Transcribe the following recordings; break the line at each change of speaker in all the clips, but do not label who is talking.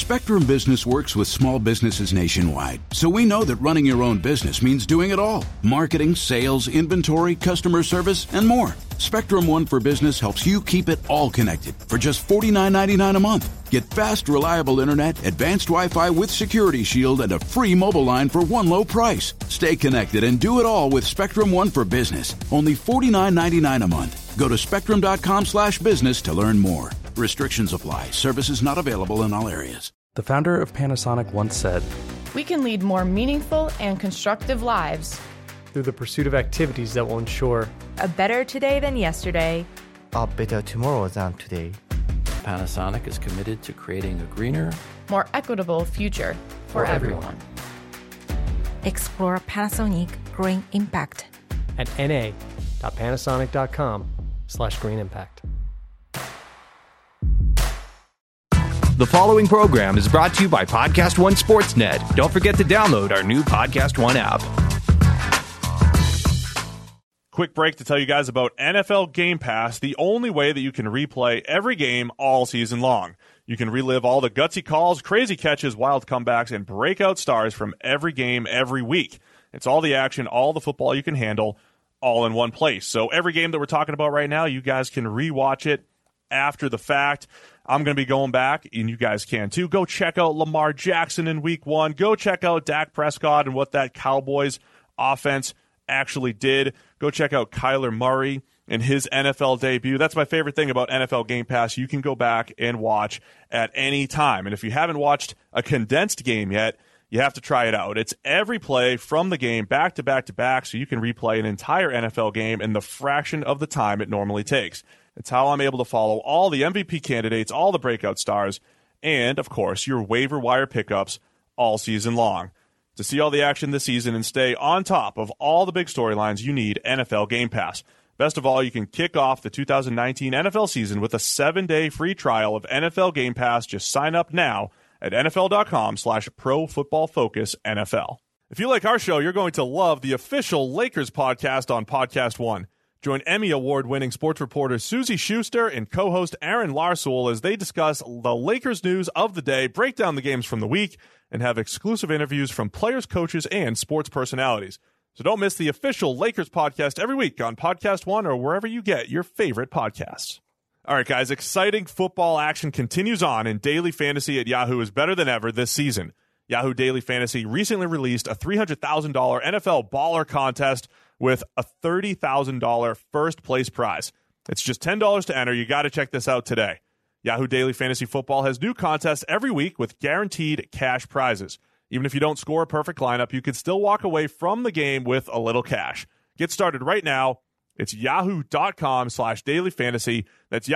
Spectrum Business works with small businesses nationwide, so we know that running your own business means doing it all. Marketing, sales, inventory, customer service, and more. Spectrum One for Business helps you keep it all connected for just $49.99 a month. Get fast, reliable internet, advanced Wi-Fi with Security Shield, and a free mobile line for one low price. Stay connected and do it all with Spectrum One for Business. Only $49.99 a month. Go to spectrum.com/business to learn more. Restrictions apply. Services not available in all areas.
The founder of Panasonic once said,
"We can lead more meaningful and constructive lives
through the pursuit of activities that will ensure
a better today than yesterday,
a better tomorrow than today."
Panasonic is committed to creating a greener,
more equitable future for everyone.
Explore Panasonic Green Impact
at na.panasonic.com/green impact.
The following program is brought to you by Podcast One Sportsnet. Don't forget to download our new Podcast One app.
Quick break to tell you guys about NFL Game Pass, the only way that you can replay every game all season long. You can relive all the gutsy calls, crazy catches, wild comebacks, and breakout stars from every game every week. It's all the action, all the football you can handle, all in one place. So every game that we're talking about right now, you guys can rewatch it after the fact. I'm going to be going back, and you guys can too. Go check out Lamar Jackson in Week 1. Go check out Dak Prescott and what that Cowboys offense actually did. Go check out Kyler Murray and his NFL debut. That's my favorite thing about NFL Game Pass. You can go back and watch at any time. And if you haven't watched a condensed game yet, you have to try it out. It's every play from the game back to back to back, so you can replay an entire NFL game in the fraction of the time it normally takes. It's how I'm able to follow all the MVP candidates, all the breakout stars, and, of course, your waiver wire pickups all season long. To see all the action this season and stay on top of all the big storylines, you need NFL Game Pass. Best of all, you can kick off the 2019 NFL season with a 7-day free trial of NFL Game Pass. Just sign up now at NFL.com/ProFootballFocusNFL. If you like our show, you're going to love the official Lakers podcast on Podcast One. Join Emmy Award-winning sports reporter Susie Schuster and co-host Aaron Larsoul as they discuss the Lakers news of the day, break down the games from the week, and have exclusive interviews from players, coaches, and sports personalities. So don't miss the official Lakers podcast every week on Podcast One or wherever you get your favorite podcasts. All right, guys, exciting football action continues on, and Daily Fantasy at Yahoo is better than ever this season. Yahoo Daily Fantasy recently released a $300,000 NFL Baller contest with a $30,000 first place prize. It's just $10 to enter. You got to check this out today. Yahoo Daily Fantasy Football has new contests every week with guaranteed cash prizes. Even if you don't score a perfect lineup, you can still walk away from the game with a little cash. Get started right now. It's yahoo.com/dailyfantasy. That's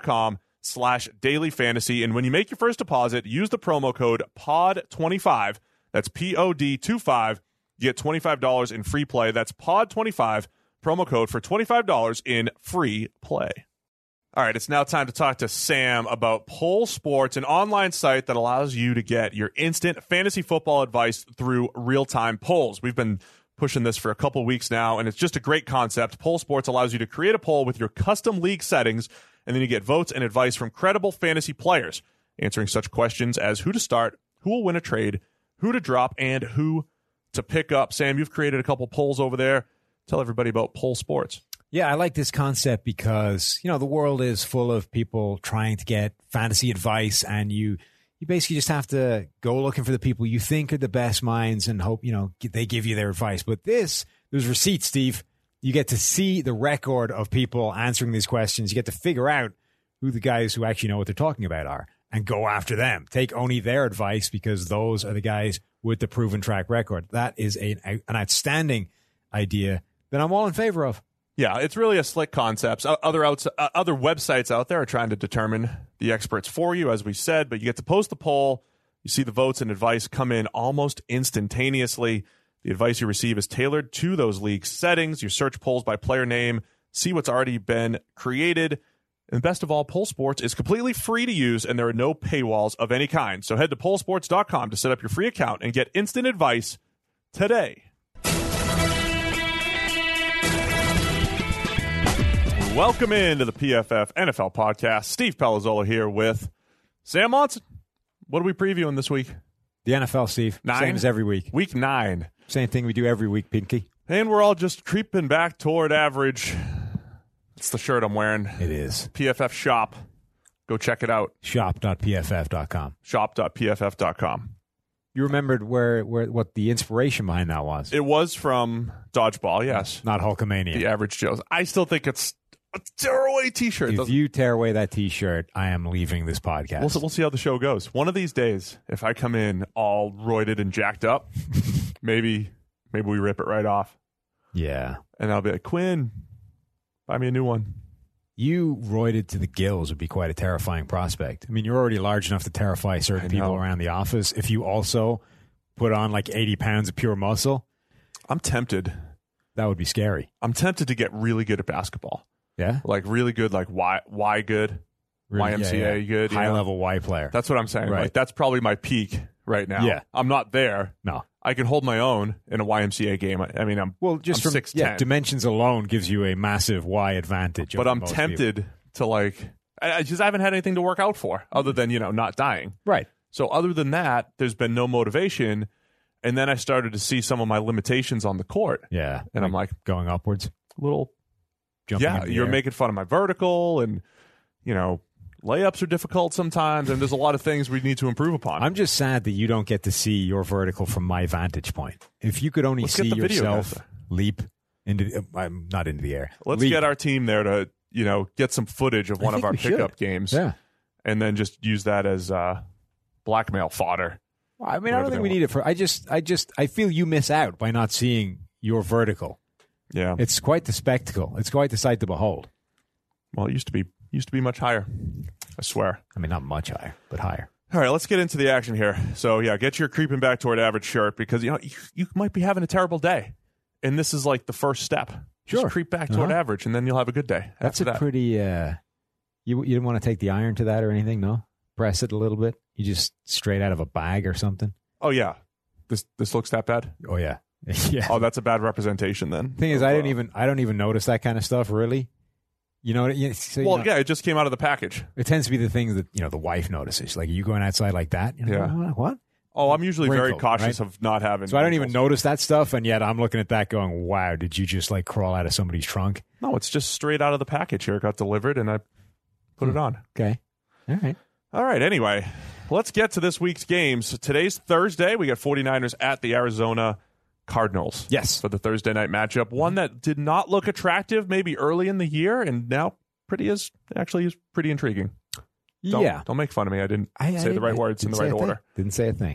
yahoo.com/dailyfantasy. And when you make your first deposit, use the promo code POD25. That's POD25. You get $25 in free play. That's POD25, promo code for $25 in free play. All right, it's now time to talk to Sam about Pole Sports, an online site that allows you to get your instant fantasy football advice through real-time polls. We've been pushing this for a couple weeks now, and it's just a great concept. Pole Sports allows you to create a poll with your custom league settings, and then you get votes and advice from credible fantasy players, answering such questions as who to start, who will win a trade, who to drop, and who to pick up. Sam, you've created a couple polls over there. Tell everybody about Pole Sports.
Yeah, I like this concept because, you know, the world is full of people trying to get fantasy advice, and you basically just have to go looking for the people you think are the best minds and hope, you know, they give you their advice. But there's receipts, Steve. You get to see the record of people answering these questions. You get to figure out who the guys who actually know what they're talking about are and go after them. Take only their advice because those are the guys with the proven track record. That is an outstanding idea that I'm all in favor of.
Yeah, it's really a slick concept. Other websites out there are trying to determine the experts for you, as we said, but you get to post the poll. You see the votes and advice come in almost instantaneously. The advice you receive is tailored to those league settings. You search polls by player name, see what's already been created. And best of all, Pole Sports is completely free to use, and there are no paywalls of any kind. So head to polesports.com to set up your free account and get instant advice today. Welcome into the PFF NFL podcast. Steve Palazzolo here with Sam Monson. What are we previewing this week?
The NFL, Steve.
9?
Same as every week.
Week 9.
Same thing we do every week, Pinky.
And we're all just creeping back toward average. It's the shirt I'm wearing.
It is.
PFF Shop. Go check it out.
Shop.pff.com.
Shop.pff.com.
You remembered what the inspiration behind that was?
It was from Dodgeball, yes.
Not Hulkamania.
The Average Joe's. I still think it's a tearaway T-shirt.
If you tear away that T-shirt, I am leaving this podcast.
We'll see how the show goes. One of these days, if I come in all roided and jacked up, maybe we rip it right off.
Yeah.
And I'll be like, Quinn, buy me a new one.
You roided to the gills would be quite a terrifying prospect. I mean, you're already large enough to terrify certain people around the office. If you also put on like 80 pounds of pure muscle,
I'm tempted.
That would be scary.
I'm tempted to get really good at basketball.
Yeah?
Like really good, like Y good,
Really,
YMCA good.
High-level Y player.
That's what I'm saying.
Right.
Like that's probably my peak right now.
Yeah.
I'm not there.
No.
I can hold my own in a YMCA game. I mean, I'm 6'10".
Dimensions alone gives you a massive Y advantage.
But I'm tempted to like, I haven't had anything to work out for other than, not dying.
Right.
So other than that, there's been no motivation. And then I started to see some of my limitations on the court.
Yeah.
And I'm like,
going upwards.
Little.
Jumping in the
you're
air.
making fun of my vertical and, layups are difficult sometimes. And there's a lot of things we need to improve upon.
I'm just sad that you don't get to see your vertical from my vantage point. If you could only
Let's
see
get the video,
yourself
guys.
leap into, not into the air.
Let's
leap.
get our team there to, get some footage of one of our pickup games.
Yeah.
And then just use that as blackmail fodder.
I mean, I don't think we need it for. I feel you miss out by not seeing your vertical.
Yeah,
it's quite the spectacle. It's quite the sight to behold.
Well, it used to be much higher. I swear.
I mean, not much higher, but higher.
All right, let's get into the action here. So yeah, get your creeping back toward average shirt because you might be having a terrible day, and this is like the first step.
Sure,
just creep back toward average, and then you'll have a good day.
That's
after that.
Pretty. You didn't want to take the iron to that or anything, no? Press it a little bit. You just straight out of a bag or something.
Oh yeah, this looks that bad.
Oh yeah, yeah.
Oh, that's a bad representation then.
Thing is, I don't even notice that kind of stuff really. You know,
it just came out of the package.
It tends to be the things that the wife notices. Like, are you going outside like that? What?
Oh, I'm usually very cautious of not having.
So I don't even notice that stuff, and yet I'm looking at that going, "Wow, did you just like crawl out of somebody's trunk?"
No, it's just straight out of the package here. It got delivered, and I put it on.
Okay,
all right. Anyway, let's get to this week's games. Today's Thursday. We got 49ers at the Arizona Cardinals.
Yes.
For the Thursday night matchup. One that did not look attractive maybe early in the year, and now is pretty intriguing. Don't make fun of me. I didn't say the right words in the right order.
Didn't say a thing.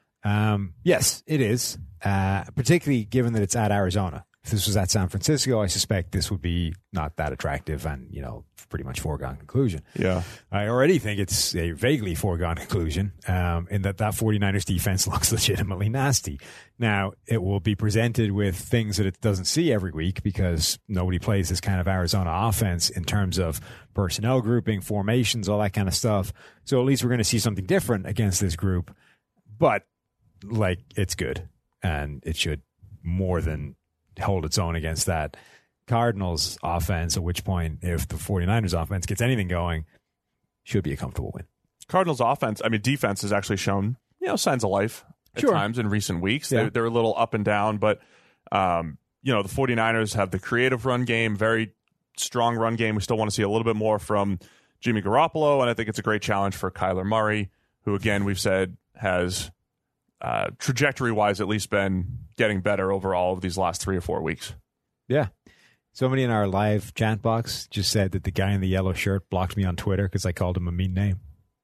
Yes, it is. Particularly given that it's at Arizona. If this was at San Francisco, I suspect this would be not that attractive and, pretty much foregone conclusion.
Yeah.
I already think it's a vaguely foregone conclusion in that 49ers defense looks legitimately nasty. Now, it will be presented with things that it doesn't see every week because nobody plays this kind of Arizona offense in terms of personnel grouping, formations, all that kind of stuff. So at least we're going to see something different against this group. But, it's good. And it should more than hold its own against that Cardinals offense, at which point, if the 49ers offense gets anything going, should be a comfortable win.
Cardinals defense has actually shown, signs of life at times in recent weeks.
Yeah.
They're a little up and down, but, the 49ers have the creative run game, very strong run game. We still want to see a little bit more from Jimmy Garoppolo, and I think it's a great challenge for Kyler Murray, who, again, we've said has trajectory-wise at least been getting better over all of these last 3 or 4 weeks.
Yeah. Somebody in our live chat box just said that the guy in the yellow shirt blocked me on Twitter because I called him a mean name.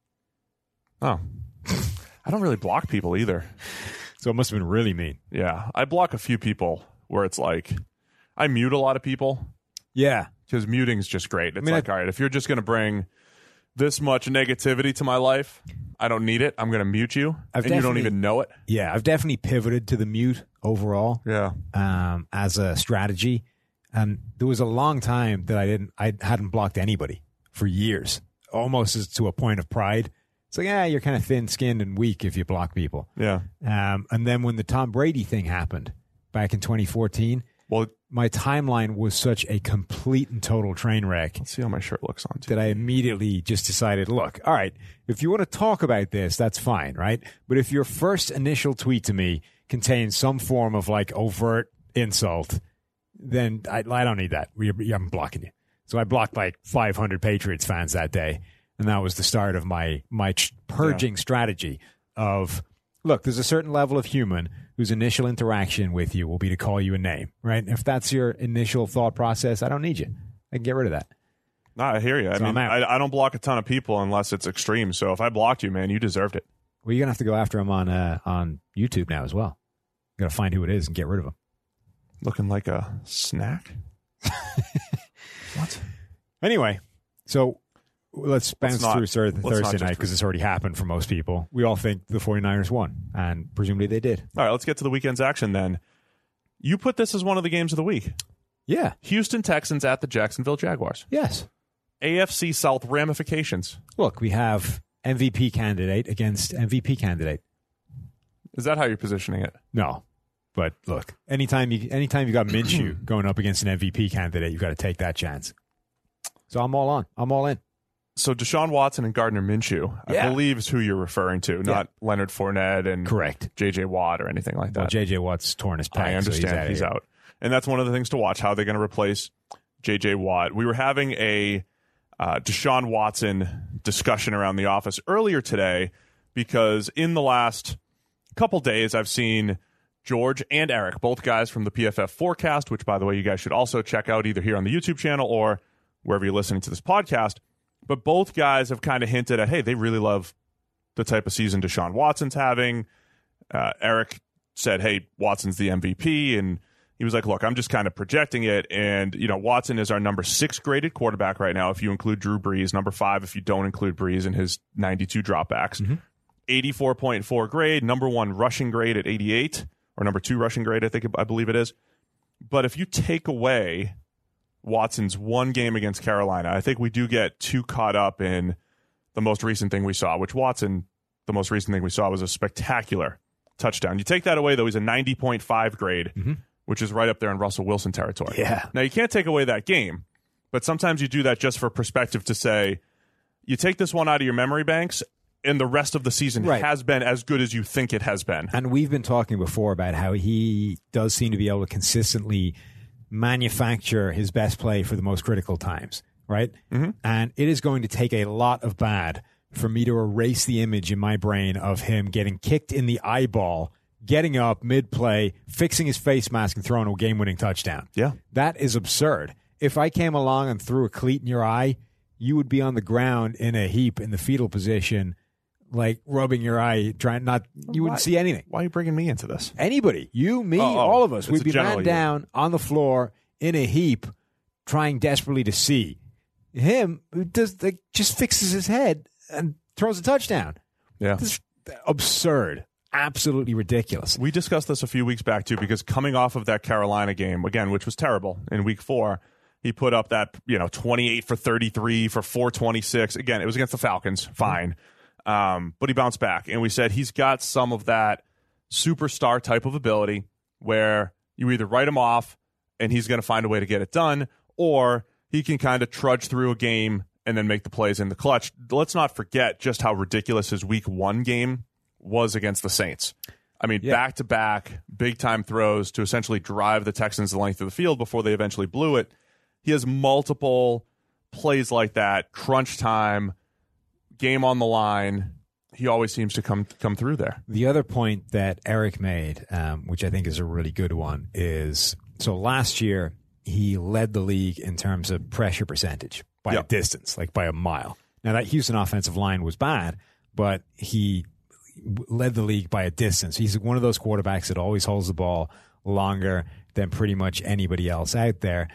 Oh. I don't really block people either.
So it must have been really mean.
Yeah. I block a few people where it's like, I mute a lot of people.
Yeah.
Because muting's just great. It's all right, if you're just going to bring this much negativity to my life, I don't need it. I'm going to mute you, and you don't even know it.
Yeah, I've definitely pivoted to the mute overall.
Yeah,
as a strategy, and there was a long time that I hadn't blocked anybody for years, almost as to a point of pride. It's like, you're kind of thin-skinned and weak if you block people.
Yeah.
And then when the Tom Brady thing happened back in 2014,
Well,
my timeline was such a complete and total train wreck.
Let's see how my shirt looks on
that I immediately just decided, look, all right, if you want to talk about this, that's fine, right? But if your first initial tweet to me contains some form of like overt insult, then I don't need that. I'm blocking you. So I blocked like 500 Patriots fans that day. And that was the start of my purging strategy of, look, there's a certain level of human whose initial interaction with you will be to call you a name, right? If that's your initial thought process, I don't need you. I can get rid of that.
No, I hear you.
So
I don't block a ton of people unless it's extreme. So if I blocked you, man, you deserved it.
Well, you're going to have to go after him on YouTube now as well. You got to find who it is and get rid of him.
Looking like a snack? What?
Anyway, so let's bounce through Thursday night because it's already happened for most people. We all think the 49ers won, and presumably they did.
All right, let's get to the weekend's action then. You put this as one of the games of the week.
Yeah.
Houston Texans at the Jacksonville Jaguars.
Yes.
AFC South ramifications.
Look, we have MVP candidate against MVP candidate.
Is that how you're positioning it?
No. But look, anytime you got Minshew going up against an MVP candidate, you've got to take that chance. So I'm all on. I'm all in.
So Deshaun Watson and Gardner Minshew, I believe, is who you're referring to, not Leonard Fournette and
correct
J.J. Watt or anything like that.
Well, J.J. Watt's torn his pec.
I understand
so
he's out. And that's one of the things to watch, how they're going to replace J.J. Watt. We were having a Deshaun Watson discussion around the office earlier today because in the last couple days I've seen George and Eric, both guys from the PFF Forecast, which, by the way, you guys should also check out either here on the YouTube channel or wherever you're listening to this podcast. But both guys have kind of hinted at, hey, they really love the type of season Deshaun Watson's having. Eric said, hey, Watson's the MVP. And he was like, look, I'm just kind of projecting it. And, you know, Watson is our number 6 graded quarterback right now if you include Drew Brees, number 5 if you don't include Brees and his 92 dropbacks. 84.4 grade, number 1 rushing grade at 88, or number 2 rushing grade, I believe it is. But if you take away Watson's one game against Carolina, I think we do get too caught up in the most recent thing we saw, which Watson, the most recent thing we saw was a spectacular touchdown. You take that away, though, he's a 90.5 grade, which is right up there in Russell Wilson territory.
Yeah.
Now, you can't take away that game, but sometimes you do that just for perspective to say, you take this one out of your memory banks, and the rest of the season has been as good as you think it has been.
And we've been talking before about how he does seem to be able to consistently manufacture his best play for the most critical times, right? And it is going to take a lot of bad for me to erase the image in my brain of him getting kicked in the eyeball, getting up mid-play, fixing his face mask, and throwing a game-winning touchdown.
Yeah.
That is absurd. If I came along and threw a cleat in your eye, you would be on the ground in a heap in the fetal position, like rubbing your eye, you wouldn't see anything.
Why are you bringing me into this?
Anybody, you, me, all of us, we'd be man down on the floor in a heap, trying desperately to see. Him, who just fixes his head and throws a touchdown.
Yeah.
This is absurd. Absolutely ridiculous.
We discussed this a few weeks back, too, because coming off of that Carolina game, again, which was terrible in week 4, he put up that, 28 for 33 for 426. Again, it was against the Falcons. Fine. But he bounced back, and we said he's got some of that superstar type of ability where you either write him off and he's going to find a way to get it done, or he can kind of trudge through a game and then make the plays in the clutch. Let's not forget just how ridiculous his week 1 game was against the Saints. I mean, back-to-back big-time throws to essentially drive the Texans the length of the field before they eventually blew it. He has multiple plays like that, crunch time, game on the line. He always seems to come through there.
The other point that Eric made, which I think is a really good one, is so last year he led the league in terms of pressure percentage by a distance, like by a mile. Now, that Houston offensive line was bad, but he led the league by a distance. He's one of those quarterbacks that always holds the ball longer than pretty much anybody else out there.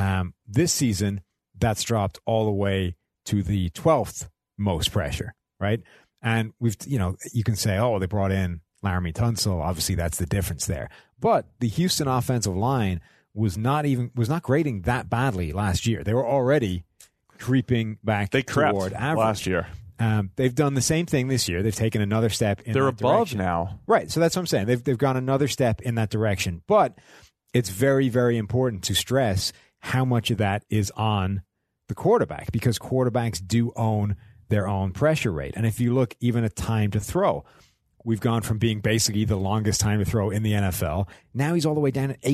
This season, that's dropped all the way to the 12th most pressure, right? And you can say, oh, they brought in Laramie Tunsil. Obviously, that's the difference there. But the Houston offensive line was not grading that badly last year. They were already creeping back toward average
last year.
They've done the same thing this year. They've taken another step in
They're
that
above
direction.
now.
Right. So that's what I'm saying. They've gone another step in that direction. But it's very, very important to stress how much of that is on the quarterback, because quarterbacks do own their own pressure rate. And if you look even at time to throw, we've gone from being basically the longest time to throw in the NFL. Now he's all the way down at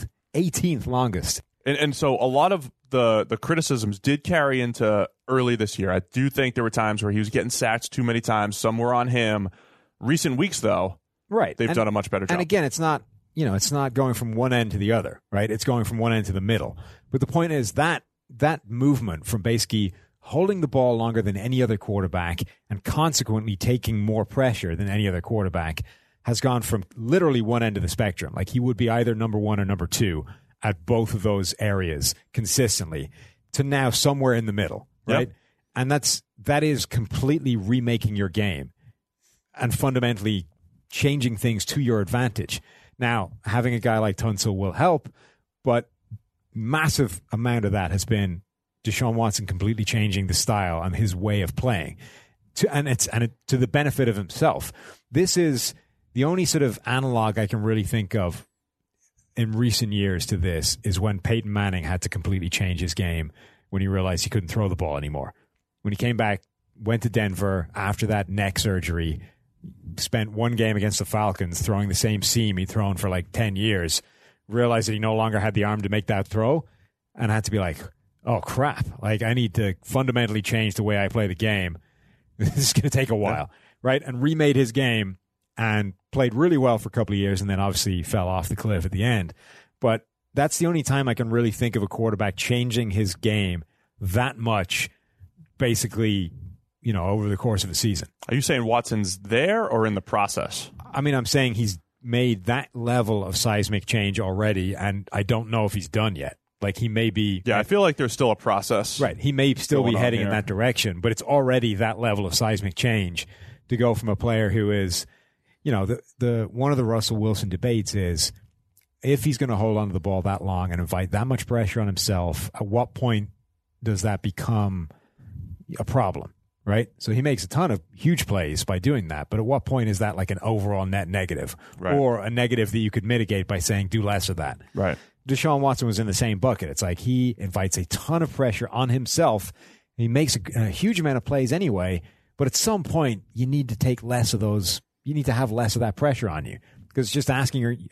18th longest.
And so a lot of the criticisms did carry into early this year. I do think there were times where he was getting sacked too many times. Some were on him. Recent weeks, though,
right,
they've done a much better job.
And again, it's not going from one end to the other, right? It's going from one end to the middle. But the point is that movement from basically holding the ball longer than any other quarterback and consequently taking more pressure than any other quarterback has gone from literally one end of the spectrum. Like he would be either number one or number two at both of those areas consistently to now somewhere in the middle, right? Yep. And that is completely remaking your game and fundamentally changing things to your advantage. Now, having a guy like Tunsil will help, but massive amount of that has been Deshaun Watson completely changing the style and his way of playing to the benefit of himself. This is the only sort of analog I can really think of in recent years to this is when Peyton Manning had to completely change his game when he realized he couldn't throw the ball anymore. When he came back, went to Denver after that neck surgery, spent one game against the Falcons throwing the same seam he'd thrown for like 10 years, realized that he no longer had the arm to make that throw, and had to be like, oh, crap. Like, I need to fundamentally change the way I play the game. This is going to take a while, right? And remade his game and played really well for a couple of years and then obviously fell off the cliff at the end. But that's the only time I can really think of a quarterback changing his game that much, basically, over the course of a season.
Are you saying Watson's there or in the process?
I mean, I'm saying he's made that level of seismic change already, and I don't know if he's done yet. Like, he may be...
Yeah, I feel like there's still a process.
Right. He may still be heading in that direction, but it's already that level of seismic change to go from a player who is... the one of the Russell Wilson debates is if he's going to hold onto the ball that long and invite that much pressure on himself, at what point does that become a problem, right? So he makes a ton of huge plays by doing that, but at what point is that like an overall net negative, right, or a negative that you could mitigate by saying do less of that?
Right.
Deshaun Watson was in the same bucket. It's like he invites a ton of pressure on himself. He makes a huge amount of plays anyway, but at some point you need to take less of those. You need to have less of that pressure on you because it's just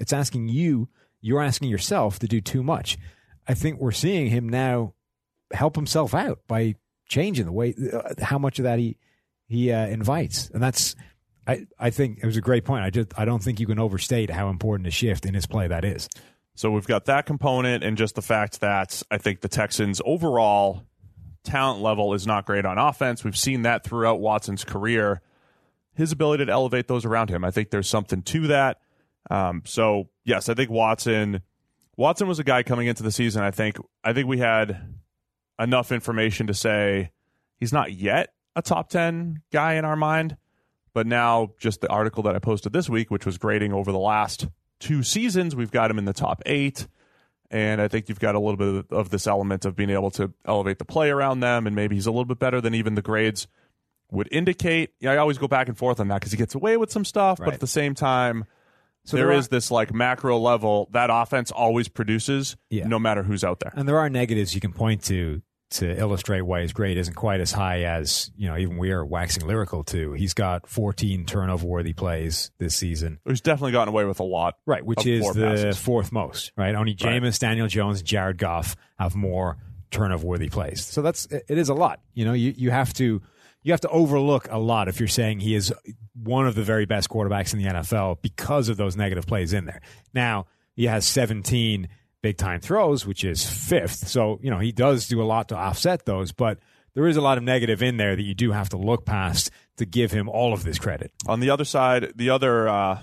you're asking yourself to do too much. I think we're seeing him now help himself out by changing the way, how much of that he invites. And that's, I think it was a great point. I don't think you can overstate how important a shift in his play that is.
So we've got that component and just the fact that I think the Texans' overall talent level is not great on offense. We've seen that throughout Watson's career. His ability to elevate those around him, I think there's something to that. So, yes, I think Watson was a guy coming into the season. I think we had enough information to say he's not yet a top 10 guy in our mind. But now just the article that I posted this week, which was grading over the last 2 seasons, we've got him in the top 8. And I think you've got a little bit of this element of being able to elevate the play around them. And maybe he's a little bit better than even the grades would indicate. I always go back and forth on that because he gets away with some stuff. Right. But at the same time, there is this like macro level that offense always produces no matter who's out there.
And there are negatives you can point to illustrate why his grade isn't quite as high as, even we are waxing lyrical to. He's got 14 turnover-worthy plays this season.
He's definitely gotten away with a lot.
Right, which is the fourth most, right? Only Jameis, right, Daniel Jones, Jared Goff have more turnover-worthy plays. So it is a lot. You have to overlook a lot if you're saying he is one of the very best quarterbacks in the NFL because of those negative plays in there. Now, he has 17 big-time throws, which is 5th. So, he does do a lot to offset those, but there is a lot of negative in there that you do have to look past to give him all of this credit.
On the other side, the other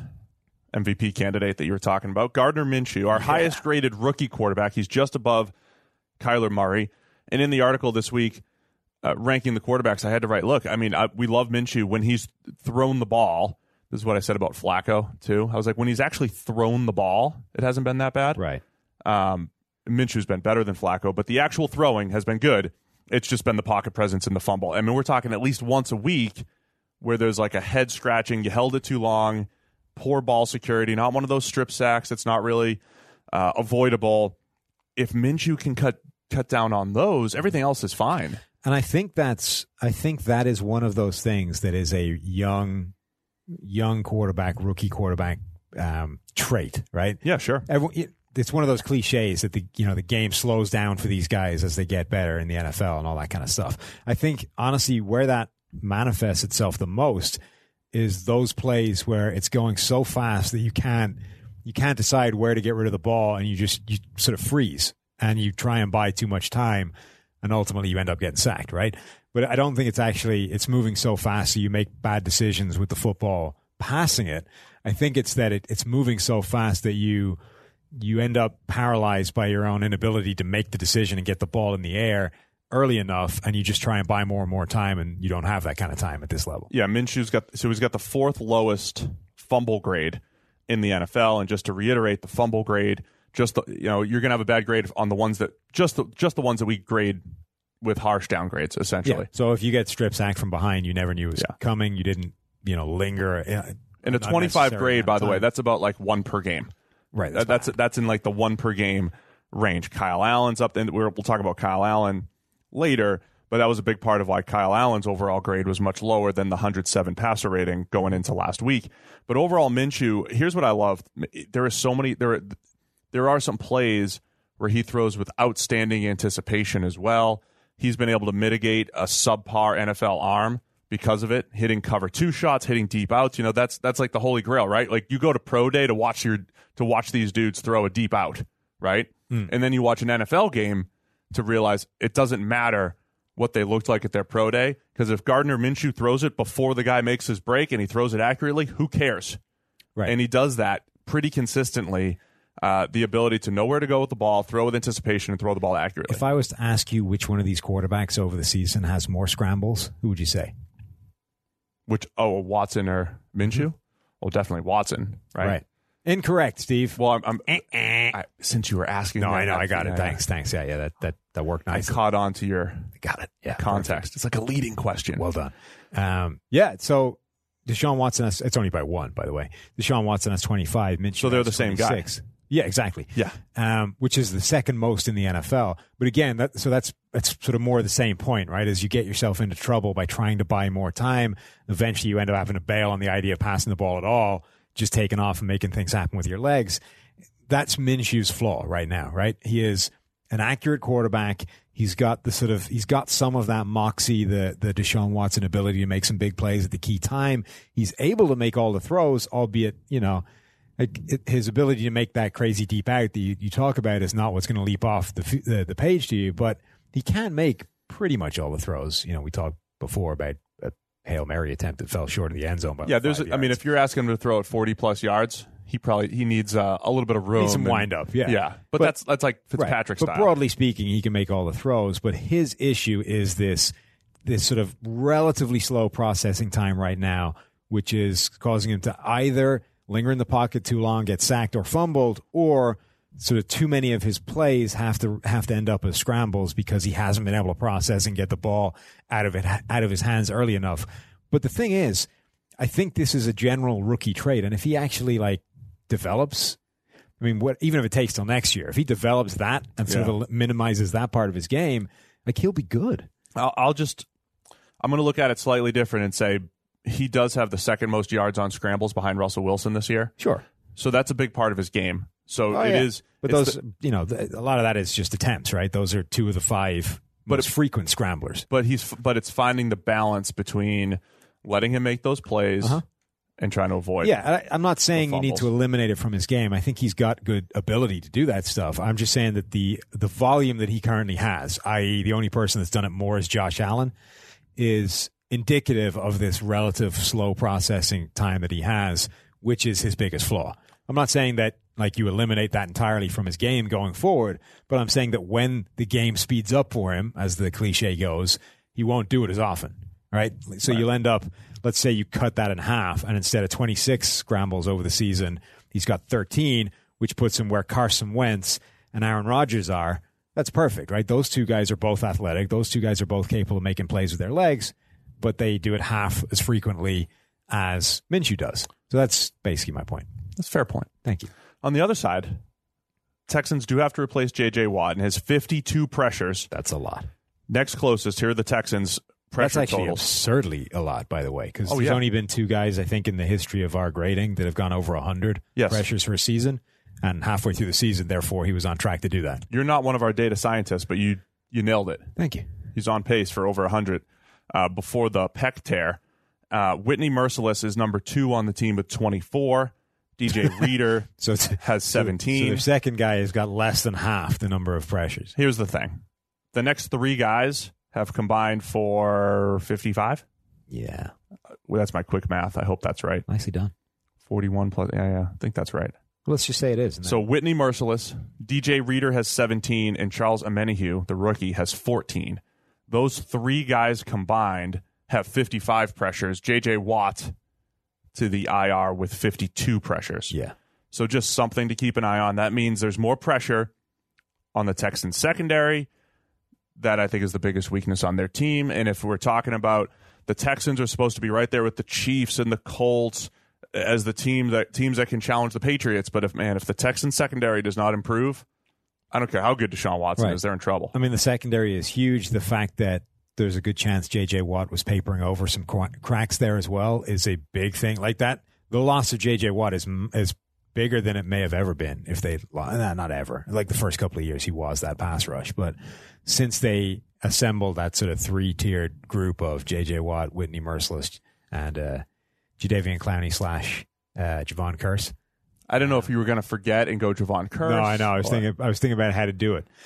MVP candidate that you were talking about, Gardner Minshew, our highest-graded rookie quarterback. He's just above Kyler Murray. And in the article this week, ranking the quarterbacks, I had to write, look, we love Minshew when he's thrown the ball. This is what I said about Flacco, too. I was like, when he's actually thrown the ball, it hasn't been that bad.
Right.
Minshew's been better than Flacco, but the actual throwing has been good. It's just been the pocket presence and the fumble. We're talking at least once a week where there's like a head scratching, you held it too long, poor ball security, not one of those strip sacks. It's not really avoidable. If Minshew can cut down on those, everything else is fine.
And I think that is one of those things that is a young quarterback, rookie quarterback trait, right?
Yeah, sure.
It's one of those cliches that the game slows down for these guys as they get better in the NFL and all that kind of stuff. I think honestly where that manifests itself the most is those plays where it's going so fast that you can't decide where to get rid of the ball, and you sort of freeze and you try and buy too much time, and ultimately you end up getting sacked, right? But I don't think it's moving so fast so you make bad decisions with the football passing it. I think it's that it's moving so fast that you end up paralyzed by your own inability to make the decision and get the ball in the air early enough, and you just try and buy more and more time, and you don't have that kind of time at this level.
Yeah, Minshew's got the fourth lowest fumble grade in the NFL, and just to reiterate, the fumble grade, you're going to have a bad grade on the ones that just the ones that we grade with harsh downgrades, essentially.
Yeah. So if you get strip sacked from behind, you never knew it was coming. You didn't, linger.
In a 25 grade, by the way, that's about like 1 per game.
Right.
That's in like the 1 per game range. Kyle Allen's up there. We'll talk about Kyle Allen later, but that was a big part of why Kyle Allen's overall grade was much lower than the 107 passer rating going into last week. But overall, Minshew, here's what I love. There are some plays where he throws with outstanding anticipation as well. He's been able to mitigate a subpar NFL arm because of it, hitting cover 2 shots, hitting deep outs. That's like the holy grail, right? Like you go to pro day to watch these dudes throw a deep out, right? And then you watch an NFL game to realize it doesn't matter what they looked like at their pro day, because if Gardner Minshew throws it before the guy makes his break and he throws it accurately, who cares?
Right.
And he does that pretty consistently. The ability to know where to go with the ball, throw with anticipation, and throw the ball accurately.
If I was to ask you which one of these quarterbacks over the season has more scrambles, who would you say?
Watson or Minshew? Well, definitely Watson, right?
Incorrect, Steve.
Well, since you were asking,
no, I know, I got it. Thanks. Yeah, that worked nice.
I caught on to your
got it. Yeah,
context.
Perfect.
It's like a leading question.
Well done. So Deshaun Watson has, it's only by 1, by the way. Deshaun Watson has 25. Minshew,
so they're the same guy.
Yeah, exactly.
Yeah.
Which is the second most in the NFL. But again, that's sort of more the same point, right? As you get yourself into trouble by trying to buy more time, eventually you end up having to bail on the idea of passing the ball at all, just taking off and making things happen with your legs. That's Minshew's flaw right now, right? He is an accurate quarterback. He's got some of that moxie, the Deshaun Watson ability to make some big plays at the key time. He's able to make all the throws, albeit, his ability to make that crazy deep out that you talk about is not what's going to leap off the page to you, but he can make pretty much all the throws. We talked before about a Hail Mary attempt that fell short of the end zone.
If you're asking him to throw it 40+ yards, he needs a little bit of room.
Needs some wind up, yeah.
Yeah, but that's like Fitzpatrick style.
But broadly speaking, he can make all the throws, but his issue is this sort of relatively slow processing time right now, which is causing him to either linger in the pocket too long, get sacked or fumbled, or sort of too many of his plays have to end up as scrambles because he hasn't been able to process and get the ball out of his hands early enough. But the thing is, I think this is a general rookie trait, and if he actually develops, even if it takes till next year, if he develops that and sort of minimizes that part of his game, he'll be good.
I'm going to look at it slightly different and say he does have the second most yards on scrambles behind Russell Wilson this year.
Sure.
So that's a big part of his game. So is.
But those, a lot of that is just attempts, right? Those are 2 of the 5 most frequent scramblers.
But it's finding the balance between letting him make those plays and trying to avoid.
Yeah, I'm not saying you need to eliminate it from his game. I think he's got good ability to do that stuff. I'm just saying that the volume that he currently has, i.e. the only person that's done it more is Josh Allen, is indicative of this relative slow processing time that he has, which is his biggest flaw. I'm not saying that you eliminate that entirely from his game going forward, but I'm saying that when the game speeds up for him, as the cliche goes, he won't do it as often, right? So you'll end up, let's say you cut that in half, and instead of 26 scrambles over the season, he's got 13, which puts him where Carson Wentz and Aaron Rodgers are. That's perfect, right? Those 2 guys are both athletic. Those 2 guys are both capable of making plays with their legs, but they do it half as frequently as Minshew does. So that's basically my point.
That's a fair point.
Thank you.
On the other side, Texans do have to replace J.J. Watt and has 52 pressures.
That's a lot.
Next closest, here are the Texans' pressure
That's actually
totals.
absurdly a lot, by the way, because there's only been 2 guys, I think, in the history of our grading that have gone over 100 pressures for a season, and halfway through the season, therefore, he was on track to do that.
You're not one of our data scientists, but you nailed it.
Thank you.
He's on pace for over 100 before the pec tear. Whitney Merciless is number 2 on the team with 24. DJ Reader has 17.
So the second guy has got less than half the number of pressures.
Here's the thing. The next 3 guys have combined for 55.
Yeah.
Well, that's my quick math. I hope that's right.
Nicely done.
41 plus. Yeah. I think that's right.
Well, let's just say it is.
So Whitney Merciless, DJ Reader has 17, and Charles Omenihu, the rookie, has 14. Those 3 guys combined have 55 pressures. J.J. Watt to the IR with 52 pressures.
Yeah.
So just something to keep an eye on. That means there's more pressure on the Texans secondary. That I think is the biggest weakness on their team. And if we're talking about the Texans are supposed to be right there with the Chiefs and the Colts as the teams that can challenge the Patriots. But if the Texans secondary does not improve, I don't care how good Deshaun Watson is, they're in trouble.
I mean, the secondary is huge. The fact that there's a good chance J.J. Watt was papering over some cracks there as well is a big thing. Like that, the loss of J.J. Watt is bigger than it may have ever been. If they not ever, like the first couple of years he was that pass rush, but since they assembled that sort of 3-tiered group of J.J. Watt, Whitney Merciless, and Jadeveon Clowney / Javon Curse.
I don't know if you were going to forget and go Javon Curse.
No, I know. I was thinking about how to do it.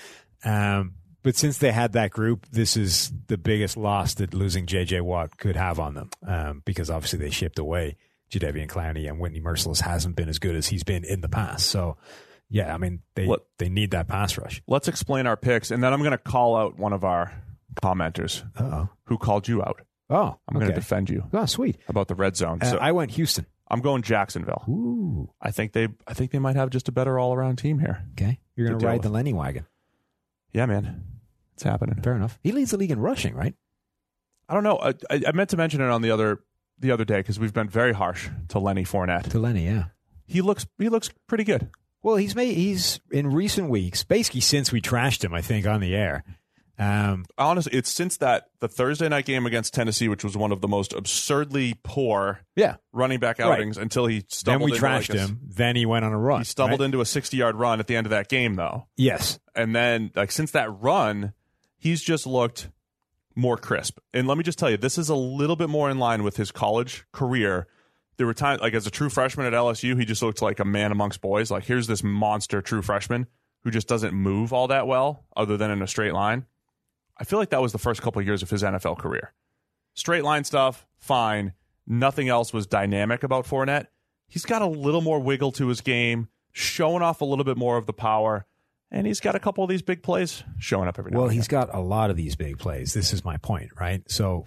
But since they had that group, this is the biggest loss that losing J.J. Watt could have on them, because obviously they shipped away Jadeveon Clowney, and Whitney Merciless hasn't been as good as he's been in the past. So, yeah, I mean, they need that pass rush.
Let's explain our picks, and then I'm going to call out one of our commenters who called you out.
Oh,
I'm going to defend you.
Oh, sweet.
About the red zone. So
I went Houston.
I'm going Jacksonville.
Ooh.
I think they might have just a better all-around team here.
Okay. You're going to ride the Lenny wagon.
Yeah, man. It's happening.
Fair enough. He leads the league in rushing, right?
I don't know. I meant to mention it on the other day because we've been very harsh to Lenny Fournette.
To Lenny, yeah.
He looks pretty good.
Well, he's in recent weeks, basically since we trashed him, I think, on the air.
Honestly, it's since the Thursday night game against Tennessee, which was one of the most absurdly poor running back outings until he stumbled.
Then we trashed him. Then he went on a run.
He stumbled into a 60-yard run at the end of that game, though.
Yes.
And then, since that run, he's just looked more crisp. And let me just tell you, this is a little bit more in line with his college career. There were times, as a true freshman at LSU, he just looked like a man amongst boys. Here's this monster true freshman who just doesn't move all that well other than in a straight line. I feel like that was the first couple of years of his NFL career. Straight line stuff, fine. Nothing else was dynamic about Fournette. He's got a little more wiggle to his game, showing off a little bit more of the power, and he's got a couple of these big plays showing up every now and again.
Well, he's got a lot of these big plays. This is my point, right? So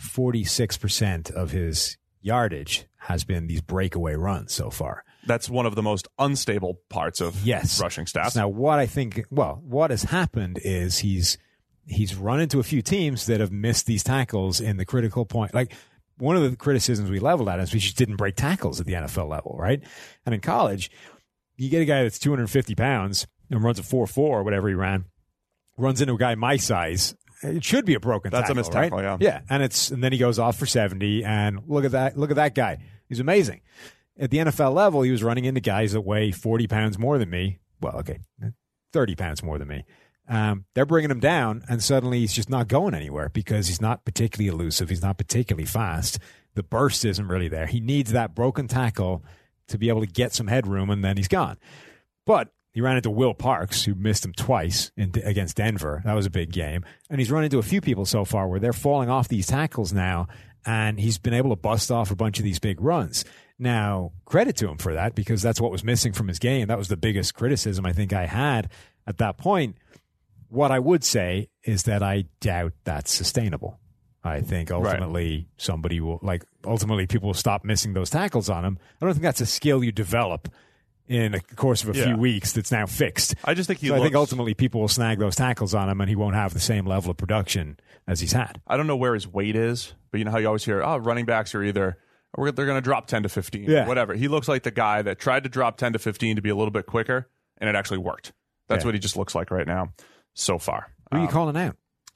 46% of his yardage has been these breakaway runs so far.
That's one of the most unstable parts of rushing stats.
Now, what has happened is he's run into a few teams that have missed these tackles in the critical point. One of the criticisms we leveled at is we just didn't break tackles at the NFL level, right? And in college, you get a guy that's 250 pounds and runs a 4.4 or whatever he ran, runs into a guy my size. It should be a broken tackle.
That's a missed tackle,
right?
Yeah.
And then he goes off for 70, and look at that guy. He's amazing. At the NFL level, he was running into guys that weigh 40 pounds more than me. Well, okay, 30 pounds more than me. They're bringing him down, and suddenly he's just not going anywhere because he's not particularly elusive. He's not particularly fast. The burst isn't really there. He needs that broken tackle to be able to get some headroom, and then he's gone. But he ran into Will Parks, who missed him twice against Denver. That was a big game. And he's run into a few people so far where they're falling off these tackles now, and he's been able to bust off a bunch of these big runs. Now, credit to him for that, because that's what was missing from his game. That was the biggest criticism I think I had at that point. What I would say is that I doubt that's sustainable. I think ultimately ultimately people will stop missing those tackles on him. I don't think that's a skill you develop in the course of a few weeks that's now fixed.
I just think
I think ultimately people will snag those tackles on him, and he won't have the same level of production as he's had.
I don't know where his weight is, but you know how you always hear, running backs are either they're going to drop 10 to 15, whatever. He looks like the guy that tried to drop 10 to 15 to be a little bit quicker, and it actually worked. That's
Yeah.
what he just looks like right now so far.
Who are you calling out?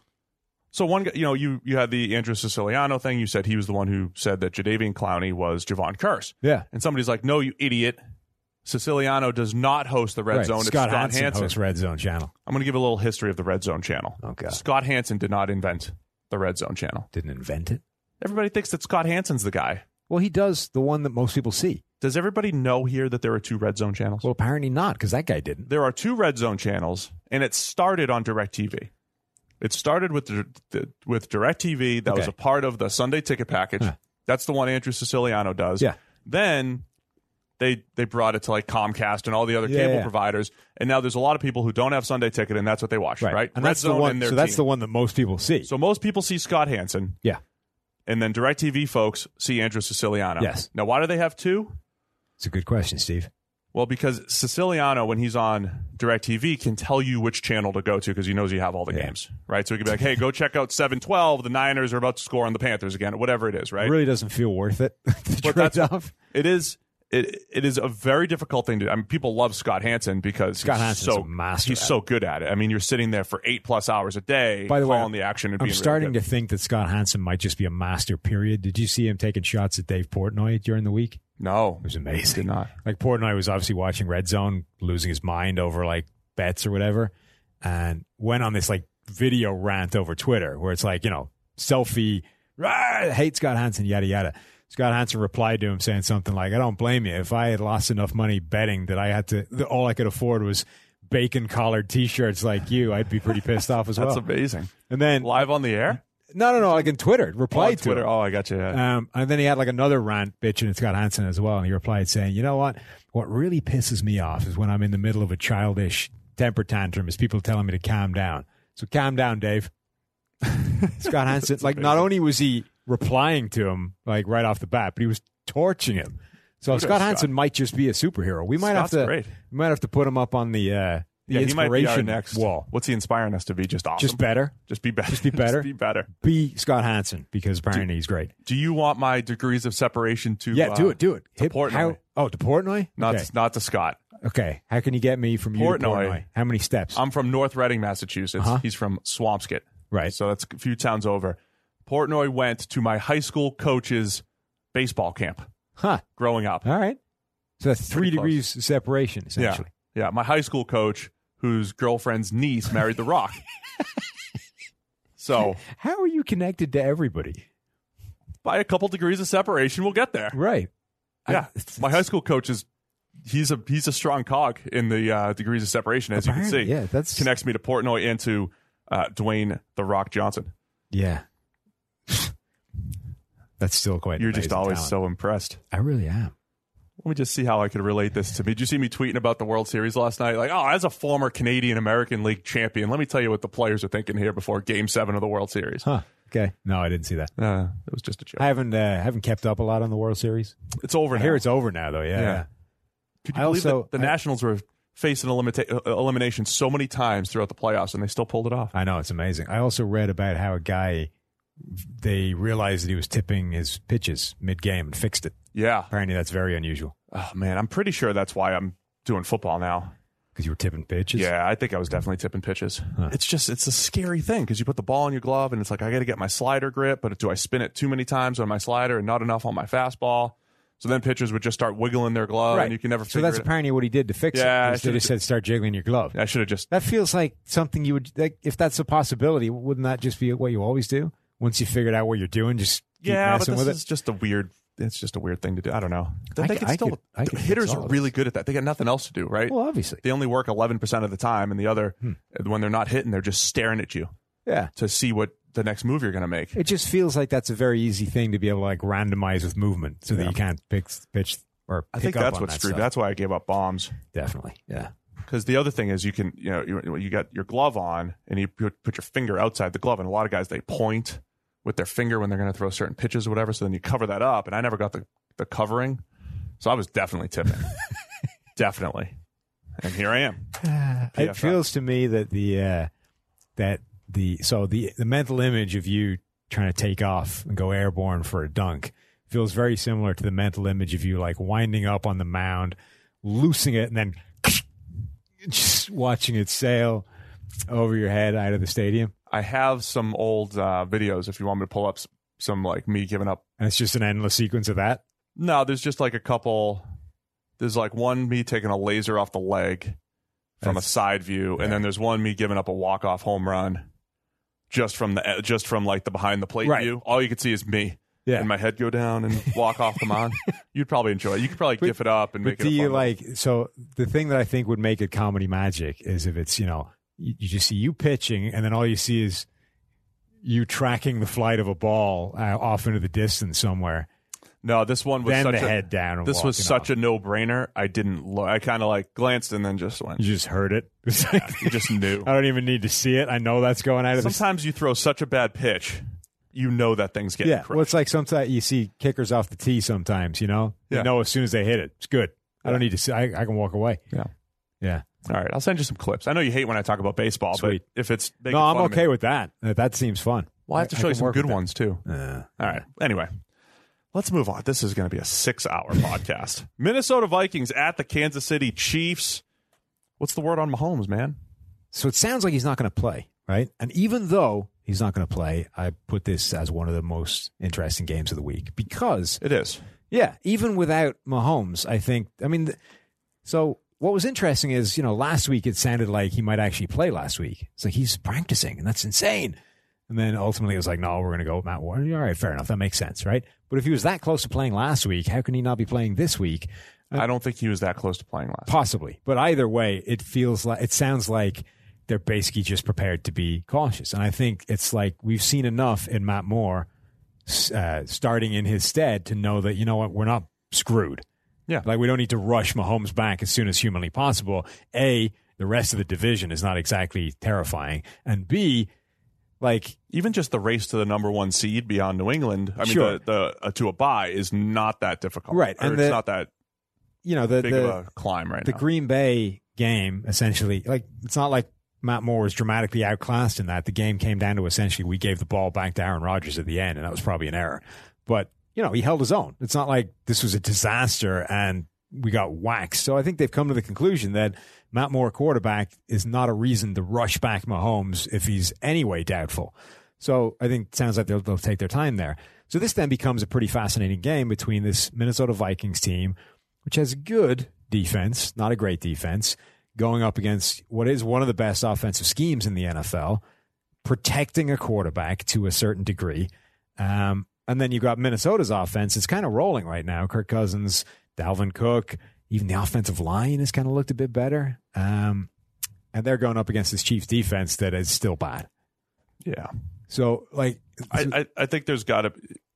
So one guy, you had the Andrew Siciliano thing. You said he was the one who said that Jadeveon Clowney was Javon Curse.
Yeah.
And somebody's like, no, you idiot. Siciliano does not host the Red Zone. It's
Scott
Hansen
hosts Red Zone channel.
I'm going to give a little history of the Red Zone channel.
Okay.
Scott Hansen did not invent the Red Zone channel.
Didn't invent it.
Everybody thinks that Scott Hansen's the guy.
Well, he does the one that most people see.
Does everybody know here that there are 2 Red Zone channels?
Well, apparently not, because that guy didn't.
There are 2 Red Zone channels, and it started on DirecTV. It started with with DirecTV. That was a part of the Sunday Ticket package.
Huh.
That's the one Andrew Siciliano does.
Yeah.
Then they brought it to like Comcast and all the other cable providers, and now there's a lot of people who don't have Sunday Ticket, and that's what they watch, right?
And
Red
that's
Zone
the one.
and their
So that's
team.
the one that most people see.
So most people see Scott Hansen.
Yeah.
And then DirecTV folks see Andrew Siciliano.
Yes.
Now, why do they have 2?
It's a good question, Steve.
Well, because Siciliano, when he's on DirecTV, can tell you which channel to go to because he knows you have all the games, right? So he can be like, hey, go check out 7-12. The Niners are about to score on the Panthers again, whatever it is, right?
It really doesn't feel worth it to
But
trade
that's-
off.
It is. It is a very difficult thing to do. I mean, people love Scott Hansen because
Scott
he's
Hansen's a master
He's
at
so good at it. I mean, you're sitting there for 8+ hours a day,
By the way,
calling the action. And
I'm
being
starting
really
to think that Scott Hansen might just be a master, period. Did you see him taking shots at Dave Portnoy during the week?
No,
It was amazing.
Did not.
Like Portnoy was obviously watching Red Zone, losing his mind over like bets or whatever, and went on this like video rant over Twitter where it's like, selfie, hate Scott Hansen, yada yada. Scott Hansen replied to him saying something like, I don't blame you. If I had lost enough money betting that I had to, all I could afford was bacon collared T-shirts like you, I'd be pretty pissed off as well.
That's amazing.
And then
Live on the air?
no, like in Twitter, replied to
Twitter.
him.
Oh, I got you. Yeah.
And then he had like another rant bitching at Scott Hansen as well. And he replied saying, you know what? What really pisses me off is when I'm in the middle of a childish temper tantrum is people telling me to calm down. So calm down, Dave. Scott Hansen, like not only was he replying to him like right off the bat, but he was torching him. So Scott Hansen might just be a superhero. We might
Scott's
have to
great.
we might have to put him up on the
He might be
inspiration
our next
wall.
What's he inspiring us to be? Just awesome.
Just better.
Just be better.
Just be better.
Just be better.
Be Scott Hansen because apparently he's great.
Do you want my degrees of separation to?
Yeah, do it.
To Portnoy.
To Portnoy?
Not to Scott.
Okay. How can you get me from you to Portnoy? How many steps?
I'm from North Reading, Massachusetts. He's from Swampscott.
Right.
So that's a few towns over. Portnoy went to my high school coach's baseball camp growing up.
All right. So that's 3
Pretty
degrees of separation, essentially.
Yeah. My high school coach, whose girlfriend's niece married The Rock. So
How are you connected to everybody?
by a couple degrees of separation, we'll get there.
Right.
Yeah. My high school coach he's a strong cog in the degrees of separation, as you can see.
Yeah, that's
Connects me to Portnoy and to Dwayne The Rock Johnson.
Yeah. That's still quite
You're
amazing
just always
talent.
so impressed.
I really am.
Let me just see how I could relate this to me. Did you see me tweeting about the World Series last night? Like, as a former Canadian American League champion, let me tell you what the players are thinking here before Game 7 of the World Series.
Huh. Okay. No, I didn't see that.
It was just a joke.
I haven't kept up a lot on the World Series.
It's over
I
now.
hear it's over now, though. Yeah.
Could you
I
believe
also-
that the Nationals were facing elimination so many times throughout the playoffs, and they still pulled it off?
I know. It's amazing. I also read about how a guy, they realized that he was tipping his pitches mid-game and fixed it.
Yeah.
Apparently that's very unusual.
Oh, man, I'm pretty sure that's why I'm doing football now.
Because you were tipping pitches?
Yeah, I think I was definitely tipping pitches. It's a scary thing because you put the ball in your glove and it's like, I got to get my slider grip, but do I spin it too many times on my slider and not enough on my fastball? So then pitchers would just start wiggling their glove and you can never figure
So that's
it out.
apparently what he did to fix
Yeah,
it. They just said start jiggling your glove.
I should have just...
That feels like something you would, like, if that's a possibility, wouldn't that just be what you always do? Once you figured out what you're doing, just keep
Yeah, but
messing
this
with
is
it?
just a weird... It's just a weird thing to do. I don't know.
I
They
could-
can still...
I could
hitters
fix
are
all
really
this.
good at that. They got nothing else to do, right?
Well, obviously.
They only work 11% of the time, and the other, when they're not hitting, they're just staring at you
Yeah.
to see what the next move you're going to make.
It just feels like that's a very easy thing to be able to like randomize with movement so that you can't pitch or
I
pick
think
up
that's
on
what
that
screwed.
stuff.
That's why I gave up bombs.
Definitely. Yeah.
Because the other thing is you can, you got your glove on and you put your finger outside the glove. And a lot of guys, they point with their finger when they're going to throw certain pitches or whatever. So then you cover that up. And I never got the covering. So I was definitely tipping. Definitely. And here I am.
It
PFF.
feels to me that the mental image of you trying to take off and go airborne for a dunk feels very similar to the mental image of you like winding up on the mound, loosing it, and then just watching it sail over your head out of the stadium.
I have some old videos if you want me to pull up some like me giving up.
And it's just an endless sequence of that?
No, there's just like a couple. There's like one me taking a laser off the leg from a side view, and then there's one me giving up a walk-off home run just from like the behind the plate view. All you can see is me. Yeah. And my head go down and walk off the mound. You'd probably enjoy it. You could probably gif it up and make it a fun one.
So the thing that I think would make it comedy magic is if it's, you just see you pitching and then all you see is you tracking the flight of a ball off into the distance somewhere.
No, this one was
then
such
the head down. And
this was such
off.
A no-brainer. I didn't look. I kind of like glanced and then just went.
You just heard it.
Yeah, you just knew.
I don't even need to see it. I know that's going out of
Sometimes you throw such a bad pitch. You know that thing's getting crushed.
Well, it's like sometimes you see kickers off the tee sometimes, You know as soon as they hit it. It's good. I don't need to see. I can walk away. Yeah.
All right. I'll send you some clips. I know you hate when I talk about baseball,
Sweet.
but if it's...
No, I'm okay with that. That seems fun.
Well, I have to show you some good ones, too. All right. Anyway, let's move on. This is going to be a 6-hour podcast. Minnesota Vikings at the Kansas City Chiefs. What's the word on Mahomes, man?
So it sounds like he's not going to play, right? And even though he's not going to play, I put this as one of the most interesting games of the week because...
It is.
Yeah, even without Mahomes, I think... so what was interesting is, last week it sounded like he might actually play last week. It's like he's practicing, and that's insane. And then ultimately it was like, no, we're going to go with Matt Warren. All right, fair enough. That makes sense, right? But if he was that close to playing last week, how can he not be playing this week?
I don't think he was that close to playing last week.
Possibly. But either way, it sounds like they're basically just prepared to be cautious. And I think it's like we've seen enough in Matt Moore starting in his stead to know that, you know what, we're not screwed.
Yeah.
Like we don't need to rush Mahomes back as soon as humanly possible. A, the rest of the division is not exactly terrifying. And B, like
even just the race to the number 1 seed beyond New England,
sure.
the to a bye is not that difficult.
Right.
And it's not that big of a climb right now.
The Green Bay game, essentially, like it's not like Matt Moore was dramatically outclassed in that. The game came down to essentially we gave the ball back to Aaron Rodgers at the end, and that was probably an error. But, he held his own. It's not like this was a disaster and we got waxed. So I think they've come to the conclusion that Matt Moore quarterback is not a reason to rush back Mahomes if he's anyway doubtful. So I think it sounds like they'll take their time there. So this then becomes a pretty fascinating game between this Minnesota Vikings team, which has a good defense, not a great defense, going up against what is one of the best offensive schemes in the NFL, protecting a quarterback to a certain degree. And then you've got Minnesota's offense. It's kind of rolling right now. Kirk Cousins, Dalvin Cook, even the offensive line has kind of looked a bit better. And they're going up against this Chiefs defense that is still bad.
Yeah.
So,
I think there's got to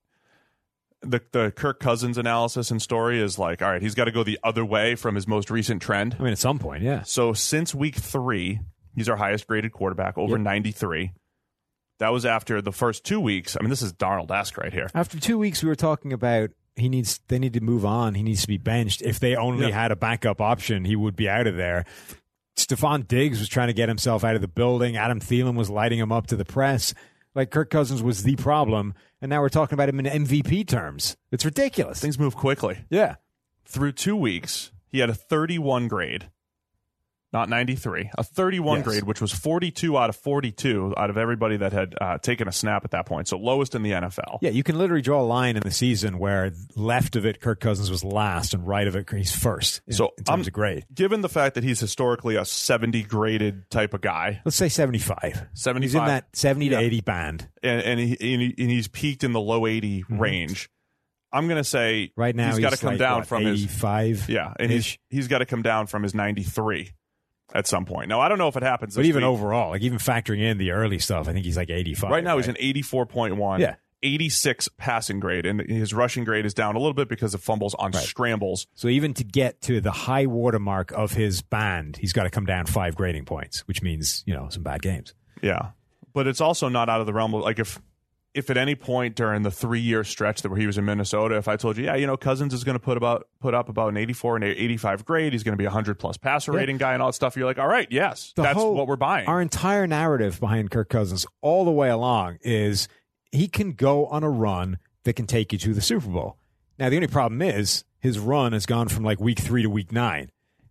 the Kirk Cousins analysis and story is like, all right, he's got to go the other way from his most recent trend.
At some point, yeah.
So since week 3, he's our highest graded quarterback, over 93. That was after the first 2 weeks. This is Darnold-esque right here.
After 2 weeks, we were talking about they need to move on. He needs to be benched. If they only had a backup option, he would be out of there. Stephon Diggs was trying to get himself out of the building. Adam Thielen was lighting him up to the press. Like Kirk Cousins was the problem, and now we're talking about him in MVP terms. It's ridiculous.
Things move quickly.
Yeah.
Through 2 weeks, he had a 31 grade. Not 93, a 31 grade, which was 42 out of 42 out of everybody that had taken a snap at that point. So lowest in the NFL.
Yeah, you can literally draw a line in the season where left of it, Kirk Cousins was last, and right of it, he's first in terms of grade.
Given the fact that he's historically a 70 graded type of guy.
Let's say 75.
75.
He's in that 70 to 80 band.
And he's peaked in the low 80 range. I'm going to say
right now
he's got to come down from
85.
And he's got to come down from his 93. At some point. Now, I don't know if it happens this
But even
week.
overall, even factoring in the early stuff, I think he's like 85.
Right now, he's an 84.1.
Yeah.
86 passing grade, and his rushing grade is down a little bit because of fumbles on scrambles.
So even to get to the high watermark of his band, he's got to come down 5 grading points, which means, some bad games.
Yeah. But it's also not out of the realm of, like, if at any point during the 3-year stretch where he was in Minnesota, if I told you, Cousins is going to put up about an 84 and 85 grade, he's going to be a 100-plus passer rating guy and all that stuff, you're like, all right, yes, that's what we're buying.
Our entire narrative behind Kirk Cousins all the way along is he can go on a run that can take you to the Super Bowl. Now, the only problem is his run has gone from like week 3 to week 9.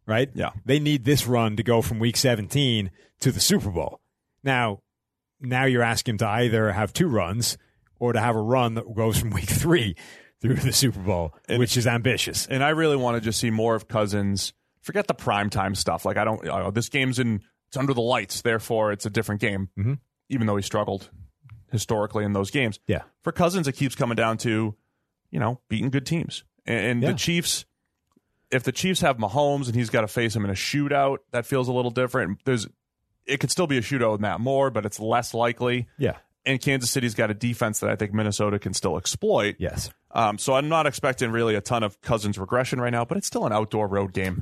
right?
Yeah.
They need this run to go from week 17 to the Super Bowl. Now you're asking him to either have 2 runs or to have a run that goes from week 3 through the Super Bowl, which is ambitious.
And I really want to just see more of Cousins. Forget the primetime stuff. Like, this game's it's under the lights, therefore it's a different game, even though he struggled historically in those games.
Yeah.
For Cousins, it keeps coming down to, beating good teams. And the Chiefs, if the Chiefs have Mahomes and he's got to face him in a shootout, that feels a little different. It could still be a shootout with Matt Moore, but it's less likely.
Yeah.
And Kansas City's got a defense that I think Minnesota can still exploit.
Yes.
So I'm not expecting really a ton of Cousins regression right now, but it's still an outdoor road game.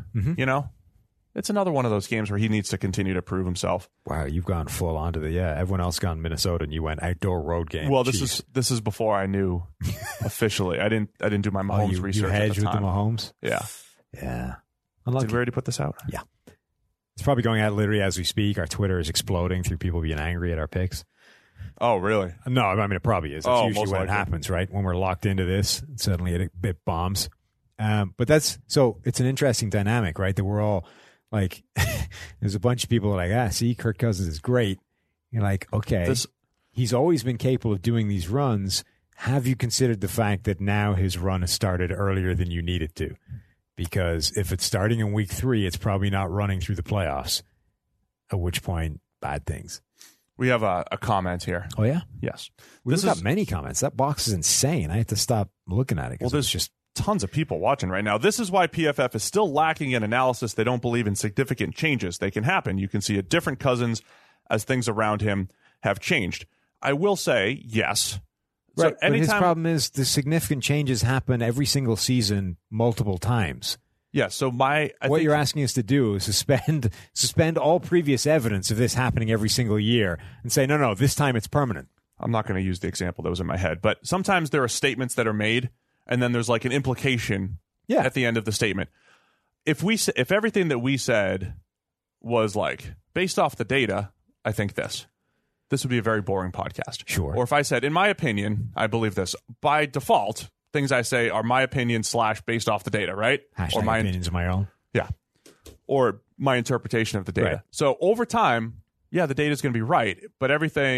It's another one of those games where he needs to continue to prove himself.
Wow, you've gone full on to everyone else gone Minnesota and you went outdoor road game.
Well, this is before I knew officially. I didn't do my Mahomes research.
You hedged
at the
with
time.
the Mahomes?
Yeah.
Unlucky.
Did we already put this out?
Yeah. It's probably going out literally as we speak. Our Twitter is exploding through people being angry at our picks.
Oh, really?
No, I mean, it probably is. That's usually
most
when
likely.
it happens, right? When we're locked into this, suddenly it bombs. But it's an interesting dynamic, right? That we're all like, there's a bunch of people like, see, Kirk Cousins is great. You're like, okay, he's always been capable of doing these runs. Have you considered the fact that now his run has started earlier than you need it to? Because if it's starting in week 3, it's probably not running through the playoffs, at which point, bad things.
We have a comment here.
Oh, yeah?
Yes.
We've got many comments. That box is insane. I have to stop looking at it.
Well, there's just tons of people watching right now. This is why PFF is still lacking in analysis. They don't believe in significant changes. They can happen. You can see a different Cousins as things around him have changed. I will say, yes.
Right,
so
but his problem is the significant changes happen every single season multiple times.
Yeah, so
what you're asking us to do is suspend all previous evidence of this happening every single year and say, no, this time it's permanent.
I'm not going to use the example that was in my head, but sometimes there are statements that are made, and then there's like an implication at the end of the statement. If everything that we said was like, based off the data, I think this would be a very boring podcast.
Sure.
Or if I said, in my opinion, I believe this, by default, things I say are my opinion / based off the data, right?
Or my opinions of my own.
Yeah. Or my interpretation of the data.
Right.
So over time, the data is going to be right, but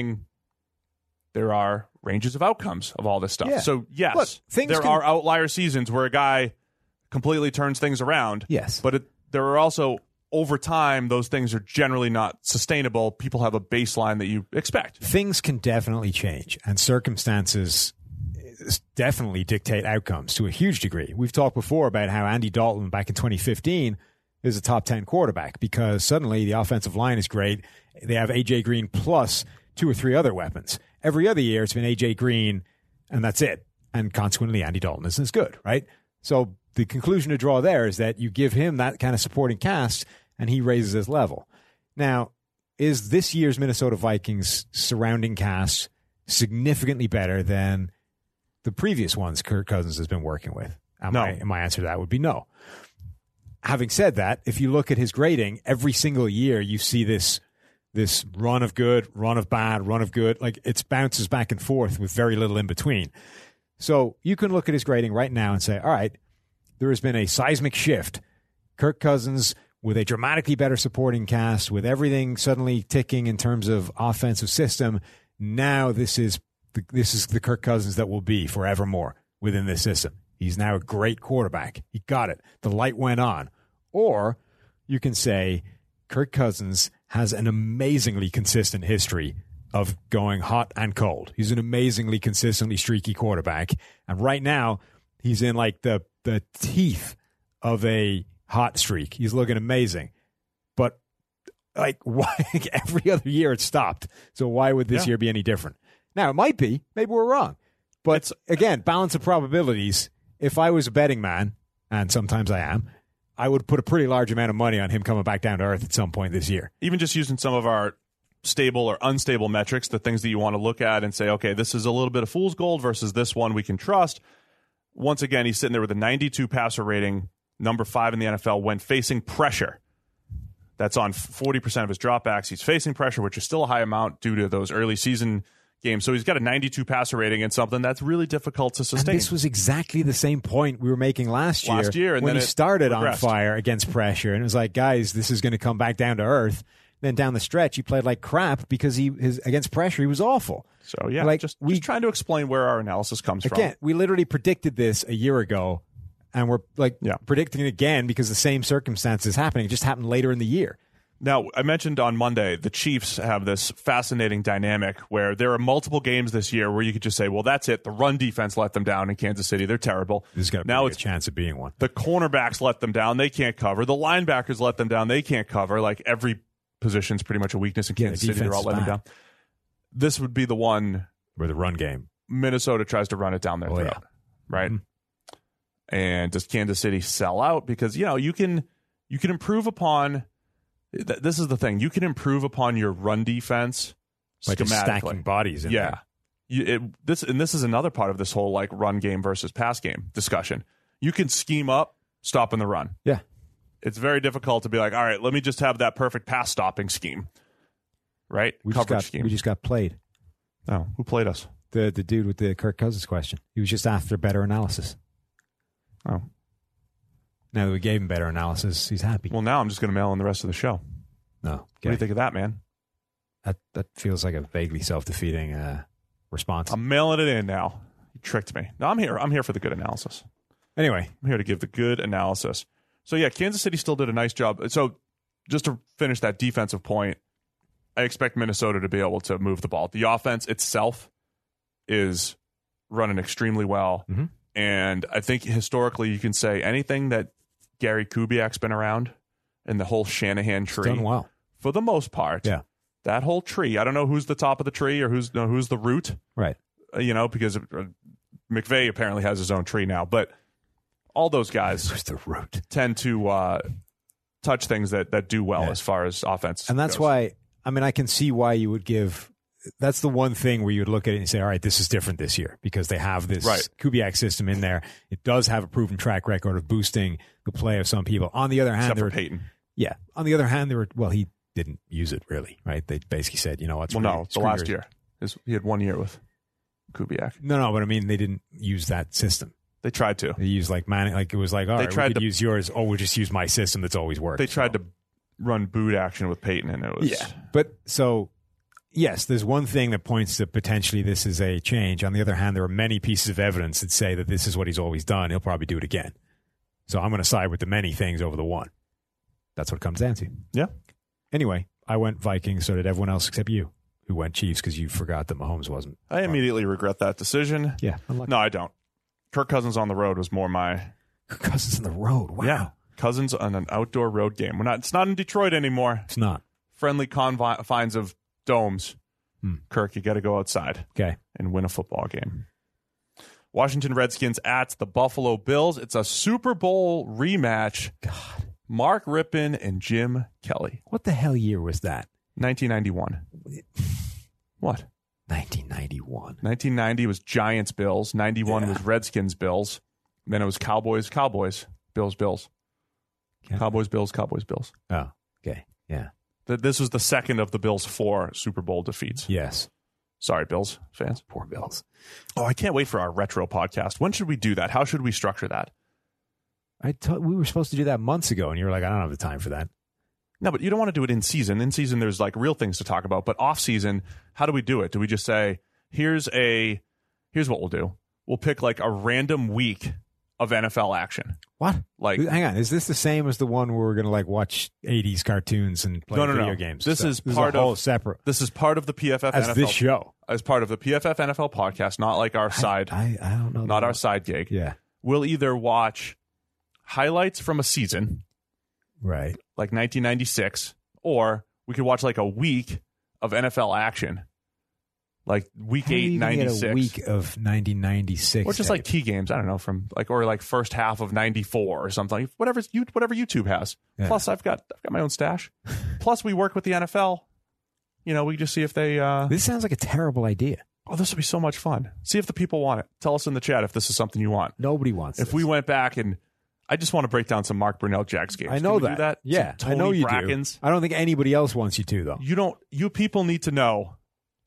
there are ranges of outcomes of all this stuff.
Yeah.
So yes, there are outlier seasons where a guy completely turns things around.
Yes.
But there are also, over time, those things are generally not sustainable. People have a baseline that you expect.
Things can definitely change, and circumstances definitely dictate outcomes to a huge degree. We've talked before about how Andy Dalton back in 2015 is a top 10 quarterback because suddenly the offensive line is great. They have A.J. Green plus 2 or 3 other weapons. Every other year it's been A.J. Green and that's it. And consequently, Andy Dalton isn't as good, right? So the conclusion to draw there is that you give him that kind of supporting cast and he raises his level. Now, is this year's Minnesota Vikings surrounding cast significantly better than the previous ones Kirk Cousins has been working with? My answer to that would be no. Having said that, if you look at his grading, every single year you see this run of good, run of bad, run of good. Like it bounces back and forth with very little in between. So you can look at his grading right now and say, all right, there has been a seismic shift. Kirk Cousins with a dramatically better supporting cast, with everything suddenly ticking in terms of offensive system. Now this is the Kirk Cousins that will be forevermore within this system. He's now a great quarterback. He got it. The light went on. Or you can say Kirk Cousins has an amazingly consistent history of going hot and cold. He's an amazingly consistently streaky quarterback. And right now, he's in like the teeth of a hot streak. He's looking amazing. But like why every other year it stopped. So why would this year be any different? Now, it might be. Maybe we're wrong. But again, balance of probabilities. If I was a betting man, and sometimes I am, I would put a pretty large amount of money on him coming back down to earth at some point this year.
Even just using some of our stable or unstable metrics, the things that you want to look at and say, okay, this is a little bit of fool's gold versus this one we can trust. Once again, he's sitting there with a 92 passer rating, number 5 in the NFL when facing pressure. That's on 40% of his dropbacks. He's facing pressure, which is still a high amount due to those early season game. So he's got a 92 passer rating and something that's really difficult to sustain.
And this was exactly the same point we were making last year
and
when
then
he started on
regressed.
fire against pressure. And it was like, guys, this is going to come back down to earth. Then down the stretch, he played like crap because his against pressure, he was awful.
So, yeah,
like
just trying to explain where our analysis comes from.
Again, we literally predicted this a year ago, and we're predicting it again because the same circumstances happening. It just happened later in the year.
Now, I mentioned on Monday, the Chiefs have this fascinating dynamic where there are multiple games this year where you could just say, well, that's it. The run defense let them down in Kansas City. They're terrible.
There's got a chance of being one.
The cornerbacks let them down. They can't cover. The linebackers let them down. They can't cover. Like every position's pretty much a weakness in Kansas City. They're all letting them down. This would be the one
where the run game.
Minnesota tries to run it down their throat, right? Mm-hmm. And does Kansas City sell out? Because, you can improve upon... This is the thing. You can improve upon your run defense
by just
schematically.
stacking bodies in there.
This is another part of this whole like run game versus pass game discussion. You can scheme up stopping the run.
Yeah.
It's very difficult to be like, all right, let me just have that perfect pass stopping scheme. Right? Coverage scheme.
We just got played.
Oh, who played us?
The dude with the Kirk Cousins question. He was just after better analysis.
Oh.
Now that we gave him better analysis, he's happy.
Well, now I'm just going to mail in the rest of the show.
No.
What do you think of that, man?
That feels like a vaguely self-defeating response.
I'm mailing it in now. You tricked me. No, I'm here. I'm here for the good analysis.
Anyway.
I'm here to give the good analysis. So, yeah, Kansas City still did a nice job. So, just to finish that defensive point, I expect Minnesota to be able to move the ball. The offense itself is running extremely well.
Mm-hmm.
And I think historically you can say anything that Gary Kubiak's been around and the whole Shanahan tree.
He's done well.
For the most part.
Yeah.
That whole tree. I don't know who's the top of the tree or who's the root.
Right.
Because McVay apparently has his own tree now. But all those guys
who's the root?
Tend to touch things that do well as far as offense
And that's
goes.
why, I can see why you would give... That's the one thing where you would look at it and say, all right, this is different this year because they have this Kubiak system in there. It does have a proven track record of boosting the play of some people. On the other hand,
except for Peyton.
Yeah. On the other hand, he didn't use it really, right? They basically said, what?
Well, no, the last year. He had 1 year with Kubiak.
No, but they didn't use that system.
They tried to.
They used it was like, all right, we could use yours. Oh, we'll just use my system that's always worked.
They tried to run boot action with Peyton and it was...
Yeah. But so... Yes, there's one thing that points to potentially this is a change. On the other hand, there are many pieces of evidence that say that this is what he's always done. He'll probably do it again. So I'm going to side with the many things over the one. That's what it comes down to.
Yeah.
Anyway, I went Vikings, so did everyone else except you, who went Chiefs because you forgot that Mahomes wasn't.
I immediately regret that decision.
Yeah.
No, I don't. Kirk Cousins on the road was more my...
Kirk Cousins on the road? Wow.
Yeah. Cousins on an outdoor road game. It's not in Detroit anymore.
It's not.
Friendly confines of domes. Kirk, you got to go outside and win a football game. Washington Redskins at the Buffalo Bills. It's a Super Bowl rematch.
God.
Mark Rippon and Jim Kelly.
What the hell year was that?
1991. What?
1991.
1990 was Giants Bills. 91 was Redskins Bills. Then it was Cowboys Bills.
Okay.
Cowboys Bills.
Oh, okay. Yeah.
This was the second of the Bills' 4 Super Bowl defeats.
Yes.
Sorry, Bills fans.
Poor Bills.
Oh, I can't wait for our retro podcast. When should we do that? How should we structure that?
We were supposed to do that months ago, and you were like, I don't have the time for that.
No, but you don't want to do it in season. In season, there's like real things to talk about. But off season, how do we do it? Do we just say, here's what we'll do. We'll pick like a random week of NFL action.
What?
Like,
hang on. Is this the same as the one where we're going to like watch 80s cartoons and play video games?
This is part of separate. This is part of the PFF
as
NFL
this show.
As part of the PFF NFL podcast, not like our side.
I don't know.
Not our side gig.
Yeah.
We'll either watch highlights from a season,
right,
like 1996, or we could watch like a week of NFL action. Like week 8, 96.
A week of 1996.
Or just like key games. I don't know, from like, or like first half of 94 or something. Whatever YouTube has. Yeah. Plus I've got my own stash. Plus we work with the NFL. We just see if they
This sounds like a terrible idea.
Oh, this would be so much fun. See if the people want it. Tell us in the chat if this is something you want.
Nobody wants
If we went back and I just want to break down some Mark Brunell Jags games.
I know
Can we do that.
Yeah, I know you
Brackens?
do. I don't think anybody else wants you to, though.
You people need to know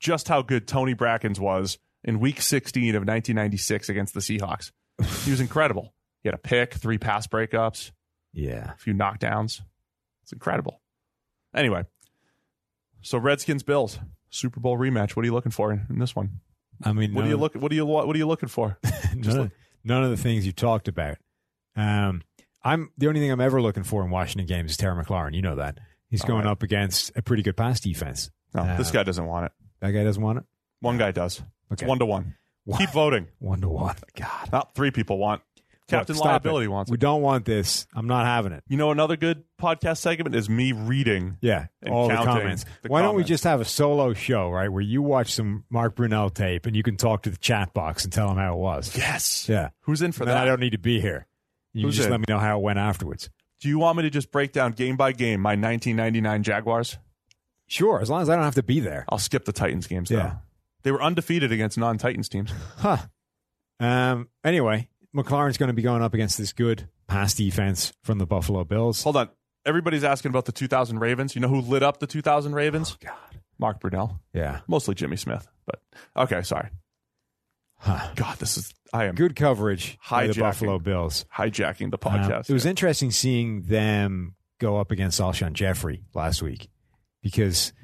just how good Tony Brackens was in Week 16 of 1996 against the Seahawks. He was incredible. He had a pick, 3 pass breakups,
Yeah.
a few knockdowns. It's incredible. Anyway, so Redskins-Bills, Super Bowl rematch. What are you looking for in this one?
I mean,
What are you looking for?
none of the things you talked about. The only thing I'm ever looking for in Washington games is Terry McLaurin. You know that. He's going up against a pretty good pass defense.
No, this guy doesn't want it.
That guy doesn't want it?
One guy does. It's
Okay.
1-1. Keep voting.
1-1. God.
Not 3 people want. Captain
Look, stop
Liability
it.
wants
We
it.
don't want this. I'm not having it.
You know, another good podcast segment is me reading.
Yeah,
And
all the
counting
comments.
the
Why don't we
comments.
just have a solo show, right, where you watch some Mark Brunell tape and you can talk to the chat box and tell them how it was?
Yes.
Yeah.
Who's in for
And then
that?
I don't need to be here. You
Who's
just
in?
let me know how it went afterwards.
Do you want me to just break down game by game my 1999 Jaguars?
Sure, as long as I don't have to be there.
I'll skip the Titans games, though.
Yeah.
They were undefeated against non-Titans teams.
Huh. Anyway, McLaurin's going to be going up against this good pass defense from the Buffalo Bills.
Hold on. Everybody's asking about the 2000 Ravens. You know who lit up the 2000 Ravens?
Oh, God.
Mark Brunell.
Yeah.
Mostly Jimmy Smith. But okay, sorry.
Huh.
God, I am
Good coverage by the
Hijacking.
Buffalo Bills.
hijacking the podcast.
It was interesting seeing them go up against Alshon Jeffrey last week because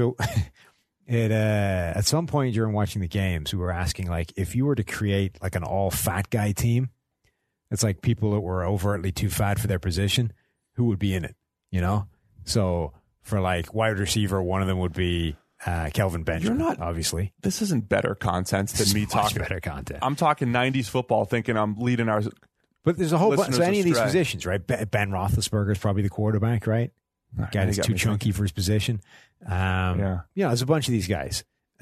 at some point during watching the games, we were asking, like, if you were to create like an all fat guy team, it's like people that were overtly too fat for their position, who would be in it, you know? So for like wide receiver, one of them would be Kelvin Benjamin.
You're not-
obviously.
This isn't better content than me
Much
talking.
better content.
I'm talking 90s football, thinking I'm leading our.
But there's a whole bunch.
listeners
So any of these
astray.
positions, right? Ben Roethlisberger is probably the quarterback, right? Guy
you
that's
got
too
me
chunky for his position.
Yeah.
There's a bunch of these guys.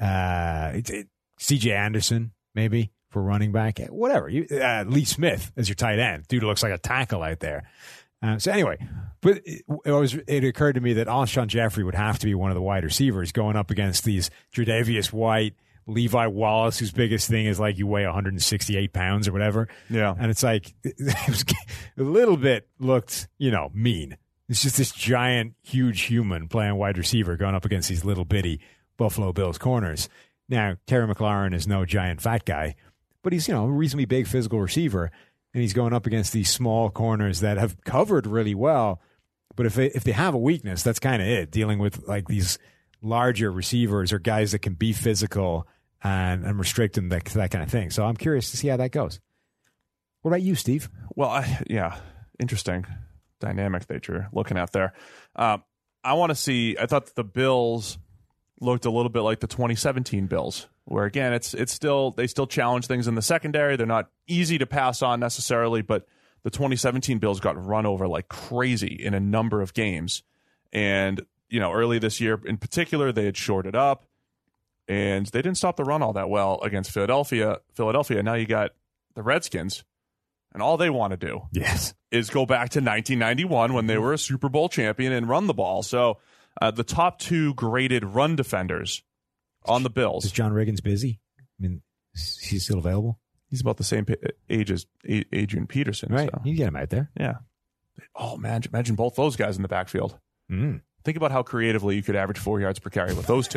C.J. Anderson, maybe, for running back. Whatever. Lee Smith as your tight end. Dude looks like a tackle out there. So anyway, but it occurred to me that Alshon Jeffrey would have to be one of the wide receivers going up against these Tre'Davious White, Levi Wallace, whose biggest thing is like you weigh 168 pounds or whatever.
Yeah.
And it's like, it was a little bit looked, mean. It's just this giant, huge human playing wide receiver going up against these little bitty Buffalo Bills corners. Now, Terry McLaurin is no giant fat guy, but he's, a reasonably big physical receiver, and he's going up against these small corners that have covered really well. But if they have a weakness, that's kind of it, dealing with like these larger receivers or guys that can be physical and restrict them, that kind of thing. So I'm curious to see how that goes. What about you, Steve?
Well, interesting dynamic that you're looking at there. I want to see. I thought the Bills looked a little bit like the 2017 Bills, where again, they still challenge things in the secondary. They're not easy to pass on necessarily, but the 2017 Bills got run over like crazy in a number of games. And early this year in particular, they had shorted up, and they didn't stop the run all that well against Philadelphia. Now you got the Redskins, and all they want to do is go back to 1991 when they were a Super Bowl champion and run the ball. So the top 2 graded run defenders on the Bills.
Is John Riggins busy? I mean, is he still available?
He's about the same age as Adrian Peterson.
Right.
So.
You can get him out there.
Yeah. Oh, man. Imagine both those guys in the backfield. Think about how creatively you could average 4 yards per carry with those two.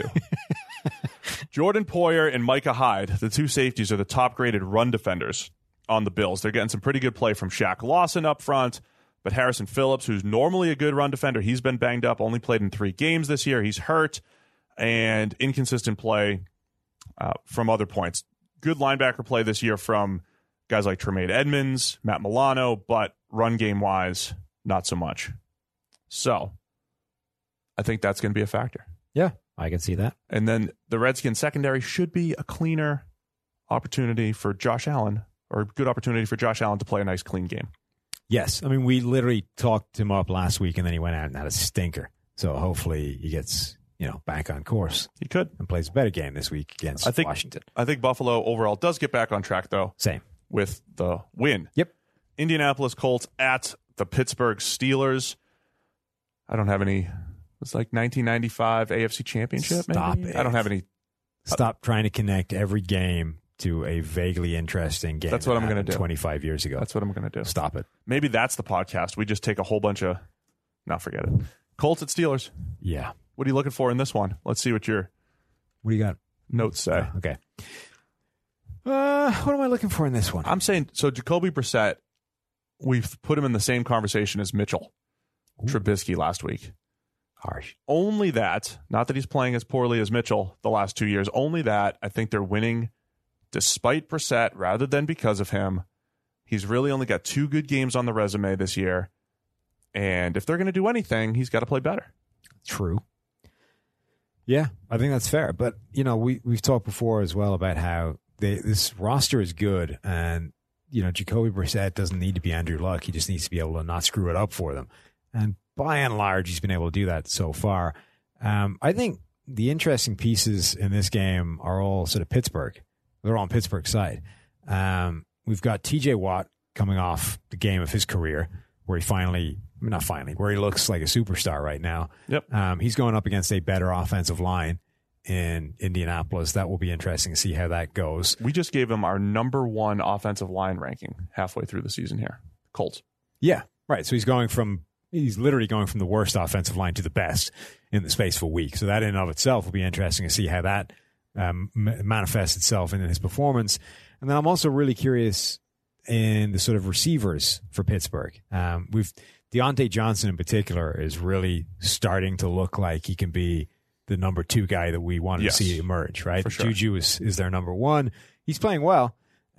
Jordan Poyer and Micah Hyde, the 2 safeties, are the top graded run defenders on the Bills. They're getting some pretty good play from Shaq Lawson up front, but Harrison Phillips, who's normally a good run defender, he's been banged up, only played in 3 games this year. He's hurt, and inconsistent play from other points. Good linebacker play this year from guys like Tremaine Edmonds, Matt Milano, but run game-wise, not so much. So I think that's going to be a factor.
Yeah, I can see that.
And then the Redskins secondary should be a cleaner opportunity for Josh Allen, or a good opportunity for Josh Allen to play a nice, clean game.
Yes. I mean, we literally talked him up last week, and then he went out and had a stinker. So hopefully he gets, back on course.
He could.
And plays a better game this week against Washington.
I think Buffalo overall does get back on track, though.
Same.
With the win.
Yep.
Indianapolis Colts at the Pittsburgh Steelers. I don't have any. It's like 1995 AFC Championship,
Stop
maybe?
it.
I don't have any.
Stop trying to connect every game to a vaguely interesting game.
That's what I'm going to do.
25 years ago.
That's what I'm going to do.
Stop it.
Maybe that's the podcast. We just take a whole bunch of. No, forget it. Colts at Steelers.
Yeah.
What are you looking for in this one? Let's see what you're.
What do you got?
notes say.
Okay. What am I looking for in this one?
I'm saying, so Jacoby Brissett, we've put him in the same conversation as Mitchell Trubisky last week.
Harsh.
Only that, not that he's playing as poorly as Mitchell the last 2 years, only that I think they're winning despite Brissett rather than because of him. He's really only got 2 good games on the resume this year. And if they're going to do anything, he's got to play better.
True. Yeah, I think that's fair. But, we've talked before as well about how this roster is good. And, Jacoby Brissett doesn't need to be Andrew Luck. He just needs to be able to not screw it up for them. And by and large, he's been able to do that so far. I think the interesting pieces in this game are all sort of Pittsburgh. They're all on Pittsburgh's side. We've got TJ Watt coming off the game of his career where where he looks like a superstar right now.
Yep.
He's going up against a better offensive line in Indianapolis. That will be interesting to see how that goes.
We just gave him our number 1 offensive line ranking halfway through the season here. Colts.
Yeah, right. So he's literally going from the worst offensive line to the best in the space of a week. So that in and of itself will be interesting to see how that manifests itself in his performance. And then I'm also really curious in the sort of receivers for Pittsburgh. Deontay Johnson in particular is really starting to look like he can be the number 2 guy that we wanted to see emerge, right?
For sure.
Juju is their number 1. He's playing well,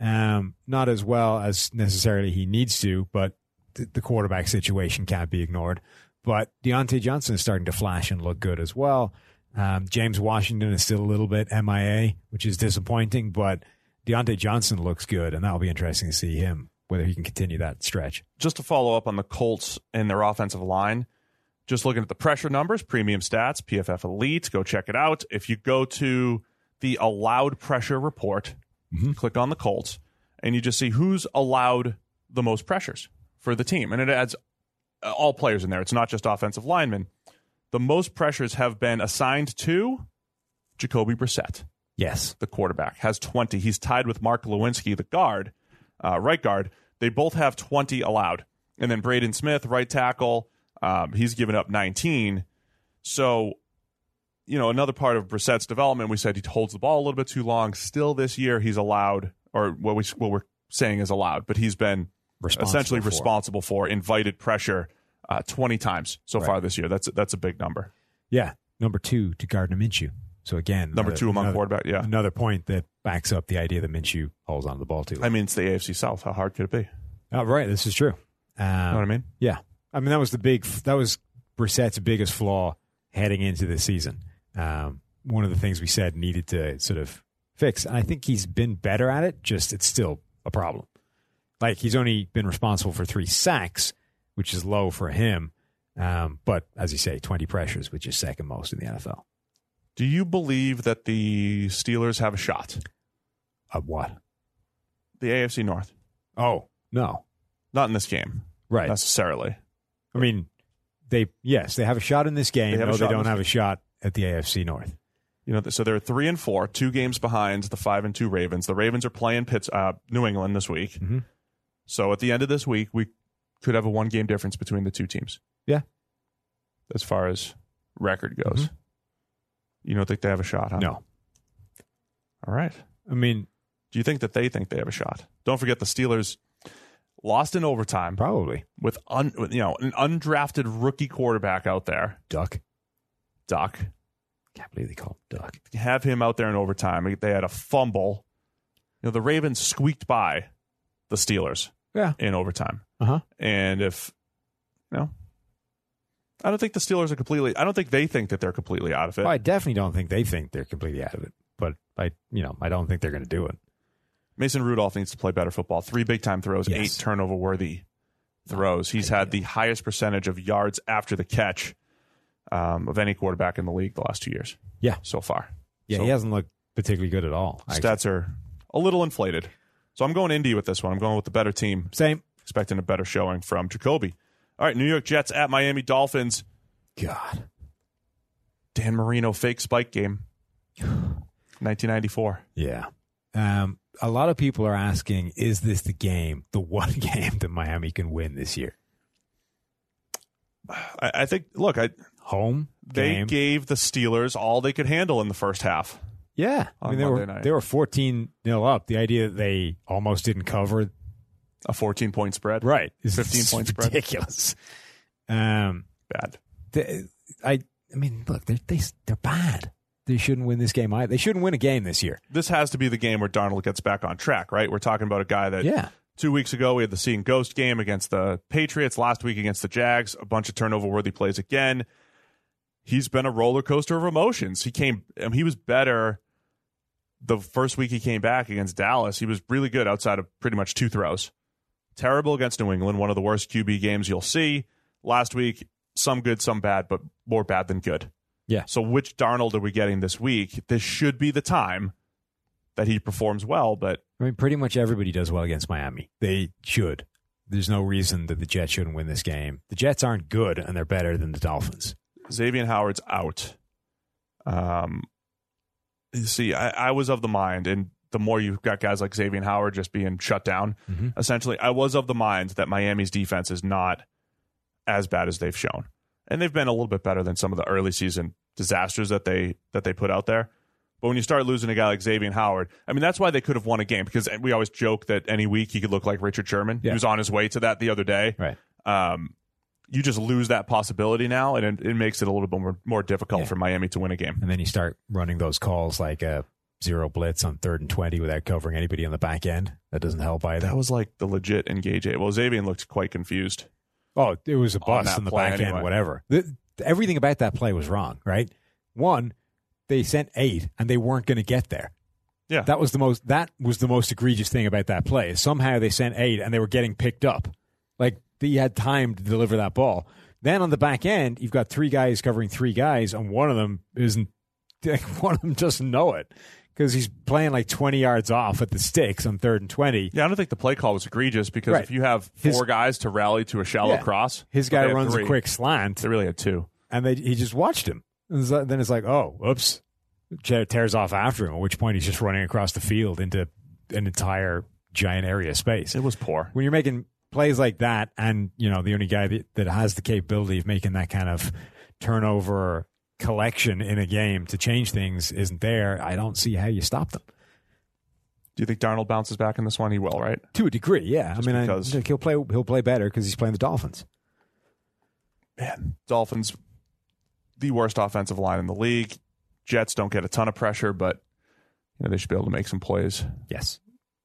not as well as necessarily he needs to, but the quarterback situation can't be ignored. But Deontay Johnson is starting to flash and look good as well. James Washington is still a little bit MIA, which is disappointing, but Deontay Johnson looks good, and that'll be interesting to see him, whether he can continue that stretch.
Just to follow up on the Colts and their offensive line, just looking at the pressure numbers, premium stats, PFF Elite, go check it out. If you go to the allowed pressure report, click on the Colts, and you just see who's allowed the most pressures for the team. And it adds all players in there. It's not just offensive linemen. The most pressures have been assigned to Jacoby Brissett.
Yes.
The quarterback has 20. He's tied with Mark Lewinsky, the guard, right guard. They both have 20 allowed. And then Braden Smith, right tackle, he's given up 19. So, another part of Brissett's development, we said he holds the ball a little bit too long. Still this year, he's allowed, or what we're saying is allowed, but he's been responsible for invited pressure 20 times so far this year. That's a big number.
Yeah. Number 2 to Gardner Minshew. So again,
number 2 among quarterback. Yeah.
Another point that backs up the idea that Minshew holds on to the ball too.
I mean, it's the AFC South. How hard could it be?
Oh, right. This is true.
You know what I mean?
Yeah. I mean, that was Brissett's biggest flaw heading into this season. One of the things we said needed to sort of fix. And I think he's been better at it. Just it's still a problem. Like he's only been responsible for 3 sacks, which is low for him. But as you say, 20 pressures, which is second most in the NFL.
Do you believe that the Steelers have a shot?
Of what?
The AFC North.
Oh, no.
Not in this game.
Right.
Necessarily.
I mean, they have a shot in this game. No, they don't have a shot at the AFC North.
So they're 3-4, 2 games behind the 5-2 Ravens. The Ravens are playing New England this week.
Mm-hmm.
So at the end of this week, we could have a 1-game difference between the 2 teams.
Yeah.
As far as record goes.
Mm-hmm.
You don't think they have a shot, huh?
No.
All right.
I mean,
do you think that they think they have a shot? Don't forget the Steelers lost in overtime.
Probably.
With an undrafted rookie quarterback out there.
Duck. Can't believe they call him Duck.
Have him out there in overtime. They had a fumble. The Ravens squeaked by the Steelers in overtime.
Uh-huh.
And if, I don't think the Steelers are I don't think they think that they're completely out of it.
Well, I definitely don't think they think they're completely out of it. But I don't think they're going to do it.
Mason Rudolph needs to play better football. 3 big-time throws, 8 turnover-worthy throws. He's had the highest percentage of yards after the catch of any quarterback in the league the last 2 years.
Yeah.
So far.
Yeah, he hasn't looked particularly good at all.
Stats are a little inflated. So I'm going Indy with this one. I'm going with the better team.
Same.
Expecting a better showing from Jacoby. All right, New York Jets at Miami Dolphins.
God.
Dan Marino fake spike game. 1994.
Yeah. A lot of people are asking, is this the one game that Miami can win this year?
I think, look,
home
they
game.
gave the Steelers all they could handle in the first half.
Yeah. I mean,
Monday night.
they were 14-0 up. The idea that they almost didn't cover.
A 14-point spread.
Right.
15-point spread.
Ridiculous.
Bad.
I mean, look, they're bad. They shouldn't win this game either. They shouldn't win a game this year.
This has to be the game where Darnold gets back on track, right? We're talking about a guy that 2 weeks ago we had the See and Ghost game against the Patriots, last week against the Jags, a bunch of turnover-worthy plays again. He's been a roller coaster of emotions. He was better the first week he came back against Dallas. He was really good outside of pretty much 2 throws. Terrible against New England, one of the worst QB games you'll see. Last week, some good, some bad, but more bad than good.
Yeah.
So which Darnold are we getting this week? This should be the time that he performs well, but
I mean, pretty much everybody does well against Miami. They should. There's no reason that the Jets shouldn't win this game. The Jets aren't good, and they're better than the Dolphins.
Xavier Howard's out. You see, I was of the mind, and the more you've got guys like Xavier Howard just being shut down, essentially, I was of the mind that Miami's defense is not as bad as they've shown. And they've been a little bit better than some of the early season disasters that they put out there. But when you start losing a guy like Xavier Howard, I mean, that's why they could have won a game, because we always joke that any week he could look like Richard Sherman.
Yeah.
He was on his way to that the other day.
Right.
You just lose that possibility now, and it makes it a little bit more difficult for Miami to win a game.
And then you start running those calls like a zero blitz on 3rd and 20 without covering anybody on the back end. That doesn't help either.
That was like the legit engage. Well, Xavier looked quite confused.
Oh, it was a bust in the back end, whatever. Everything about that play was wrong, right? One, they sent 8 and they weren't going to get there.
Yeah.
That was the most egregious thing about that play. Somehow they sent 8 and they were getting picked up. Like, he had time to deliver that ball. Then on the back end, you've got 3 guys covering 3 guys, and one of them doesn't know it because he's playing like 20 yards off at the sticks on 3rd and 20.
Yeah, I don't think the play call was egregious because if you have 4 guys to rally to a shallow cross,
his guy runs a quick slant.
They really had 2.
And he just watched him. And then it's like, oh, whoops. Tears off after him, at which point he's just running across the field into an entire giant area of space.
It was poor.
When you're making plays like that, and the only guy that has the capability of making that kind of turnover collection in a game to change things isn't there, I don't see how you stop them.
Do you think Darnold bounces back in this one? He will, right?
To a degree, yeah.
Just
I mean, he'll play better because he's playing the Dolphins.
Man, Dolphins, the worst offensive line in the league. Jets don't get a ton of pressure, but they should be able to make some plays.
Yes.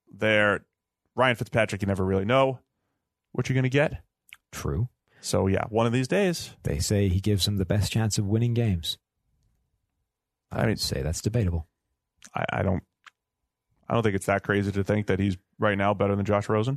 Ryan Fitzpatrick, you never really know what you're going to get.
True.
So, yeah, one of these days.
They say he gives them the best chance of winning games. I would say that's debatable.
I don't think it's that crazy to think that he's right now better than Josh Rosen.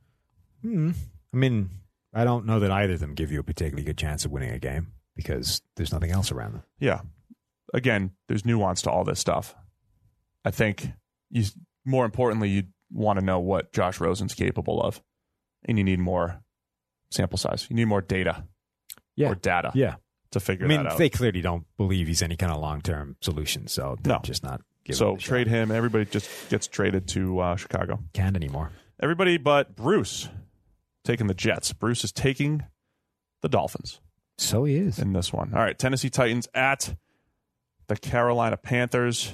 I mean, I don't know that either of them give you a particularly good chance of winning a game because there's nothing else around them.
Yeah. Again, there's nuance to all this stuff. I think more importantly, you want to know what Josh Rosen's capable of, and you need more sample size. You need more data or data to figure that out.
I mean, they clearly don't believe he's any kind of long-term solution, so they're just not giving him a
trade him. Everybody just gets traded to Chicago.
Can't anymore.
Everybody but Bruce taking the Jets. Bruce is taking the Dolphins.
So he is.
In this one. All right, Tennessee Titans at the Carolina Panthers.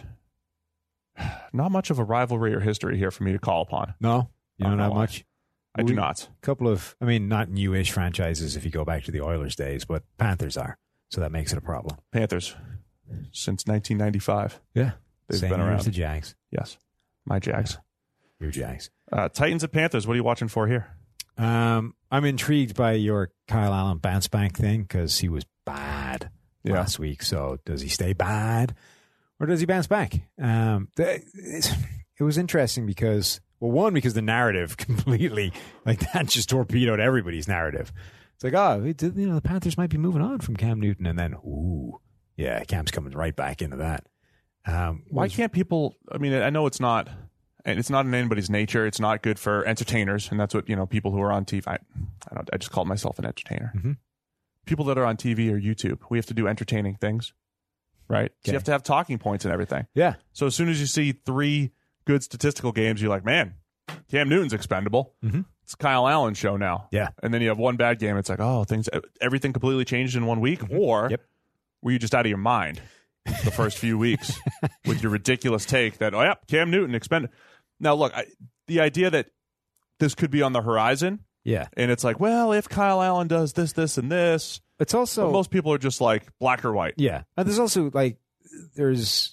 Not much of a rivalry or history here for me to call upon.
No? You don't have much?
I do not.
A couple of, not newish franchises if you go back to the Oilers days, but Panthers are. So that makes it a problem.
Panthers, since 1995.
Yeah.
They've
Same
been around.
as the Jags.
Yes. My Jags.
Your Jags.
Titans at Panthers. What are you watching for here?
I'm intrigued by your Kyle Allen bounce back thing because he was bad last week. So does he stay bad or does he bounce back? It was interesting because, because the narrative completely, that just torpedoed everybody's narrative. It's like, the Panthers might be moving on from Cam Newton. And then, Cam's coming right back into that.
Why can't people, I know it's not in anybody's nature. It's not good for entertainers. And that's what, people who are on TV, I just called myself an entertainer.
Mm-hmm.
People that are on TV or YouTube, we have to do entertaining things, right? So you have to have talking points and everything.
Yeah.
So as soon as you see 3 good statistical games, you're like, man, Cam Newton's expendable.
Mm-hmm.
It's Kyle Allen's show now.
Yeah.
And then you have one bad game. It's like, everything completely changed in 1 week, or were you just out of your mind? the first few weeks with your ridiculous take that, Cam Newton expended. Now, look, the idea that this could be on the horizon, and it's like, well, if Kyle Allen does this, this, and this,
it's also
but most people are just like black or white.
Yeah, and there's also like there's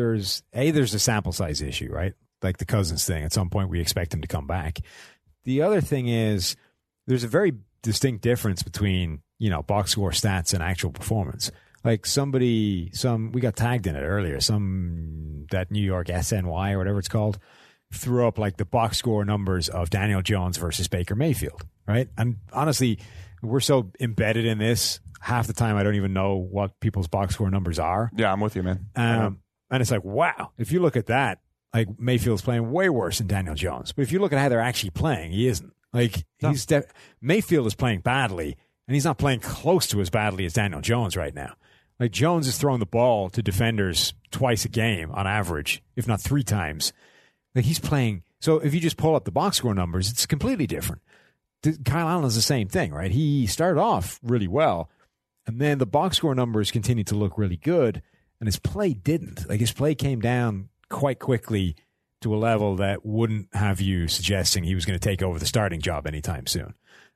a sample size issue, right? Like the Cousins thing. At some point, we expect him to come back. The other thing is there's a very distinct difference between box score stats and actual performance. Like we got tagged in it earlier. That New York SNY or whatever it's called threw up like the box score numbers of Daniel Jones versus Baker Mayfield, right? And honestly, we're so embedded in this, half the time I don't even know what people's box score numbers are.
Yeah, I'm with you, man.
And it's like, wow, if you look at that, like Mayfield's playing way worse than Daniel Jones. But if you look at how they're actually playing, he isn't. Like Mayfield is playing badly, and he's not playing close to as badly as Daniel Jones right now. Like Jones is throwing the ball to defenders twice a game on average, if not 3 times. Like he's playing. So if you just pull up the box score numbers, it's completely different. Kyle Allen is the same thing, right? He started off really well, and then the box score numbers continued to look really good, and his play didn't. Like his play came down quite quickly to a level that wouldn't have you suggesting he was going to take over the starting job anytime soon.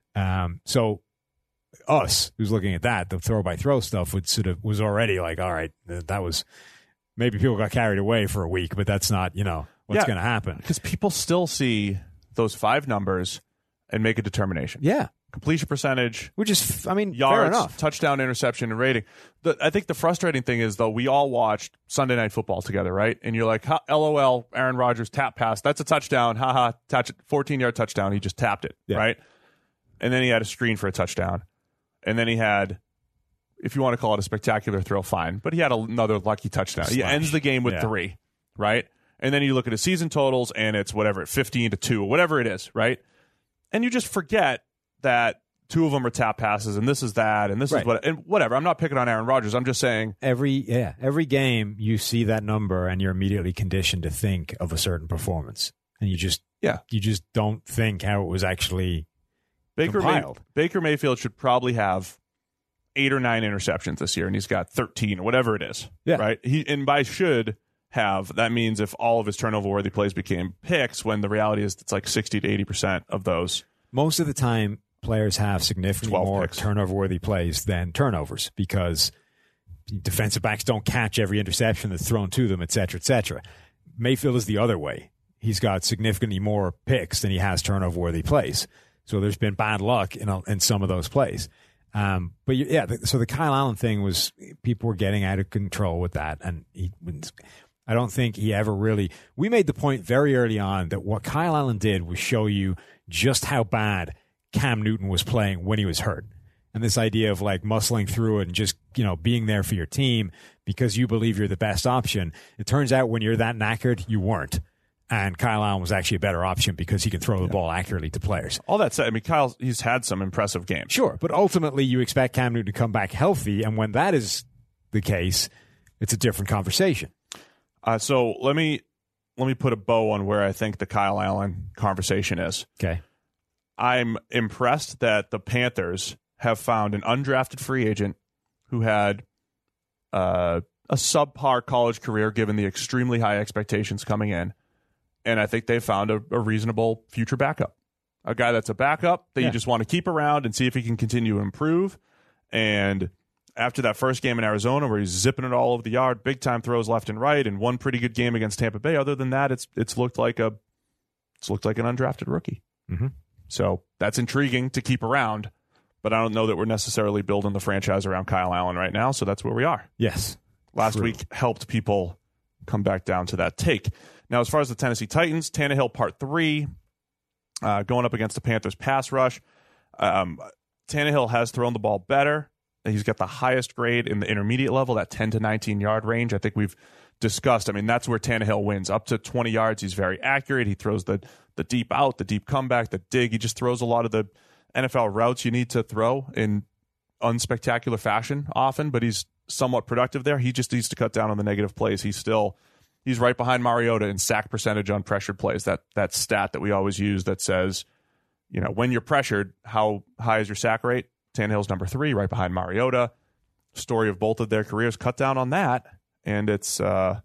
So us, who's looking at that, the throw-by-throw stuff was already like, all right, that was maybe people got carried away for a week, but that's not, what's going to happen.
Because people still see those 5 numbers and make a determination.
Yeah.
Completion percentage.
Which is,
yards,
fair enough.
Touchdown, interception, and rating. I think the frustrating thing is, though, we all watched Sunday Night Football together, right? And you're like, LOL, Aaron Rodgers tap pass. That's a touchdown. Haha, 14-yard touchdown. He just tapped it, right? And then he had a screen for a touchdown. And then he had, if you want to call it a spectacular throw, fine. But he had another lucky touchdown. He ends the game with 3, right? And then you look at his season totals, and it's 15-2, or whatever it is, right? And you just forget that 2 of them are tap passes, and this is that, and this is whatever. I'm not picking on Aaron Rodgers. I'm just saying
every game you see that number, and you're immediately conditioned to think of a certain performance, and you just don't think how it was actually compiled.
Baker Mayfield should probably have 8 or 9 interceptions this year, and he's got 13 or whatever it is.
Yeah.
Right. And by should have, that means if all of his turnover-worthy plays became picks, when the reality is it's like 60 to 80% of those.
Most of the time, players have significantly more turnover-worthy plays than turnovers because defensive backs don't catch every interception that's thrown to them, et cetera, et cetera. Mayfield is the other way. He's got significantly more picks than he has turnover-worthy plays. So there's been bad luck in some of those plays. So the Kyle Allen thing was, people were getting out of control with that, and I don't think he ever really. We made the point very early on that what Kyle Allen did was show you just how bad Cam Newton was playing when he was hurt. And this idea of like muscling through it and just, being there for your team because you believe you're the best option. It turns out when you're that knackered, you weren't. And Kyle Allen was actually a better option because he can throw the ball accurately to players.
All that said, Kyle, he's had some impressive games.
Sure, but ultimately you expect Cam Newton to come back healthy, and when that is the case, it's a different conversation.
So let me put a bow on where I think the Kyle Allen conversation is.
Okay.
I'm impressed that the Panthers have found an undrafted free agent who had a subpar college career given the extremely high expectations coming in. And I think they found a reasonable future backup. A guy that's a backup that you just want to keep around and see if he can continue to improve. And after that first game in Arizona where he's zipping it all over the yard, big-time throws left and right, and one pretty good game against Tampa Bay, other than that, it's looked like an undrafted rookie.
Mm-hmm.
So that's intriguing to keep around, but I don't know that we're necessarily building the franchise around Kyle Allen right now, so that's where we are.
Yes.
Last week helped people come back down to that take. Now, as far as the Tennessee Titans, Tannehill Part 3, going up against the Panthers pass rush. Tannehill has thrown the ball better. He's got the highest grade in the intermediate level, that 10 to 19-yard range. I think we've discussed. That's where Tannehill wins. Up to 20 yards, he's very accurate. He throws the deep out, the deep comeback, the dig. He just throws a lot of the NFL routes you need to throw in unspectacular fashion often, but he's somewhat productive there. He just needs to cut down on the negative plays. He's right behind Mariota in sack percentage on pressured plays. That stat that we always use that says, when you're pressured, how high is your sack rate? Tannehill's number 3, right behind Mariota. Story of both of their careers. Cut down on that, and it's an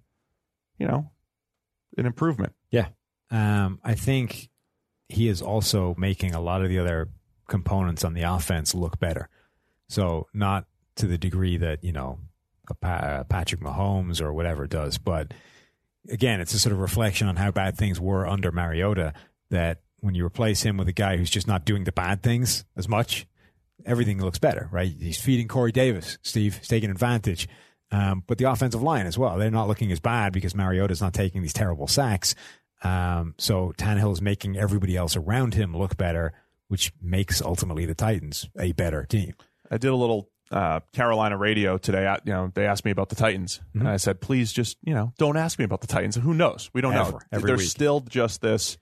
improvement.
Yeah. I think he is also making a lot of the other components on the offense look better. So not to the degree that, Patrick Mahomes or whatever does. But again, it's a sort of reflection on how bad things were under Mariota, that when you replace him with a guy who's just not doing the bad things as much, everything looks better, right? He's feeding Corey Davis. Steve is taking advantage. But the offensive line as well, they're not looking as bad because Mariota's not taking these terrible sacks. So Tannehill is making everybody else around him look better, which makes ultimately the Titans a better team.
I did a little Carolina radio today. They asked me about the Titans, and I said, please just, don't ask me about the Titans. Who knows? We don't know. They're still just this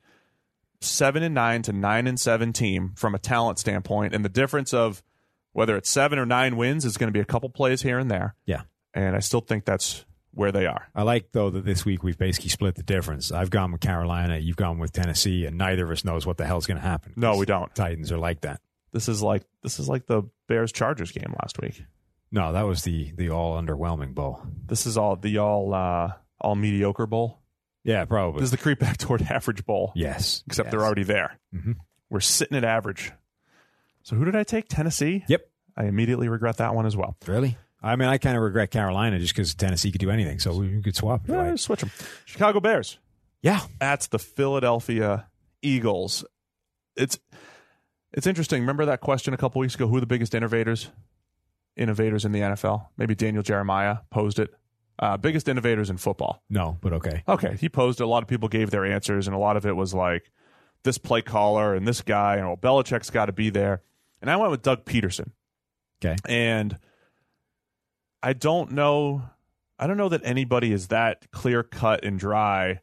7-9 to 9-7 team from a talent standpoint, and the difference of whether it's 7 or 9 wins is going to be a couple plays here and there.
Yeah,
and I still think that's where they are.
I like, though, that this week we've basically split the difference. I've gone with Carolina, you've gone with Tennessee, and neither of us knows what the hell's going to happen.
No, we don't.
Titans are like that.
This is like the Bears-Chargers game last week.
No, that was the all underwhelming bowl.
This is all mediocre bowl.
Yeah, probably.
This is the creep back toward average bowl.
Yes,
except they're already there. Mm-hmm. We're sitting at average. So who did I take? Tennessee.
Yep.
I immediately regret that one as well.
Really? I mean, I kind of regret Carolina just because Tennessee could do anything, so we could swap.
Yeah, switch them. Chicago Bears.
Yeah,
that's the Philadelphia Eagles. It's interesting. Remember that question a couple weeks ago? Who are the biggest innovators in the NFL? Maybe Daniel Jeremiah posed it. Biggest innovators in football.
No, but okay.
Okay, he posed it. A lot of people gave their answers, and a lot of it was like this play caller and this guy, and Belichick's got to be there. And I went with Doug Peterson.
Okay.
And I don't know that anybody is that clear-cut and dry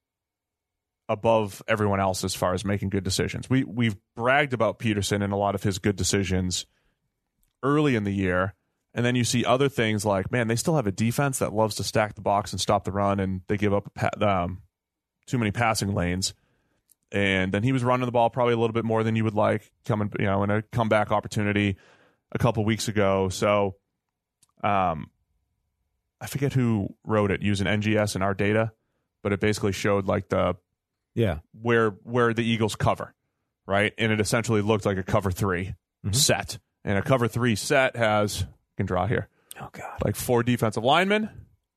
above everyone else as far as making good decisions. We've bragged about Peterson and a lot of his good decisions early in the year, and then you see other things like, man, they still have a defense that loves to stack the box and stop the run, and they give up too many passing lanes. And then he was running the ball probably a little bit more than you would like, coming in a comeback opportunity a couple weeks ago. So I forget who wrote it using NGS and our data, but it basically showed like where the Eagles cover, right? And it essentially looked like a cover 3 set. And a cover 3 set has, I can draw here.
Oh God.
Like 4 defensive linemen,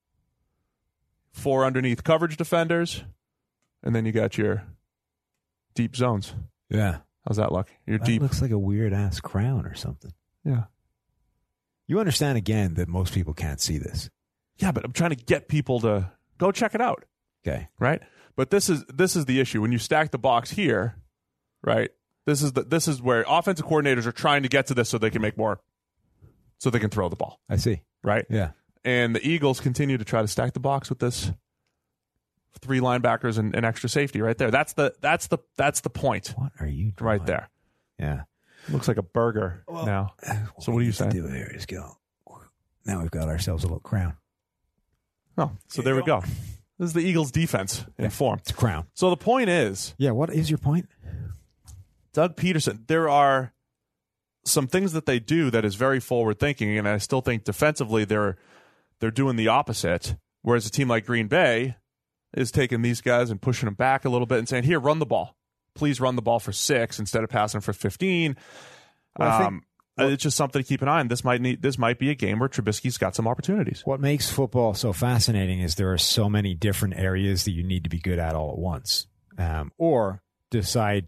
4 underneath coverage defenders, and then you got your deep zones.
Yeah.
How's that look?
That
deep.
Looks like a weird ass crown or something.
Yeah.
You understand again that most people can't see this.
Yeah, but I'm trying to get people to go check it out.
Okay.
Right? But this is the issue. When you stack the box here, right? This is where offensive coordinators are trying to get to this so they can make more, so they can throw the ball.
I see.
Right?
Yeah.
And the Eagles continue to try to stack the box with this 3 linebackers and extra safety right there. That's the point.
What are you doing?
Right there?
Yeah.
Looks like a burger now. So what do you say?
Do here is go. Now we've got ourselves a little crown.
Oh, so there we go. This is the Eagles' defense in form.
It's a crown.
So the point is...
Yeah, what is your point?
Doug Peterson, there are some things that they do that is very forward-thinking, and I still think defensively they're doing the opposite, whereas a team like Green Bay is taking these guys and pushing them back a little bit and saying, here, run the ball. Please run the ball for 6 instead of passing for 15. Well, it's just something to keep an eye on. This might be a game where Trubisky's got some opportunities.
What makes football so fascinating is there are so many different areas that you need to be good at all at once, or decide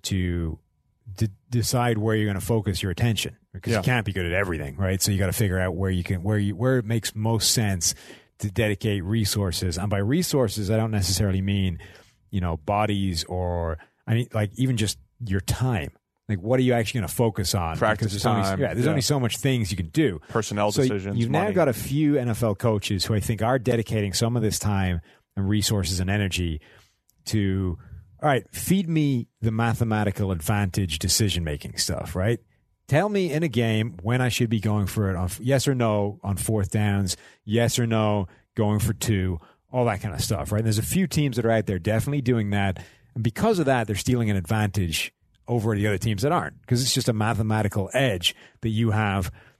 where you're going to focus your attention, because you can't be good at everything, right? So you got to figure out where it makes most sense to dedicate resources. And by resources, I don't necessarily mean, bodies, or I mean like even just your time. Like, what are you actually going to focus on?
Practice time.
There's only so much things you can do.
Personnel decisions.
You've now got a few NFL coaches who I think are dedicating some of this time and resources and energy to, all right, feed me the mathematical advantage decision-making stuff, right? Tell me in a game when I should be going for it on yes or no on 4th downs, yes or no going for 2, all that kind of stuff, right? And there's a few teams that are out there definitely doing that. And because of that, they're stealing an advantage over the other teams that aren't, because it's just a mathematical edge that you have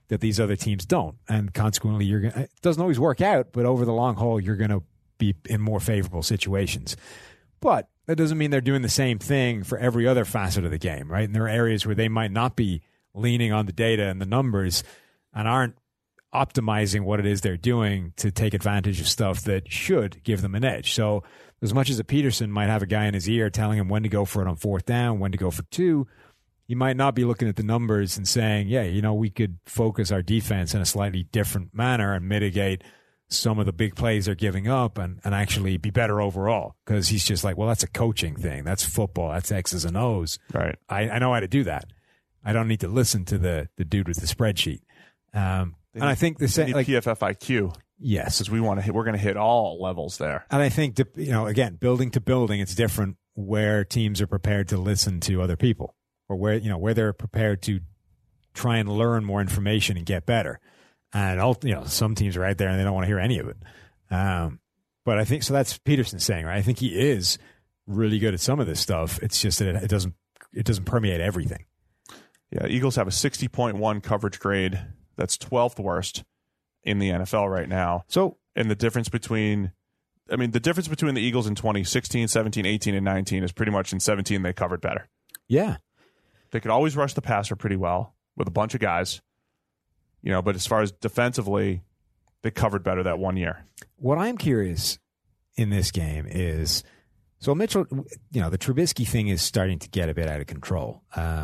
that these other teams don't. And consequently, it doesn't always work out, but over the long haul, you're going to be in more favorable situations. But that doesn't mean they're doing the same thing for every other facet of the game, right? And there are areas where they might not be leaning on the data and the numbers and aren't optimizing what it is they're doing to take advantage of stuff that should give them an edge. So as much as a Peterson might have a guy in his ear telling him when to go for it on 4th down, when to go for 2, he might not be looking at the numbers and saying, yeah, we could focus our defense in a slightly different manner and mitigate some of the big plays they're giving up and actually be better overall. Because he's just like, well, that's a coaching thing. That's football. That's X's and O's.
Right.
I know how to do that. I don't need to listen to the dude with the spreadsheet. And I think the same, like
PFF IQ.
Yes,
because we're going to hit all levels there.
And I think, again, building to building, it's different where teams are prepared to listen to other people, or where they're prepared to try and learn more information and get better. And some teams are right there and they don't want to hear any of it. But I think so. That's Peterson's saying, right? I think he is really good at some of this stuff. It's just that it doesn't permeate everything.
Yeah, Eagles have a 60.1 coverage grade. That's 12th worst in the NFL right now.
So,
and the difference between the Eagles in 2016, 17, 18, and 19 is pretty much in 17 they covered better.
Yeah.
They could always rush the passer pretty well with a bunch of guys, but as far as defensively, they covered better that one year.
What I'm curious in this game is, so Mitchell, the Trubisky thing is starting to get a bit out of control.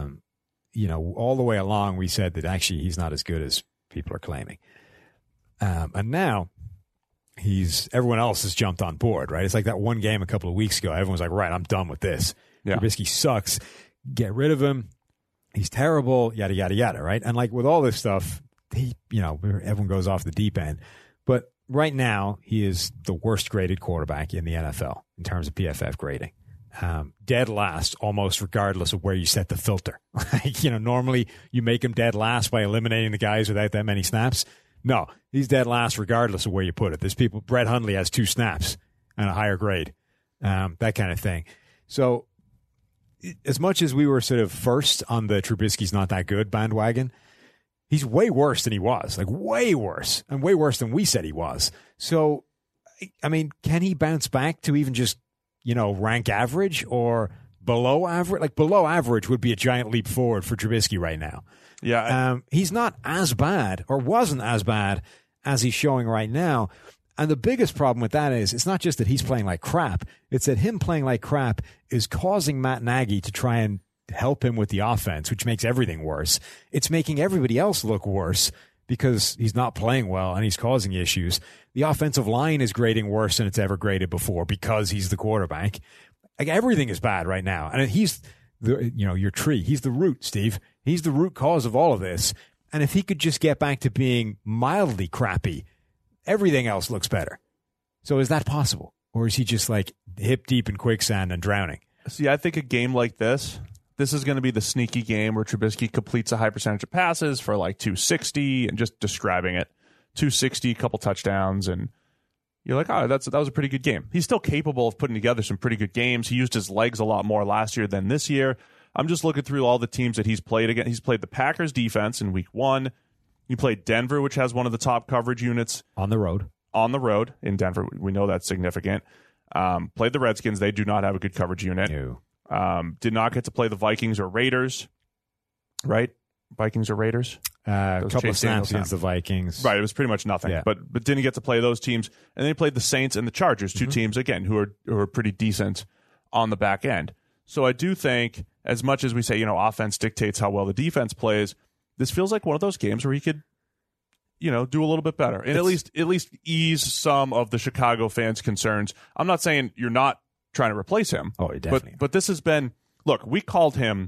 All the way along, we said that actually he's not as good as people are claiming. And now everyone else has jumped on board, right? It's like that one game a couple of weeks ago. Everyone was like, right, I'm done with this. Yeah. Trubisky sucks. Get rid of him. He's terrible, yada, yada, yada, right? And like with all this stuff, everyone goes off the deep end. But right now, he is the worst graded quarterback in the NFL in terms of PFF grading. Dead last, almost regardless of where you set the filter. Normally you make him dead last by eliminating the guys without that many snaps. No, he's dead last regardless of where you put it. There's people, Brett Hundley has 2 snaps and a higher grade, that kind of thing. So as much as we were sort of first on the Trubisky's not that good bandwagon, he's way worse than he was, like way worse, and way worse than we said he was. So, I mean, can he bounce back to even just, rank average or below average? Like below average would be a giant leap forward for Trubisky right now.
Yeah.
He's not as bad or wasn't as bad as he's showing right now. And the biggest problem with that is it's not just that he's playing like crap. It's that him playing like crap is causing Matt Nagy to try and help him with the offense, which makes everything worse. It's making everybody else look worse because he's not playing well and he's causing issues. The offensive line is grading worse than it's ever graded before because he's the quarterback. Like everything is bad right now. And he's your tree. He's the root, Steve. He's the root cause of all of this. And if he could just get back to being mildly crappy, everything else looks better. So is that possible? Or is he just like hip deep in quicksand and drowning?
See, I think a game like this is going to be the sneaky game where Trubisky completes a high percentage of passes for like 260 and just describing it. 260, a couple touchdowns, and you're like, oh, that was a pretty good game. He's still capable of putting together some pretty good games. He used his legs a lot more last year than this year. I'm just looking through all the teams that he's played against. He's played the Packers defense in week 1. He played Denver, which has one of the top coverage units.
On the road in Denver.
We know that's significant. Played the Redskins. They do not have a good coverage unit.
No.
Did not get to play the Vikings or Raiders, right? Vikings or Raiders?
A couple of snaps against the Vikings.
Right, it was pretty much nothing.
Yeah.
But didn't get to play those teams. And then he played the Saints and the Chargers, 2 teams, again, who are pretty decent on the back end. So I do think, as much as we say, offense dictates how well the defense plays, this feels like one of those games where he could, do a little bit better and at least ease some of the Chicago fans' concerns. I'm not saying you're not trying to replace him.
Oh, definitely.
But this has been, look, we called him,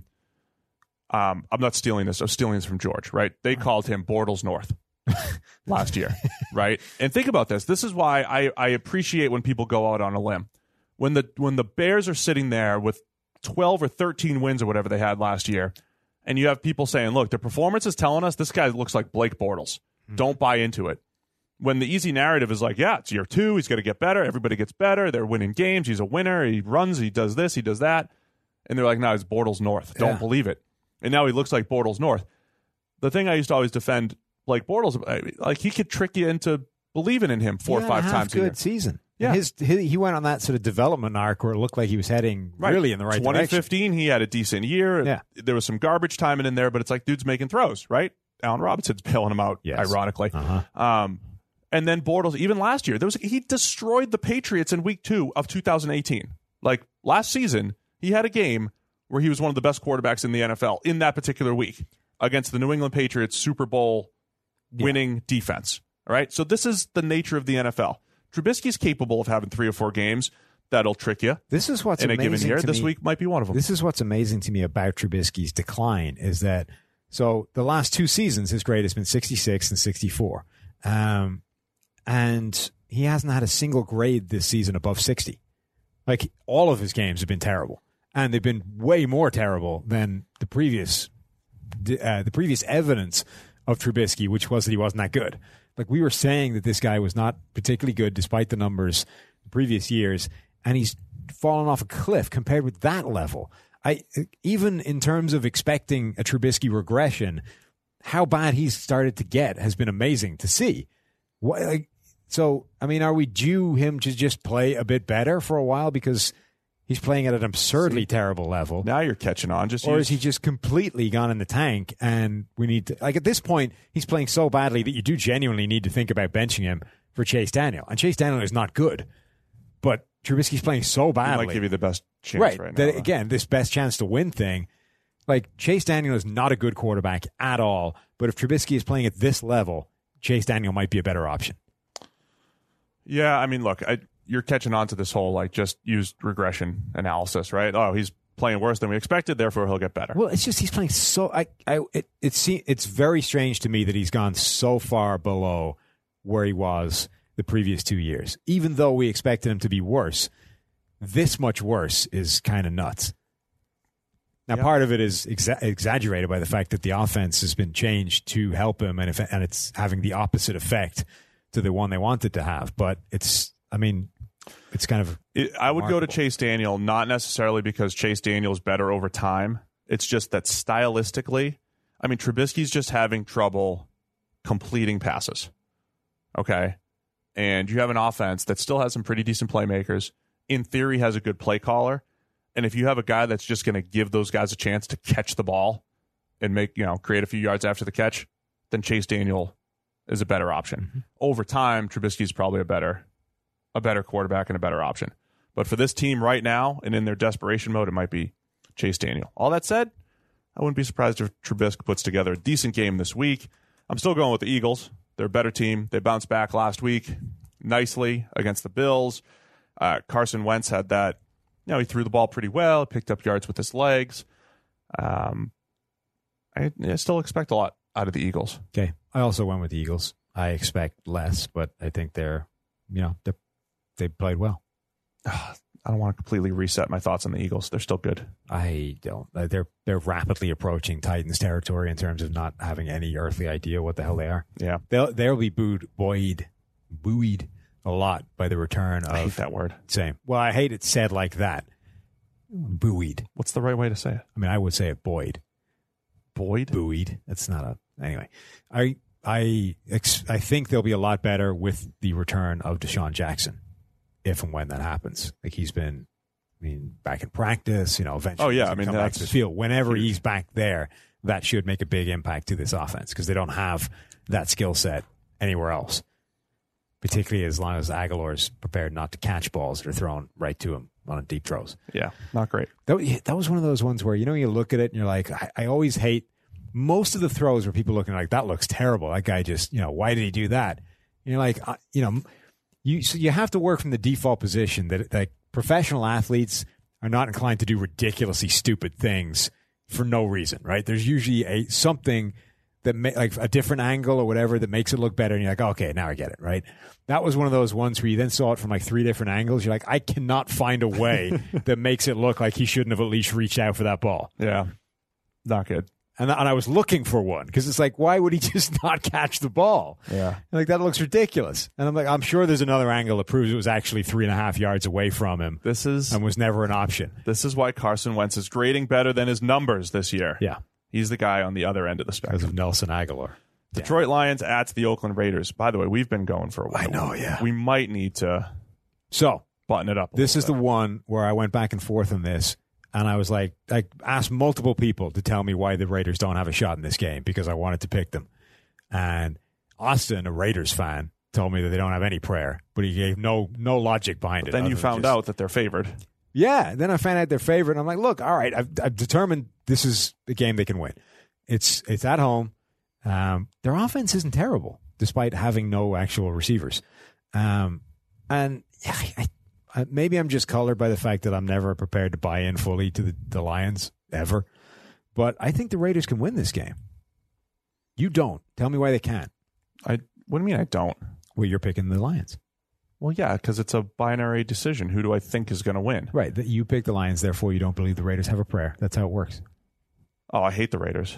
I'm not stealing this. I'm stealing this from George, right? They called him Bortles North last year, right? And think about this. This is why I appreciate when people go out on a limb. When the Bears are sitting there with 12 or 13 wins or whatever they had last year, and you have people saying, look, the performance is telling us this guy looks like Blake Bortles. Don't buy into it. When the easy narrative is like, yeah, it's year 2, he's got to get better, everybody gets better, they're winning games, he's a winner, he runs, he does this, he does that. And they're like, no, it's Bortles North. Don't believe it. And now he looks like Bortles North. The thing I used to always defend Blake Bortles, like he could trick you into believing in him 4 or 5 times a year.
Good season.
Yeah.
He went on that sort of development arc where it looked like he was heading really in the right
2015,
direction.
he had a decent year.
Yeah.
There was some garbage timing in there, but it's like dude's making throws, right? Allen Robinson's bailing him out, ironically. And then Bortles, even last year, he destroyed the Patriots in week 2 of 2018. Like last season, he had a game where he was one of the best quarterbacks in the NFL in that particular week against the New England Patriots Super Bowl winning defense. All right. So this is the nature of the NFL. Trubisky's capable of having 3 or 4 games that'll trick you.
This is what's
in a
amazing
given year.
To
this
me,
week might be one of them.
This is what's amazing to me about Trubisky's decline is that so the last 2 seasons his grade has been 66 and 64, and he hasn't had a single grade this season above 60. Like all of his games have been terrible, and they've been way more terrible than the previous evidence of Trubisky, which was that he wasn't that good. Like we were saying that this guy was not particularly good despite the numbers the previous years, and he's fallen off a cliff compared with that level. Even in terms of expecting a Trubisky regression, how bad he's started to get has been amazing to see. So, I mean, are we due him to just play a bit better for a while because he's playing at an absurdly terrible level?
Now you're catching on.
Or is he just completely gone in the tank and we need to, like at this point, he's playing so badly that you do genuinely need to think about benching him for Chase Daniel. And Chase Daniel is not good, but Trubisky's playing so badly.
He might give you the best chance right now.
Again, this best chance to win thing. Like Chase Daniel is not a good quarterback at all, but if Trubisky is playing at this level, Chase Daniel might be a better option.
Yeah, I mean, look, you're catching on to this whole like just use regression analysis, right? Oh, he's playing worse than we expected, therefore he'll get better.
Well, it's just he's playing so. It's very strange to me that he's gone so far below where he was the previous 2 years, even though we expected him to be worse. This much worse is kind of nuts. Now, part of it is exaggerated by the fact that the offense has been changed to help him, and it's having the opposite effect to the one they wanted to have. But it's kind of.
I would go to Chase Daniel, not necessarily because Chase Daniel is better over time. It's just that stylistically, I mean, Trubisky's just having trouble completing passes. Okay. And you have an offense that still has some pretty decent playmakers. In theory, has a good play caller. And if you have a guy that's just going to give those guys a chance to catch the ball and create a few yards after the catch, then Chase Daniel is a better option. Mm-hmm. Over time, Trubisky is probably a better quarterback and a better option. But for this team right now and in their desperation mode, it might be Chase Daniel. All that said, I wouldn't be surprised if Trubisky puts together a decent game this week. I'm still going with the Eagles. They're a better team. They bounced back last week nicely against the Bills. Carson Wentz had that. He threw the ball pretty well, picked up yards with his legs. I still expect a lot out of the Eagles.
Okay. I also went with the Eagles. I expect less, but I think they played well.
I don't want to completely reset my thoughts on the Eagles. They're still good. I
don't. They're rapidly approaching Titans territory in terms of not having any earthly idea what the hell they are.
Yeah.
They'll be buoyed a lot by the return of...
I hate that word.
Same. Well, I hate it said like that. Buoyed.
What's the right way to say it?
I mean, I would say it buoyed.
Buoyed?
Buoyed. That's not a... Anyway. I think they'll be a lot better with the return of Deshaun Jackson, if and when that happens. Like he's been, back in practice, eventually.
Oh, yeah.
Come back to the field. Whenever he's back there, that should make a big impact to this offense because they don't have that skill set anywhere else. Particularly as long as Aguilar's prepared not to catch balls that are thrown right to him on deep throws.
Yeah, not great.
That was one of those ones where, you look at it and you're like, I always hate most of the throws where people looking like, that looks terrible. That guy just, why did he do that? And you're like, you have to work from the default position that professional athletes are not inclined to do ridiculously stupid things for no reason, right? There's usually something that like a different angle or whatever that makes it look better. And you're like, okay, now I get it, right? That was one of those ones where you then saw it from like 3 different angles. You're like, I cannot find a way that makes it look like he shouldn't have at least reached out for that ball.
Yeah. Not good.
And I was looking for one because it's like, why would he just not catch the ball?
Yeah.
Like that looks ridiculous. And I'm like, I'm sure there's another angle that proves it was actually 3.5 yards away from him. And was never an option.
This is why Carson Wentz is grading better than his numbers this year.
Yeah.
He's the guy on the other end of the spectrum.
Because of Nelson Aguilar.
Detroit Lions at the Oakland Raiders. By the way, we've been going for a while.
I know, yeah.
We might need to button it up.
This is the one where I went back and forth on this, and I was like, I asked multiple people to tell me why the Raiders don't have a shot in this game because I wanted to pick them. And Austin, a Raiders fan, told me that they don't have any prayer, but he gave no logic behind it.
Then you found out that they're favored.
Yeah, then I found out they're favored, and I'm like, look, all right, I've determined this is the game they can win. It's at home. Their offense isn't terrible, despite having no actual receivers. And maybe I'm just colored by the fact that I'm never prepared to buy in fully to the Lions, ever. But I think the Raiders can win this game. You don't. Tell me why they can't.
What do you mean I don't?
Well, you're picking the Lions.
Well, yeah, because it's a binary decision. Who do I think is going to win?
Right. You pick the Lions, therefore you don't believe the Raiders have a prayer. That's how it works.
Oh, I hate the Raiders.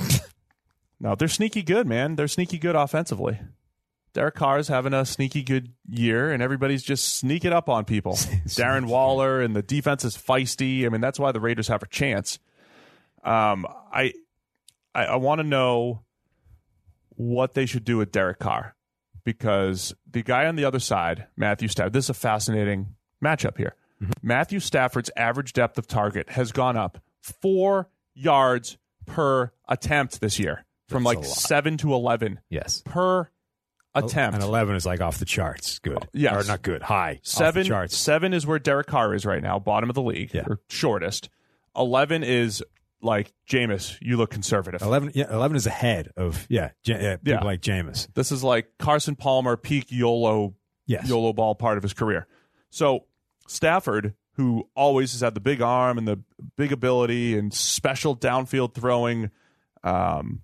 No, they're sneaky good, man. They're sneaky good offensively. Derek Carr's having a sneaky good year, and everybody's just sneaking up on people. Darren Waller, and the defense is feisty. I mean, that's why the Raiders have a chance. I want to know what they should do with Derek Carr, because the guy on the other side, Matthew Stafford, this is a fascinating matchup here. Mm-hmm. Matthew Stafford's average depth of target has gone up 4 yards per attempt this year, from like 7 to 11.
Yes.
Per attempt.
And 11 is like off the charts. Good.
Yes.
Or not good. High.
7,
off the charts.
7 is where Derek Carr is right now, bottom of the league, or shortest. 11 is like, Jameis, you look conservative.
11 is ahead of people like Jameis.
This is like Carson Palmer, peak YOLO ball part of his career. So Stafford, who always has had the big arm and the big ability and special downfield throwing, arm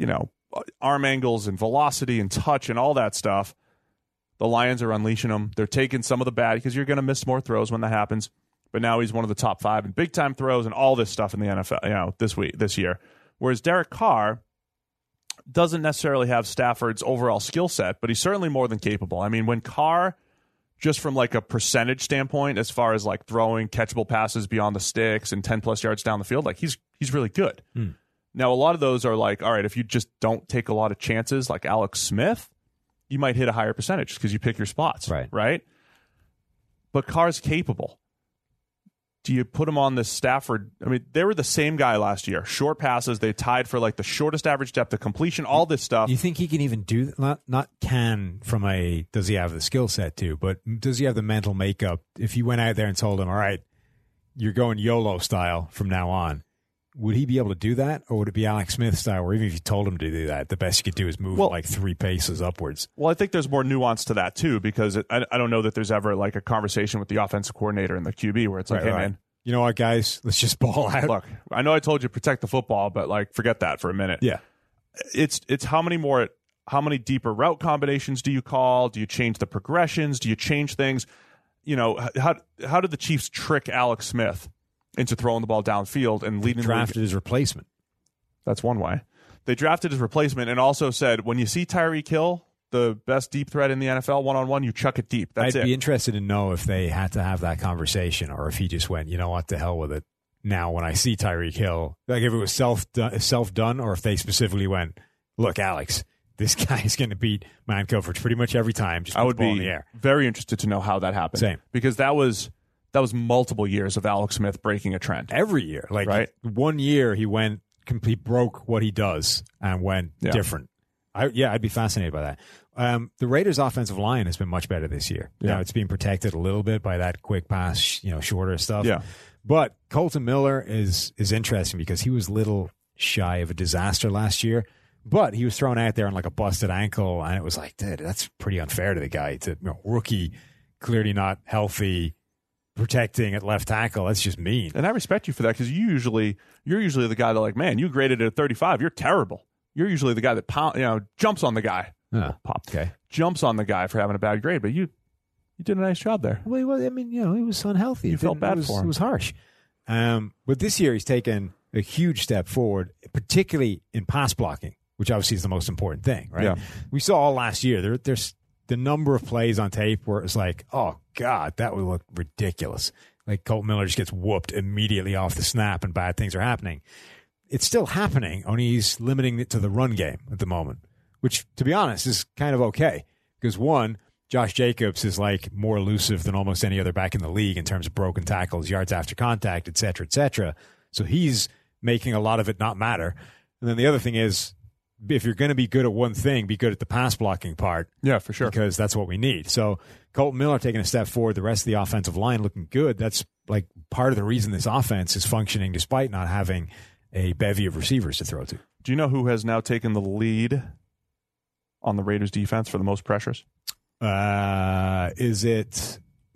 angles and velocity and touch and all that stuff, the Lions are unleashing him. They're taking some of the bad, because you're going to miss more throws when that happens. But now he's one of the top 5 in big-time throws and all this stuff in the NFL, this year. Whereas Derek Carr doesn't necessarily have Stafford's overall skill set, but he's certainly more than capable. I mean, when Carr, just from like a percentage standpoint, as far as like throwing catchable passes beyond the sticks and 10-plus yards down the field, like he's really good. Mm. Now, a lot of those are like, all right, if you just don't take a lot of chances, like Alex Smith, you might hit a higher percentage because you pick your spots, right? But Carr's capable. Do you put him on this Stafford? I mean, they were the same guy last year. Short passes. They tied for like the shortest average depth of completion, all this stuff.
You think he can even do that? Not can from a, does he have the skill set to, but does he have the mental makeup? If you went out there and told him, all right, you're going YOLO style from now on, would he be able to do that? Or would it be Alex Smith style, where even if you told him to do that, the best you could do is move like 3 paces upwards?
Well, I think there's more nuance to that too, because I don't know that there's ever like a conversation with the offensive coordinator and the QB where it's like, hey, man,
you know what, guys, let's just ball out.
Look, I know I told you to protect the football, but like, forget that for a minute.
Yeah.
It's how many deeper route combinations do you call? Do you change the progressions? Do you change things? How did the Chiefs trick Alex Smith into throwing the ball downfield and leading?
Drafted his replacement.
That's one way. They drafted his replacement and also said, when you see Tyreek Hill, the best deep threat in the NFL, one-on-one, you chuck it deep. That's it.
I'd be interested to know if they had to have that conversation, or if he just went, you know what, to hell with it. Now, when I see Tyreek Hill, like if it was self-done, or if they specifically went, look, Alex, this guy is going to beat man coverage pretty much every time. Just
I would
put the ball
be
in the air.
Very interested to know how that happened.
Same.
Because that was multiple years of Alex Smith breaking a trend.
Every year. Like,
right?
1 year he broke what he does and went different. I'd be fascinated by that. The Raiders' offensive line has been much better this year.
Yeah.
Now, it's being protected a little bit by that quick pass, shorter stuff.
Yeah.
But Colton Miller is interesting because he was little shy of a disaster last year, but he was thrown out there on like a busted ankle, and it was like, dude, that's pretty unfair to the guy. Rookie, clearly not healthy, protecting at left tackle. That's just mean.
And I respect you for that, because you're usually the guy that, like, man, you graded it at 35. You're terrible. You're usually the guy that jumps on the guy. Jumps on the guy for having a bad grade, but you did a nice job there.
Well, he was unhealthy.
You felt bad for him.
It was harsh. But this year he's taken a huge step forward, particularly in pass blocking, which obviously is the most important thing, right?
Yeah.
We saw all last year. There's the number of plays on tape where it's like, oh God, that would look ridiculous. Like Colton Miller just gets whooped immediately off the snap and bad things are happening. It's still happening, only he's limiting it to the run game at the moment. which, to be honest, is kind of okay. Because one, Josh Jacobs is like more elusive than almost any other back in the league in terms of broken tackles, yards after contact, et cetera, et cetera. So he's making a lot of it not matter. And then the other thing is, if you're going to be good at one thing, be good at the pass blocking part.
Yeah, for sure.
Because that's what we need. So Colton Miller taking a step forward, the rest of the offensive line looking good. That's like part of the reason this offense is functioning despite not having a bevy of receivers to throw to.
Do you know who has now taken the lead on the Raiders defense for the most pressures?
It's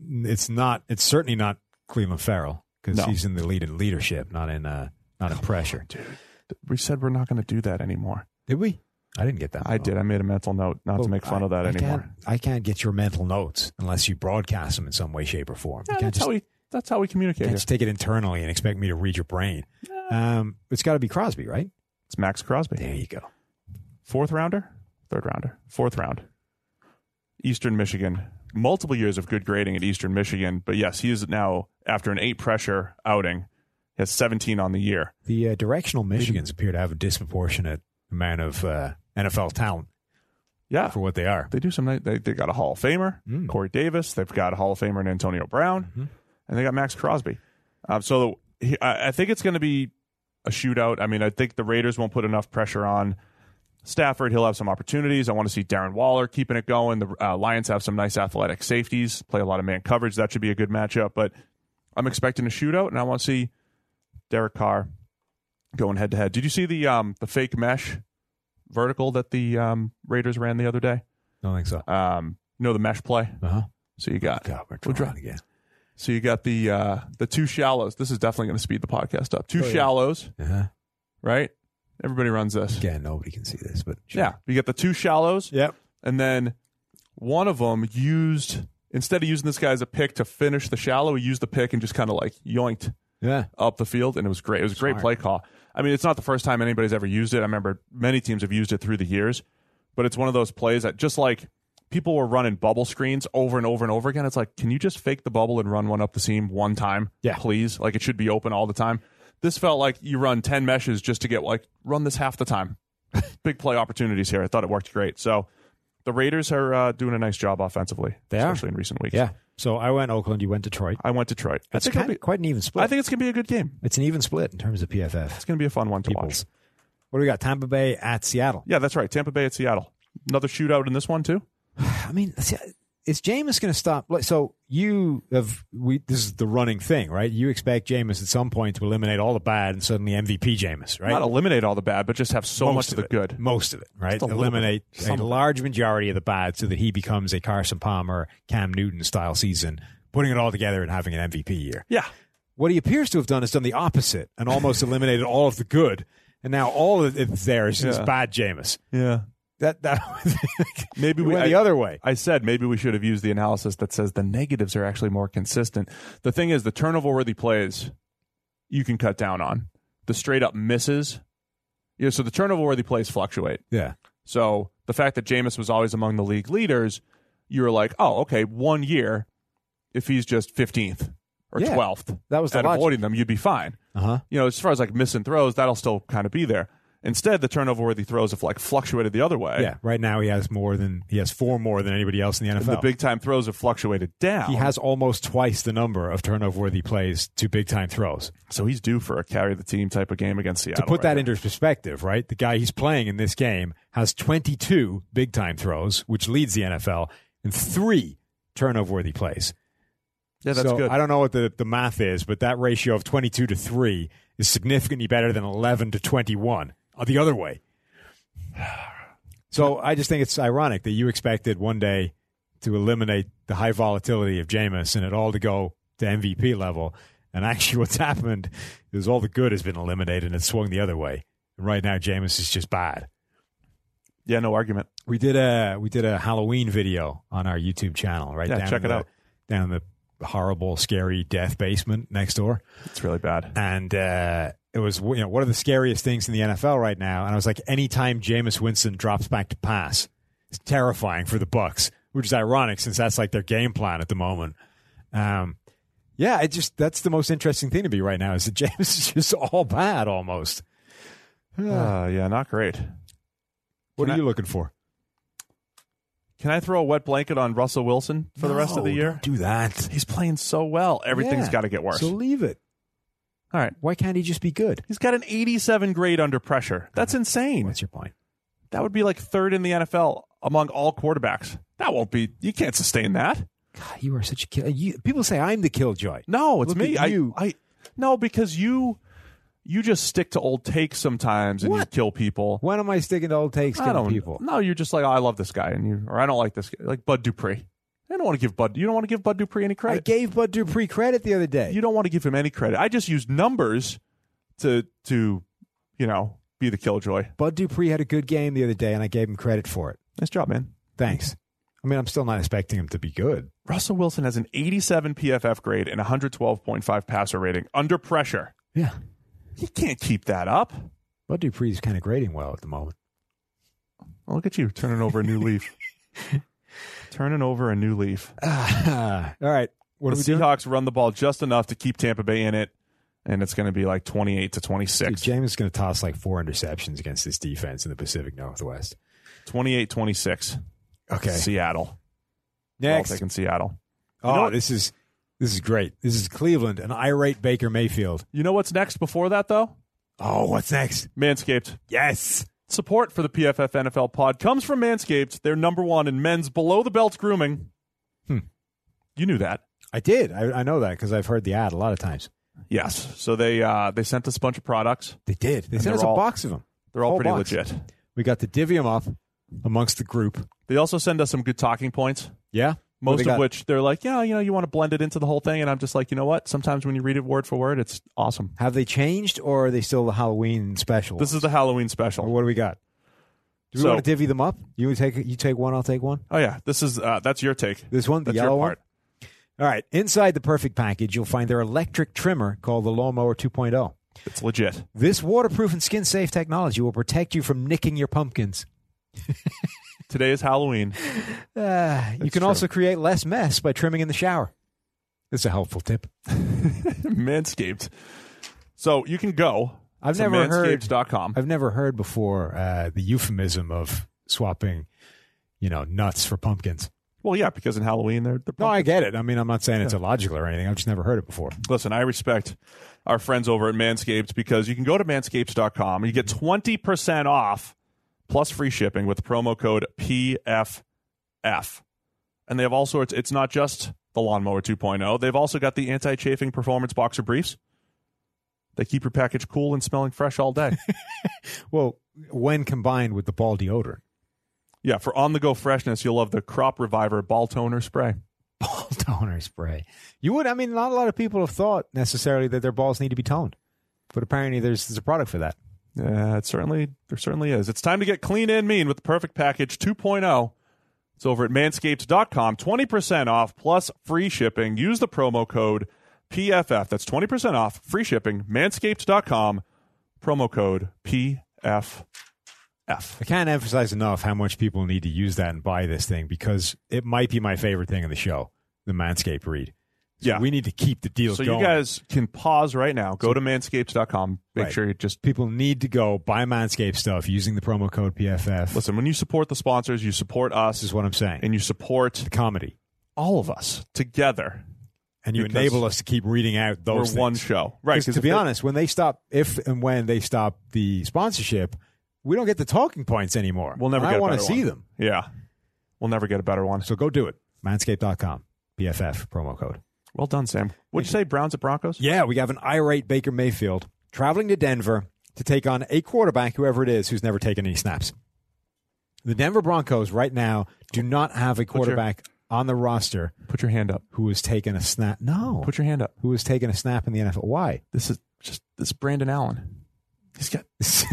certainly not Cleveland Farrell, because he's in the lead in leadership, not in pressure.
Dude, we said we're not going to do that anymore.
Did we? I didn't get that.
I did. I made a mental note not to make fun of that anymore.
I can't get your mental notes unless you broadcast them in some way, shape, or form.
Yeah, that's how we communicate.
You can't
here.
just take it internally and expect me to read your brain. It's got to be Crosby, right?
It's Max Crosby.
There you go.
Fourth rounder? Third rounder? Fourth round. Eastern Michigan. Multiple years of good grading at Eastern Michigan. But yes, he is now, after an 8-pressure outing, he has 17 on the year.
The directional Michigans appear to have a disproportionate amount of NFL talent.
Yeah,
for what they are.
They do some nice. They got a Hall of Famer, Corey Davis. They've got a Hall of Famer in Antonio Brown, and they got Max Crosby. So I think it's going to be a shootout. I mean, I think the Raiders won't put enough pressure on Stafford. He'll have some opportunities. I want to see Darren Waller keeping it going. The Lions have some nice athletic safeties, play a lot of man coverage. That should be a good matchup. But I'm expecting a shootout, and I want to see Derek Carr going head to head. Did you see the fake mesh vertical that the Raiders ran the other day?
Don't think so.
The mesh play. So you got
we're trying again.
So you got the two shallows. This is definitely going to speed the podcast up. Two shallows, right? Everybody runs this.
Again, nobody can see this, but sure.
Yeah, you get the two shallows.
Yep.
And then one of them instead of using this guy as a pick to finish the shallow, he used the pick and just kind of like yoinked up the field, and it was great. It was a great play call. I mean, it's not the first time anybody's ever used it. I remember many teams have used it through the years, but it's one of those plays that just like people were running bubble screens over and over and over again. It's like, can you just fake the bubble and run one up the seam one time, please? Like, it should be open all the time. This felt like you run 10 meshes just to get run this half the time. Big play opportunities here. I thought it worked great. So the Raiders are doing a nice job offensively, especially in recent weeks.
Yeah. So I went Oakland. You went Detroit.
I went Detroit.
It's quite an even split.
I think it's going to be a good game.
It's an even split in terms of PFF.
It's going to be a fun one to watch.
What do we got? Tampa Bay at Seattle.
Yeah, that's right. Tampa Bay at Seattle. Another shootout in this one, too?
I mean, is Jameis going to stop? So this is the running thing, right? You expect Jameis at some point to eliminate all the bad and suddenly MVP Jameis, right?
Not eliminate all the bad, but just have so much of the good.
Most of it, right? Eliminate a large majority of the bad so that he becomes a Carson Palmer, Cam Newton style season, putting it all together and having an MVP year.
Yeah.
What he appears to have done is done the opposite and almost eliminated all of the good. And now all of it there is bad Jameis.
Yeah.
That
maybe
we went the other way.
I said maybe we should have used the analysis that says the negatives are actually more consistent. The thing is, the turnover-worthy plays you can cut down on. The straight-up misses, so the turnover-worthy plays fluctuate.
Yeah.
So the fact that Jameis was always among the league leaders, you were like, oh, okay, 1 year, if he's just 15th or 12th,
that was the
at avoiding them, you'd be fine. As far as like missing throws, that'll still kind of be there. Instead, the turnover-worthy throws have fluctuated the other way.
Yeah, right now he has four more than anybody else in the NFL.
And the big-time throws have fluctuated down.
He has almost twice the number of turnover-worthy plays to big-time throws.
So he's due for a carry-the-team type of game against Seattle.
To put that into perspective, right, the guy he's playing in this game has 22 big-time throws, which leads the NFL, and 3 turnover-worthy plays.
Yeah, that's good.
I don't know what the math is, but that ratio of 22 to 3 is significantly better than 11 to 21. The other way. So I just think it's ironic that you expected one day to eliminate the high volatility of Jameis and it all to go to MVP level. And actually what's happened is all the good has been eliminated and it's swung the other way. And right now Jameis is just bad.
Yeah, no argument.
We did a Halloween video on our YouTube channel, right?
Yeah, check it out.
Down the horrible, scary death basement next door.
It's really bad.
And it was, one of the scariest things in the NFL right now. And I was like, anytime Jameis Winston drops back to pass, it's terrifying for the Bucs, which is ironic since that's like their game plan at the moment. That's the most interesting thing to me right now is that Jameis is just all bad almost.
Yeah, not great.
What are you looking for?
Can I throw a wet blanket on Russell Wilson for the rest of the year?
Don't do that.
He's playing so well. Everything's got to get worse.
So leave it.
All right.
Why can't he just be good?
He's got an 87 grade under pressure. That's insane.
What's your point?
That would be like third in the NFL among all quarterbacks. That won't be. You can't sustain that.
God, you are such a kill. People say I'm the killjoy.
No, it's
Look
me.
at you.
No, because you just stick to old takes sometimes and you kill people.
When am I sticking to old takes killing people?
No, you're just like, oh, I love this guy, or I don't like this guy, like Bud Dupree. I don't want to give Bud. You don't want to give Bud Dupree any credit.
I gave Bud Dupree credit the other day.
You don't want to give him any credit. I just used numbers to be the killjoy.
Bud Dupree had a good game the other day, and I gave him credit for it.
Nice job, man.
Thanks. I mean, I'm still not expecting him to be good.
Russell Wilson has an 87 PFF grade and 112.5 passer rating under pressure.
Yeah.
He can't keep that up.
Bud Dupree's kind of grading well at the moment.
Well, look at you turning over a new leaf. Turning over a new leaf.
All right. What
the
are we doing?
Seahawks run the ball just enough to keep Tampa Bay in it, and it's going to be like 28-26.
Dude, James is going to toss like 4 interceptions against this defense in the Pacific Northwest.
28-26.
Okay.
Seattle.
Next.
All taking Seattle.
Oh, this is great. This is Cleveland, an irate Baker Mayfield.
You know what's next before that, though?
Oh, what's next?
Manscaped.
Yes.
Support for the PFF NFL pod comes from Manscaped. They're number one in men's below-the-belt grooming. You knew that.
I did. I know that because I've heard the ad a lot of times.
Yes. So they sent us a bunch of products.
They did. They sent us a box of them.
They're all pretty legit.
We got to divvy them up amongst the group.
They also send us some good talking points.
Yeah?
Most of which they're like, you want to blend it into the whole thing. And I'm just like, you know what? Sometimes when you read it word for word, it's awesome.
Have they changed or are they still the Halloween special?
This is the Halloween special.
Or what do we got? Do we want to divvy them up? You take one, I'll take one?
Oh, yeah. This is that's your take.
This one, the
that's
yellow
your part.
one? All right. Inside the perfect package, you'll find their electric trimmer called the Lawnmower 2.0.
It's legit.
This waterproof and skin-safe technology will protect you from nicking your pumpkins.
Today is Halloween.
You can also create less mess by trimming in the shower. This is a helpful tip.
Manscaped. So you can go
I've
to
never
manscaped.com.
I've never heard before the euphemism of swapping, nuts for pumpkins.
Well, yeah, because in Halloween they're pumpkins.
No, I get it. I mean, I'm not saying it's illogical or anything. I've just never heard it before.
Listen, I respect our friends over at Manscaped because you can go to manscaped.com and you get 20% off plus free shipping with the promo code PFF. And they have all sorts. It's not just the Lawnmower 2.0. They've also got the anti-chafing performance boxer briefs. They keep your package cool and smelling fresh all day.
Well, when combined with the ball deodorant.
Yeah, for on-the-go freshness, you'll love the Crop Reviver Ball Toner Spray.
Ball toner spray. You would, not a lot of people have thought necessarily that their balls need to be toned. But apparently there's a product for that.
Yeah, there certainly is. It's time to get clean and mean with the Perfect Package 2.0. It's over at manscaped.com. 20% off plus free shipping. Use the promo code PFF. That's 20% off, free shipping. Manscaped.com. Promo code PFF.
I can't emphasize enough how much people need to use that and buy this thing because it might be my favorite thing in the show, the Manscaped read. So
yeah.
We need to keep the deal going.
So you guys can pause right now. Go to manscaped.com. Make sure you just...
People need to go buy Manscaped stuff using the promo code PFF.
Listen, when you support the sponsors, you support us.
This is what I'm saying.
And you support...
the comedy.
All of us together.
And you enable us to keep reading out those things.
We're one show. Right.
To be honest, when they stop the sponsorship, we don't get the talking points anymore.
We'll never get a better one.
I want to see them.
Yeah. We'll never get a better one.
So go do it. Manscaped.com. PFF promo code.
Well done, Sam. What'd you say, Browns at Broncos?
Yeah, we have an irate Baker Mayfield traveling to Denver to take on a quarterback, whoever it is, who's never taken any snaps. The Denver Broncos right now do not have a quarterback on the roster.
Put your hand up.
Who has taken a snap? No.
Put your hand up.
Who has taken a snap in the NFL? Why?
This is Brandon Allen. He's got.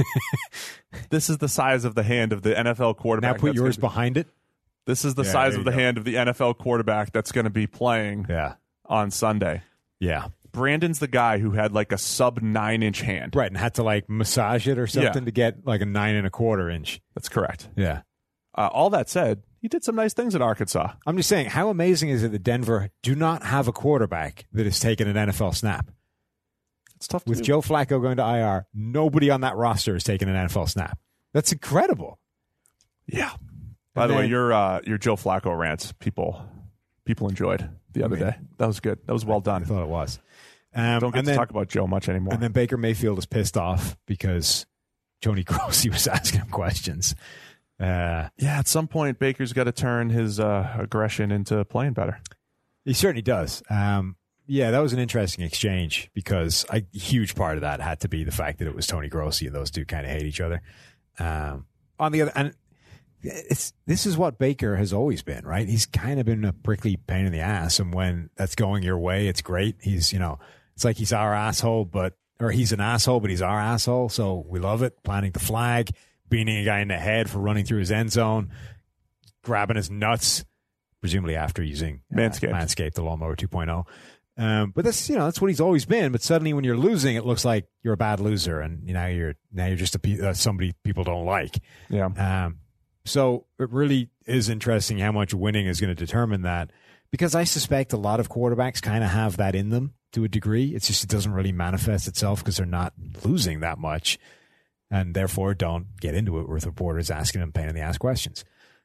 This is the size of the hand of the NFL quarterback.
Now put yours behind it.
This is the size of the hand of the NFL quarterback that's going to be playing on Sunday.
Yeah.
Brandon's the guy who had like a sub 9-inch hand.
Right, and had to like massage it or something to get like a 9 1/4 inch.
That's correct.
Yeah.
All that said, he did some nice things at Arkansas.
I'm just saying, how amazing is it that Denver do not have a quarterback that has taken an NFL snap?
It's tough to
With
do.
Joe Flacco going to IR, nobody on that roster has taken an NFL snap. That's incredible.
Yeah. By the way, your Joe Flacco rants, people enjoyed the other day. That was good. That was well done.
I thought it was.
Don't get to talk about Joe much anymore.
And then Baker Mayfield is pissed off because Tony Grossi was asking him questions.
At some point, Baker's got to turn his aggression into playing better.
He certainly does. That was an interesting exchange because a huge part of that had to be the fact that it was Tony Grossi and those two kind of hate each other. On the other, and this is what Baker has always been, right? He's kind of been a prickly pain in the ass, and when that's going your way, it's great. He's, it's like he's our asshole, or he's an asshole, but he's our asshole, so we love it. Planting the flag, beating a guy in the head for running through his end zone, grabbing his nuts, presumably after using Manscaped, the Lawnmower 2.0. But that's what he's always been. But suddenly, when you're losing, it looks like you're a bad loser, and now you're just somebody people don't like.
Yeah.
So it really is interesting how much winning is going to determine that, because I suspect a lot of quarterbacks kind of have that in them to a degree. It's just it doesn't really manifest itself because they're not losing that much, and therefore don't get into it with reporters asking them pain in the ass questions.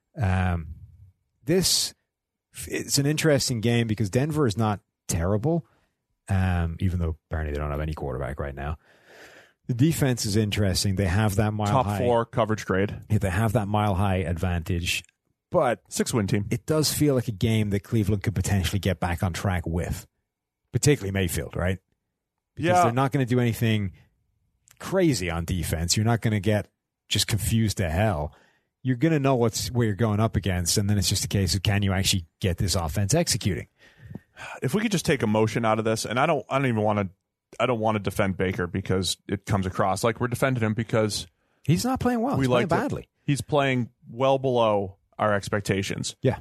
It's an interesting game because Denver is not terrible, even though apparently they don't have any quarterback right now. The defense is interesting. They have that
top 4 coverage grade.
Yeah, they have that mile high advantage, but
6-win team.
It does feel like a game that Cleveland could potentially get back on track with, particularly Mayfield, right? Because they're not going to do anything crazy on defense. You're not going to get just confused to hell. You're going to know where you're going up against, and then it's just a case of can you actually get this offense executing?
If we could just take emotion out of this, and I don't want to defend Baker because it comes across like we're defending him because
he's not playing well. He's playing badly.
He's playing well below our expectations.
Yeah.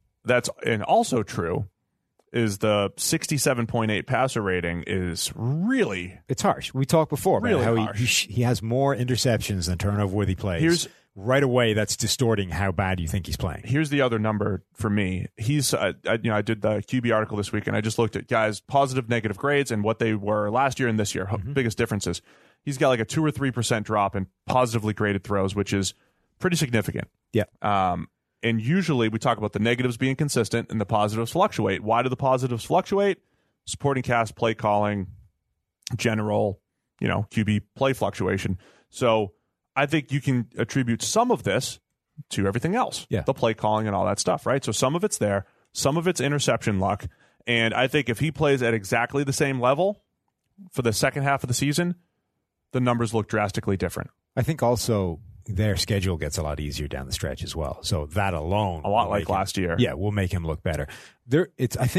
And also true is the 67.8 passer rating is really...
It's harsh. We talked before about how
harsh.
He has more interceptions than turnover-worthy plays. Right away, that's distorting how bad you think he's playing.
Here's the other number for me. He's, I did the QB article this week, and I just looked at guys' positive, negative grades and what they were last year and this year. Biggest differences. He's got like a 2 or 3% drop in positively graded throws, which is pretty significant.
Yeah.
And usually we talk about the negatives being consistent and the positives fluctuate. Why do the positives fluctuate? Supporting cast, play calling, general, QB play fluctuation. So I think you can attribute some of this to everything else, the play calling and all that stuff, right? So some of it's there, some of it's interception luck, and I think if he plays at exactly the same level for the second half of the season, the numbers look drastically different.
I think also their schedule gets a lot easier down the stretch as well. So that alone,
a lot like last year,
will make him look better. There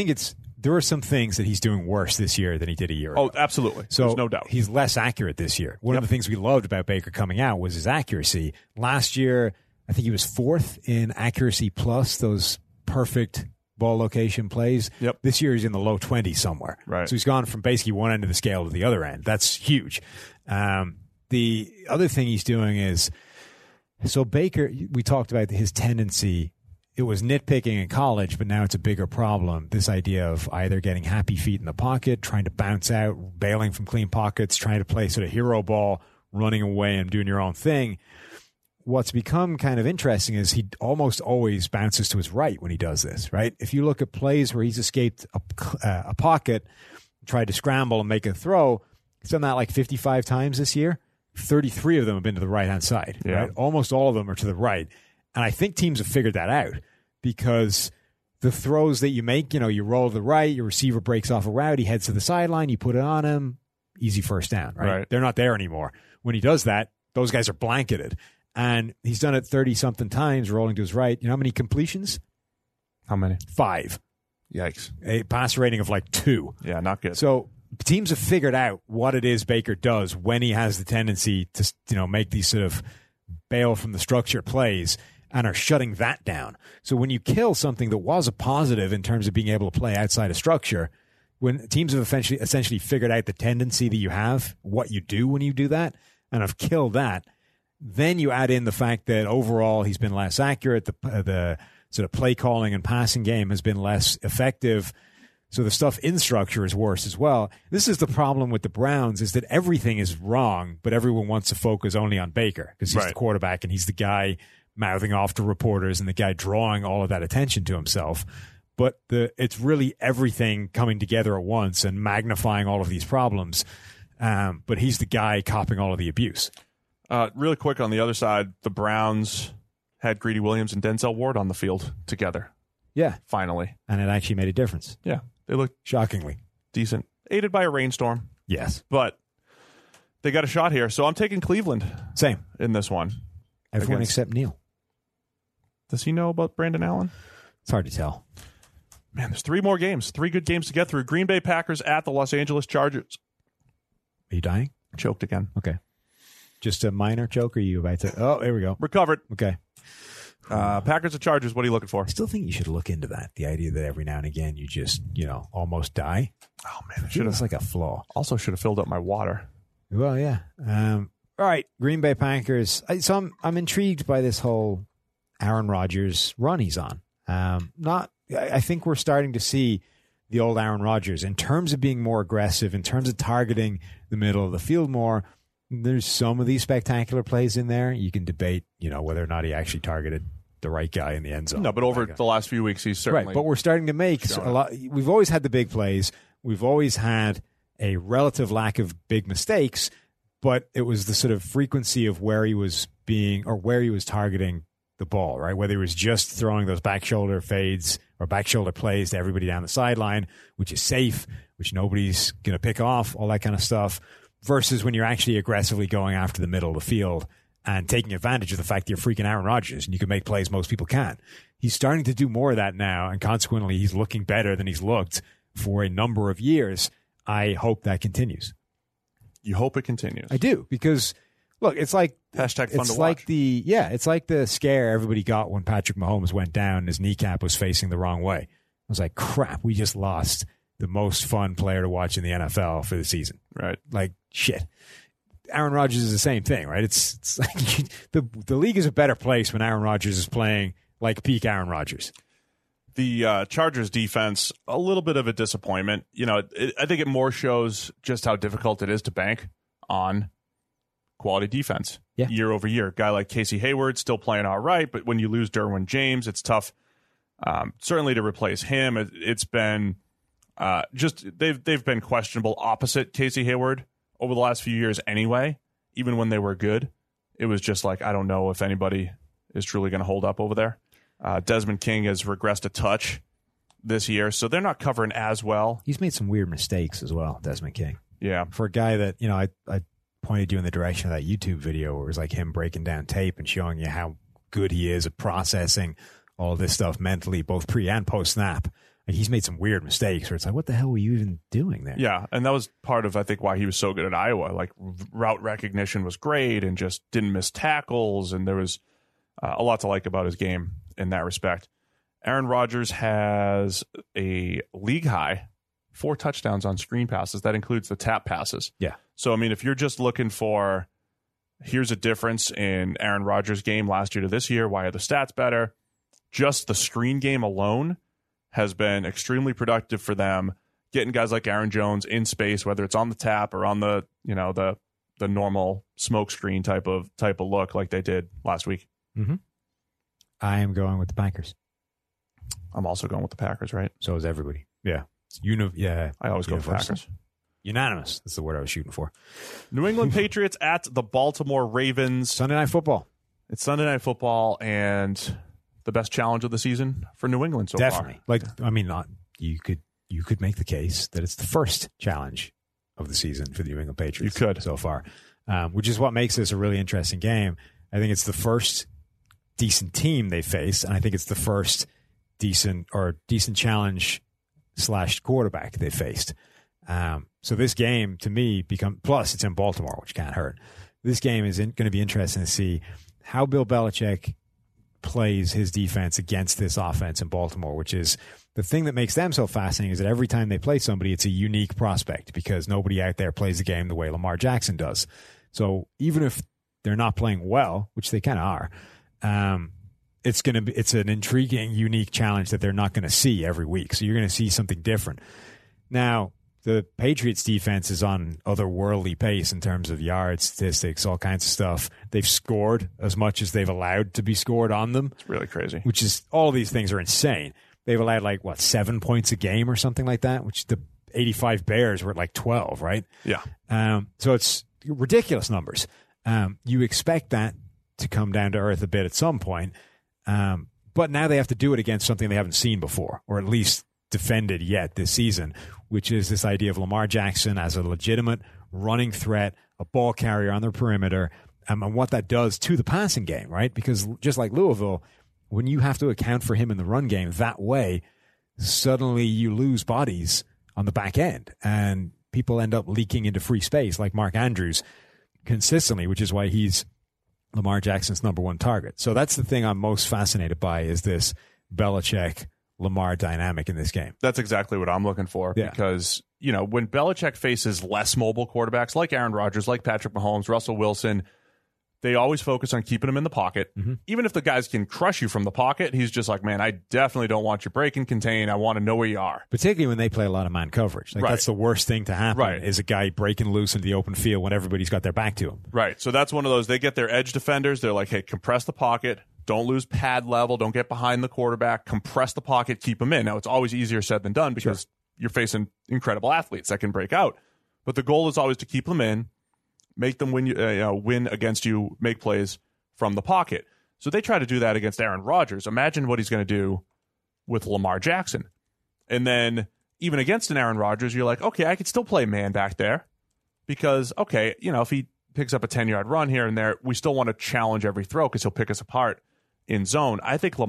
are some things that he's doing worse this year than he did a year ago.
Oh, absolutely.
So
there's no doubt.
He's less accurate this year. One of the things we loved about Baker coming out was his accuracy. Last year, I think he was 4th in accuracy plus, those perfect ball location plays.
Yep.
This year he's in the low 20s somewhere.
Right.
So he's gone from basically one end of the scale to the other end. That's huge. The other thing he's doing is, so Baker, we talked about his tendency. It was nitpicking in college, but now it's a bigger problem. This idea of either getting happy feet in the pocket, trying to bounce out, bailing from clean pockets, trying to play sort of hero ball, running away and doing your own thing. What's become kind of interesting is he almost always bounces to his right when he does this, right? If you look at plays where he's escaped a pocket, tried to scramble and make a throw, he's done that like 55 times this year. 33 of them have been to the right-hand side, right? Almost all of them are to the right. And I think teams have figured that out because the throws that you make, you roll to the right, your receiver breaks off a route, he heads to the sideline, you put it on him, easy first down, right? They're not there anymore. When he does that, those guys are blanketed. And he's done it 30-something times, rolling to his right. You know how many completions?
How many?
5.
Yikes.
A pass rating of like 2.
Yeah, not good.
So teams have figured out what it is Baker does when he has the tendency to make these sort of bail from the structure plays and are shutting that down. So when you kill something that was a positive in terms of being able to play outside of structure, when teams have essentially figured out the tendency that you have, what you do when you do that, and have killed that, then you add in the fact that overall he's been less accurate, the sort of play calling and passing game has been less effective. So the stuff in structure is worse as well. This is the problem with the Browns, is that everything is wrong, but everyone wants to focus only on Baker because he's the quarterback and he's the guy mouthing off to reporters and the guy drawing all of that attention to himself. But it's really everything coming together at once and magnifying all of these problems. But he's the guy copping all of the abuse.
Really quick on the other side, the Browns had Greedy Williams and Denzel Ward on the field together.
Yeah.
Finally.
And it actually made a difference.
Yeah. They looked
shockingly
decent. Aided by a rainstorm.
Yes.
But they got a shot here. So I'm taking Cleveland.
Same.
In this one.
Everyone except Neil.
Does he know about Brandon Allen?
It's hard to tell.
Man, there's 3 more games. 3 good games to get through. Green Bay Packers at the Los Angeles Chargers.
Are you dying?
Choked again.
Okay. Just a minor choke, or are you about to? Oh, there we go.
Recovered.
Okay.
Packers or Chargers, what are you looking for?
I still think you should look into that. The idea that every now and again you just, almost die.
Oh, man.
It's like a flaw.
Also should have filled up my water.
Well, yeah. All right. Green Bay Packers. So I'm intrigued by this whole Aaron Rodgers run he's on. I think we're starting to see the old Aaron Rodgers in terms of being more aggressive, in terms of targeting the middle of the field more. There's some of these spectacular plays in there. You can debate, whether or not he actually targeted the right guy in the end zone.
No, but over the last few weeks, he's certainly
right. But we're starting to make a lot. We've always had the big plays. We've always had a relative lack of big mistakes, but it was the sort of frequency of where he was being or where he was targeting the ball, right? Whether he was just throwing those back shoulder fades or back shoulder plays to everybody down the sideline, which is safe, which nobody's going to pick off, all that kind of stuff, versus when you're actually aggressively going after the middle of the field and taking advantage of the fact that you're freaking Aaron Rodgers and you can make plays most people can't. He's starting to do more of that now, and consequently, he's looking better than he's looked for a number of years. I hope that continues.
You hope it continues?
I do, because look, it's like
hashtag fun
it's
to
like
watch.
It's like the scare everybody got when Patrick Mahomes went down and his kneecap was facing the wrong way. I was like, crap, we just lost the most fun player to watch in the NFL for the season.
Right.
Like, shit. Aaron Rodgers is the same thing, right? It's like the league is a better place when Aaron Rodgers is playing like peak Aaron Rodgers.
The Chargers defense, a little bit of a disappointment. I think it more shows just how difficult it is to bank on quality defense year over year. Guy like Casey Hayward still playing all right, but when you lose Derwin James, it's tough. Certainly to replace him, it's been they've been questionable opposite Casey Hayward over the last few years anyway. Even when they were good, it was just like, I don't know if anybody is truly going to hold up over there. Desmond King has regressed a touch this year, so they're not covering as well.
He's made some weird mistakes as well, Desmond King.
Yeah.
For a guy that, I pointed you in the direction of that YouTube video where it was like him breaking down tape and showing you how good he is at processing all this stuff mentally, both pre and post snap. And he's made some weird mistakes where it's like, what the hell were you even doing there?
Yeah, and that was part of, I think, why he was so good at Iowa. Like, route recognition was great and just didn't miss tackles, and there was a lot to like about his game in that respect. Aaron Rodgers has a league high 4 touchdowns on screen passes. That includes the tap passes.
Yeah.
So, I mean, if you're just looking for, here's a difference in Aaron Rodgers' game last year to this year, why are the stats better? Just the screen game alone has been extremely productive for them, getting guys like Aaron Jones in space, whether it's on the tap or on the the normal smoke screen type of look like they did last week.
Mm-hmm. I am going with the Packers.
I'm also going with the Packers, right?
So is everybody. Yeah.
I always go with Packers.
Unanimous. That's the word I was shooting for.
New England Patriots at the Baltimore Ravens.
Sunday Night Football.
It's Sunday Night Football, and the best challenge of the season for New England so
Definitely.
far.
You could make the case that it's the first challenge of the season for the New England Patriots.
You could.
So far, which is what makes this a really interesting game. I think it's the first decent team they face, and I think it's the first decent challenge / quarterback they faced. So this game, to me, plus it's in Baltimore, which can't hurt. This game is going to be interesting to see how Bill Belichick plays his defense against this offense in Baltimore, which is the thing that makes them so fascinating, is that every time they play somebody, it's a unique prospect because nobody out there plays the game the way Lamar Jackson does. So even if they're not playing well, which they kind of are, it's an intriguing, unique challenge that they're not going to see every week. So you're going to see something different. Now, the Patriots defense is on otherworldly pace in terms of yards, statistics, all kinds of stuff. They've scored as much as they've allowed to be scored on them.
It's really crazy.
Which is, all of these things are insane. They've allowed 7 points a game or something like that, which the 85 Bears were at 12, right?
Yeah.
So it's ridiculous numbers. You expect that to come down to earth a bit at some point. But now they have to do it against something they haven't seen before, or at least defended yet this season, which is this idea of Lamar Jackson as a legitimate running threat, a ball carrier on the perimeter, and what that does to the passing game, right? Because just like Louisville, when you have to account for him in the run game that way, suddenly you lose bodies on the back end, and people end up leaking into free space like Mark Andrews consistently, which is why he's Lamar Jackson's number one target. So that's the thing I'm most fascinated by, is this Belichick-Lamar dynamic in this game.
That's exactly what I'm looking for, because, when Belichick faces less mobile quarterbacks like Aaron Rodgers, like Patrick Mahomes, Russell Wilson, they always focus on keeping him in the pocket. Mm-hmm. Even if the guys can crush you from the pocket, he's just like, man, I definitely don't want you break and contain. I want to know where you are.
Particularly when they play a lot of man coverage. That's the worst thing to happen, is a guy breaking loose into the open field when everybody's got their back to him.
Right. So that's one of those, they get their edge defenders. They're like, hey, compress the pocket. Don't lose pad level. Don't get behind the quarterback. Compress the pocket. Keep him in. Now, it's always easier said than done because you're facing incredible athletes that can break out. But the goal is always to keep them in, make them win against you, make plays from the pocket. So they try to do that against Aaron Rodgers. Imagine what he's going to do with Lamar Jackson. And then even against an Aaron Rodgers, you're like, okay, I could still play man back there because, if he picks up a 10-yard run here and there, we still want to challenge every throw because he'll pick us apart in zone. I think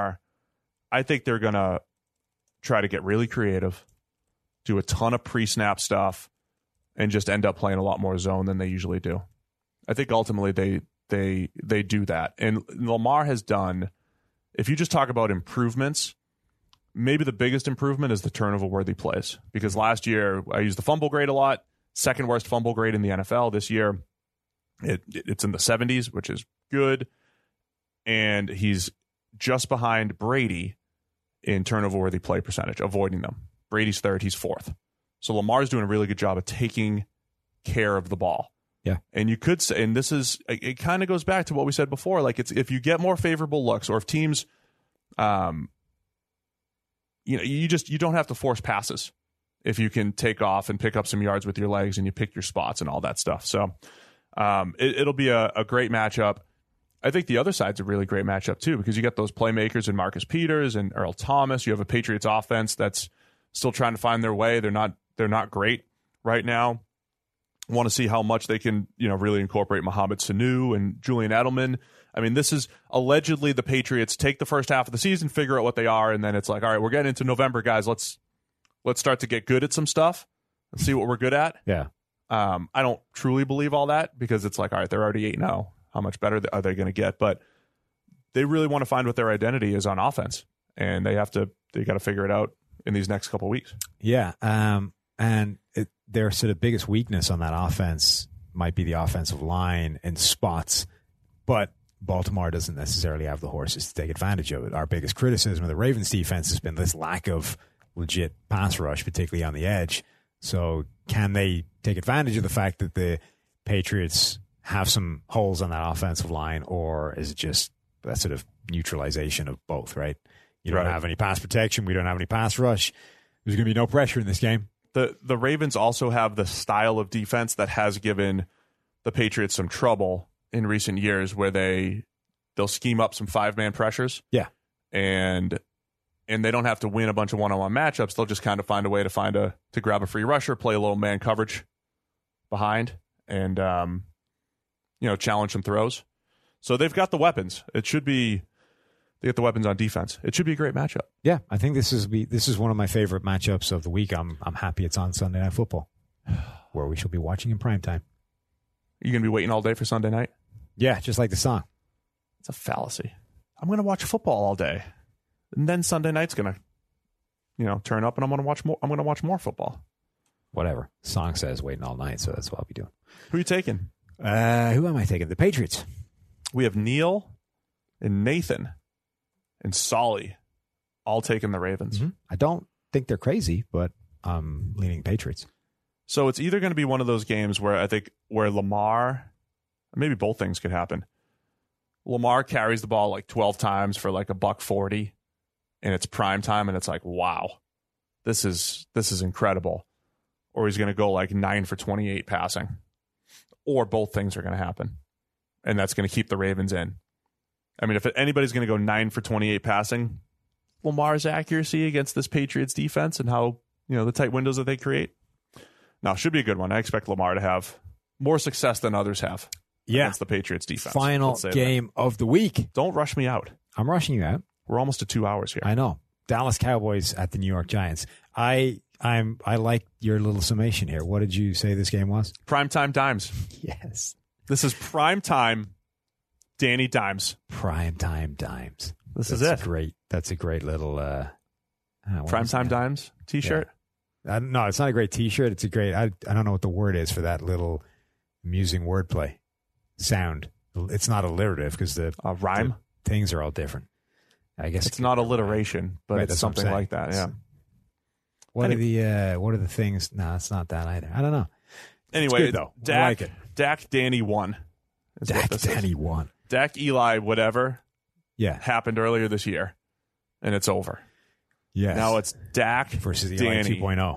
they're going to try to get really creative, do a ton of pre-snap stuff, and just end up playing a lot more zone than they usually do. I think ultimately they do that. And Lamar has done, if you just talk about improvements, maybe the biggest improvement is the turnover-worthy plays. Because last year, I used the fumble grade a lot, second worst fumble grade in the NFL. This year, it's in the 70s, which is good. And he's just behind Brady in turnover-worthy play percentage, avoiding them. Brady's third, he's fourth. So Lamar's doing a really good job of taking care of the ball.
Yeah.
And you could say, and it kind of goes back to what we said before, like it's, if you get more favorable looks, or if teams, you don't have to force passes if you can take off and pick up some yards with your legs and you pick your spots and all that stuff. So it'll be a great matchup. I think the other side's a really great matchup too, because you got those playmakers in Marcus Peters and Earl Thomas. You have a Patriots offense that's still trying to find their way. They're not great right now. Want to see how much they can, really incorporate Mohamed Sanu and Julian Edelman. I mean, this is allegedly the Patriots take the first half of the season, figure out what they are, and then it's like, all right, we're getting into November, guys. Let's start to get good at some stuff and see what we're good at.
Yeah.
I don't truly believe all that, because it's like, all right, they're already 8-0. How much better are they going to get? But they really want to find what their identity is on offense, and they got to figure it out in these next couple of weeks.
Yeah. And their sort of biggest weakness on that offense might be the offensive line in spots, but Baltimore doesn't necessarily have the horses to take advantage of it. Our biggest criticism of the Ravens defense has been this lack of legit pass rush, particularly on the edge. So can they take advantage of the fact that the Patriots have some holes on that offensive line, or is it just that sort of neutralization of both, right? You don't have any pass protection. We don't have any pass rush. There's going to be no pressure in this game.
The Ravens also have the style of defense that has given the Patriots some trouble in recent years, where they'll scheme up some 5-man pressures.
Yeah.
And they don't have to win a bunch of one-on-one matchups. They'll just kind of find a way to grab a free rusher, play a little man coverage behind, and challenge some throws. So they've got the weapons. They get the weapons on defense. It should be a great matchup.
Yeah, I think this is one of my favorite matchups of the week. I'm happy it's on Sunday Night Football, where we shall be watching in primetime.
You going to be waiting all day for Sunday night?
Yeah, just like the song.
It's a fallacy. I'm going to watch football all day, and then Sunday night's going to, turn up, and I'm going to watch more. I'm going to watch more football.
Whatever. The song says waiting all night, so that's what I'll be doing.
Who are you taking?
Who am I taking? The Patriots.
We have Neil and Nathan and Solly all taking the Ravens.
Mm-hmm. I don't think they're crazy, but I'm leaning Patriots.
So it's either going to be one of those games where I think where Lamar, maybe both things could happen. Lamar carries the ball like 12 times for like $140, and it's prime time, and it's like, wow, this is incredible. Or he's going to go like 9 for 28 passing. Or both things are going to happen. And that's going to keep the Ravens in. I mean, if anybody's going to go 9 for 28 passing, Lamar's accuracy against this Patriots defense and how, the tight windows that they create. Now, should be a good one. I expect Lamar to have more success than others have against the Patriots defense.
Final game of the week.
Don't rush me out.
I'm rushing you out.
We're almost to 2 hours here.
I know. Dallas Cowboys at the New York Giants. I like your little summation here. What did you say this game was?
Primetime Dimes.
Yes.
This is primetime Danny Dimes.
Primetime Dimes.
That's it.
Great. That's a great little
Primetime Dimes t-shirt.
Yeah. No, it's not a great t-shirt. It's a great. I don't know what the word is for that little amusing wordplay sound. It's not alliterative because the
rhyme
the things are all different. I guess
it's not alliteration, but it's something like that. Yeah.
What are the things? No, it's not that either. I don't know.
Anyway,
good, though.
Dak,
I like it.
Dak Danny won.
Dak Danny won.
Dak Eli whatever.
Yeah.
Happened earlier this year, and it's over.
Yes.
Now it's Dak
versus Eli
Danny
2.0.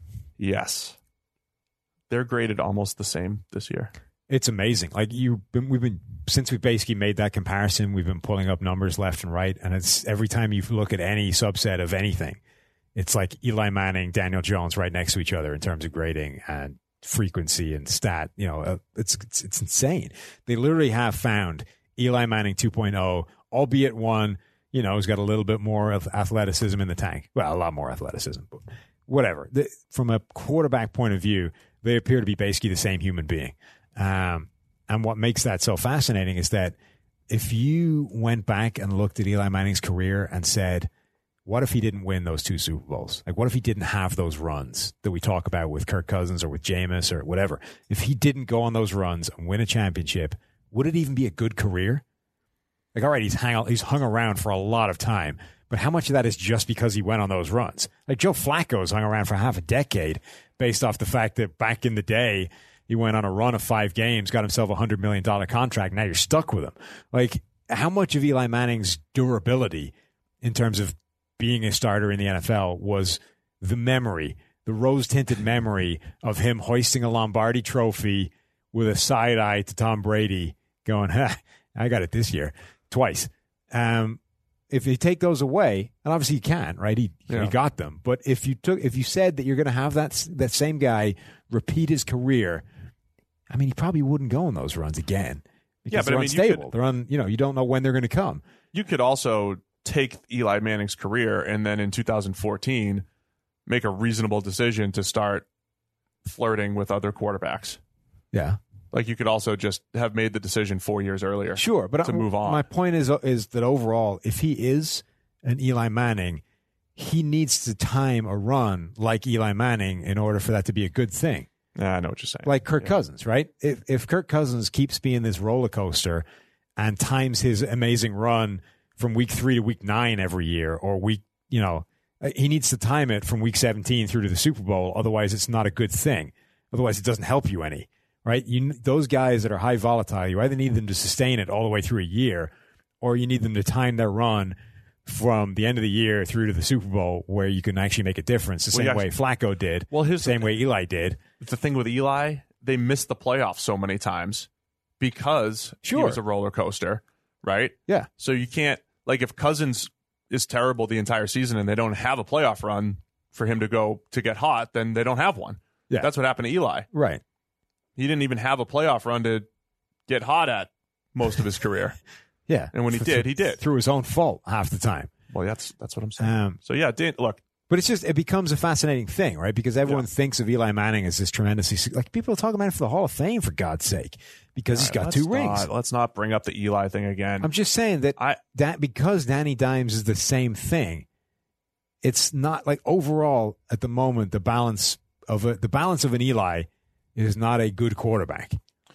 Yes. They're graded almost the same this year.
It's amazing. Like since we basically made that comparison, we've been pulling up numbers left and right, and it's every time you look at any subset of anything, it's like Eli Manning, Daniel Jones right next to each other in terms of grading and frequency and stat. It's insane. They literally have found Eli Manning 2.0, albeit one, who's got a little bit more of athleticism in the tank. Well, a lot more athleticism, but whatever. From a quarterback point of view, they appear to be basically the same human being. And what makes that so fascinating is that if you went back and looked at Eli Manning's career and said, what if he didn't win those 2 Super Bowls? Like, what if he didn't have those runs that we talk about with Kirk Cousins or with Jameis or whatever? If he didn't go on those runs and win a championship, would it even be a good career? Like, all right, he's hung around for a lot of time, but how much of that is just because he went on those runs? Like, Joe Flacco's hung around for half a decade based off the fact that back in the day, he went on a run of 5 games, got himself a $100 million contract. Now you're stuck with him. Like, how much of Eli Manning's durability in terms of being a starter in the NFL was the memory, the rose-tinted memory of him hoisting a Lombardi trophy with a side eye to Tom Brady going, I got it this year, twice. If you take those away, and obviously you can't, right? He got them. But if you said that you're going to have that same guy repeat his career, I mean, he probably wouldn't go on those runs again. Because they're unstable. They're you don't know when they're going to come.
You could also take Eli Manning's career and then in 2014 make a reasonable decision to start flirting with other quarterbacks.
Yeah.
Like you could also just have made the decision 4 years earlier.
Sure, but
to move on.
My point is that overall, if he is an Eli Manning, he needs to time a run like Eli Manning in order for that to be a good thing.
Yeah, I know what you're saying.
Like Kirk Cousins, right? If Kirk Cousins keeps being this roller coaster and times his amazing run from week 3 to week 9 every year, or he needs to time it from week 17 through to the Super Bowl. Otherwise, it's not a good thing. Otherwise, it doesn't help you any, right? Those guys that are high volatile, you either need them to sustain it all the way through a year, or you need them to time their run from the end of the year through to the Super Bowl where you can actually make a difference the same way Flacco did, same way Eli did.
The thing with Eli, they missed the playoffs so many times because he was a roller coaster, right?
Yeah.
So you can't, like if Cousins is terrible the entire season and they don't have a playoff run for him to get hot, then they don't have one.
Yeah.
That's what happened to Eli.
Right.
He didn't even have a playoff run to get hot at most of his career.
Yeah.
And when he did.
Through his own fault half the time.
Well, that's what I'm saying. So, yeah, look.
But it becomes a fascinating thing, right? Because everyone thinks of Eli Manning as this tremendously, like people are talking about him for the Hall of Fame, for God's sake, because he's got 2 rings.
Let's not bring up the Eli thing again.
I'm just saying that because Danny Dimes is the same thing, it's not like overall at the moment, the balance of an Eli is not a good quarterback.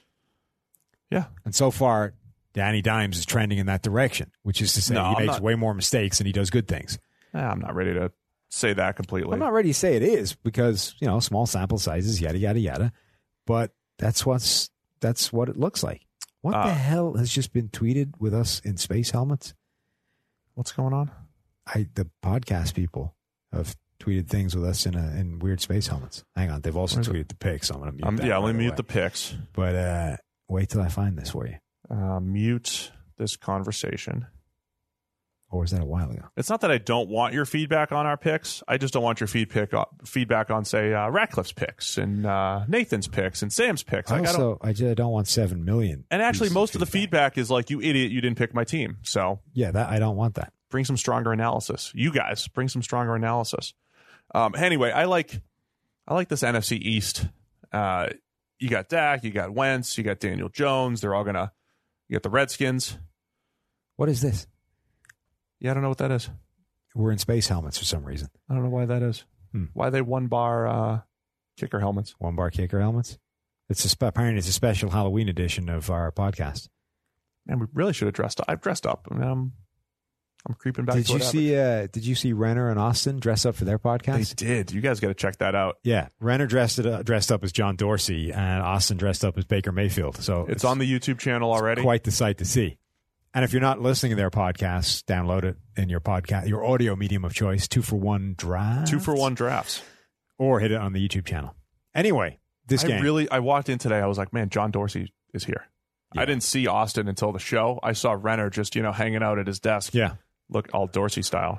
Yeah.
And so far, Danny Dimes is trending in that direction, which is to say he makes way more mistakes than he does good things.
I'm not ready to say that completely.
I'm not ready to say it is because, small sample sizes, yada, yada, yada. But that's what it looks like. What the hell has just been tweeted with us in space helmets?
What's going on?
The podcast people have tweeted things with us in weird space helmets. Hang on. They've also tweeted the pics. So I'm going to mute that.
Yeah, let me mute the pics.
But wait till I find this for you.
Mute this conversation.
Or was that a while ago?
It's not that I don't want your feedback on our picks. I just don't want your feedback on, say, Ratcliffe's picks and Nathan's picks and Sam's picks.
I don't want 7 million.
And actually, most of the feedback is like, you idiot, you didn't pick my team. So
yeah, I don't want that.
Bring some stronger analysis. You guys, bring some stronger analysis. Anyway, I like this NFC East. You got Dak, you got Wentz, you got Daniel Jones. They're all you got the Redskins.
What is this?
Yeah, I don't know what that is.
We're in space helmets for some reason.
I don't know why that is. Why they 1-bar kicker helmets?
1-bar kicker helmets? Apparently it's a special Halloween edition of our podcast.
And we really should have dressed up. I've dressed up. I mean, I'm creeping back.
Did you see Renner and Austin dress up for their podcast?
They did. You guys got to check that out.
Yeah, Renner dressed up as John Dorsey, and Austin dressed up as Baker Mayfield. So
it's on the YouTube channel already.
Quite the sight to see. And if you're not listening to their podcasts, download it in your audio medium of choice. 2-for-1 drafts.
2-for-1 drafts, or
hit it on the YouTube channel. Anyway, I walked in today.
I was like, man, John Dorsey is here. Yeah. I didn't see Austin until the show. I saw Renner just hanging out at his desk.
Yeah.
Look, all Dorsey style.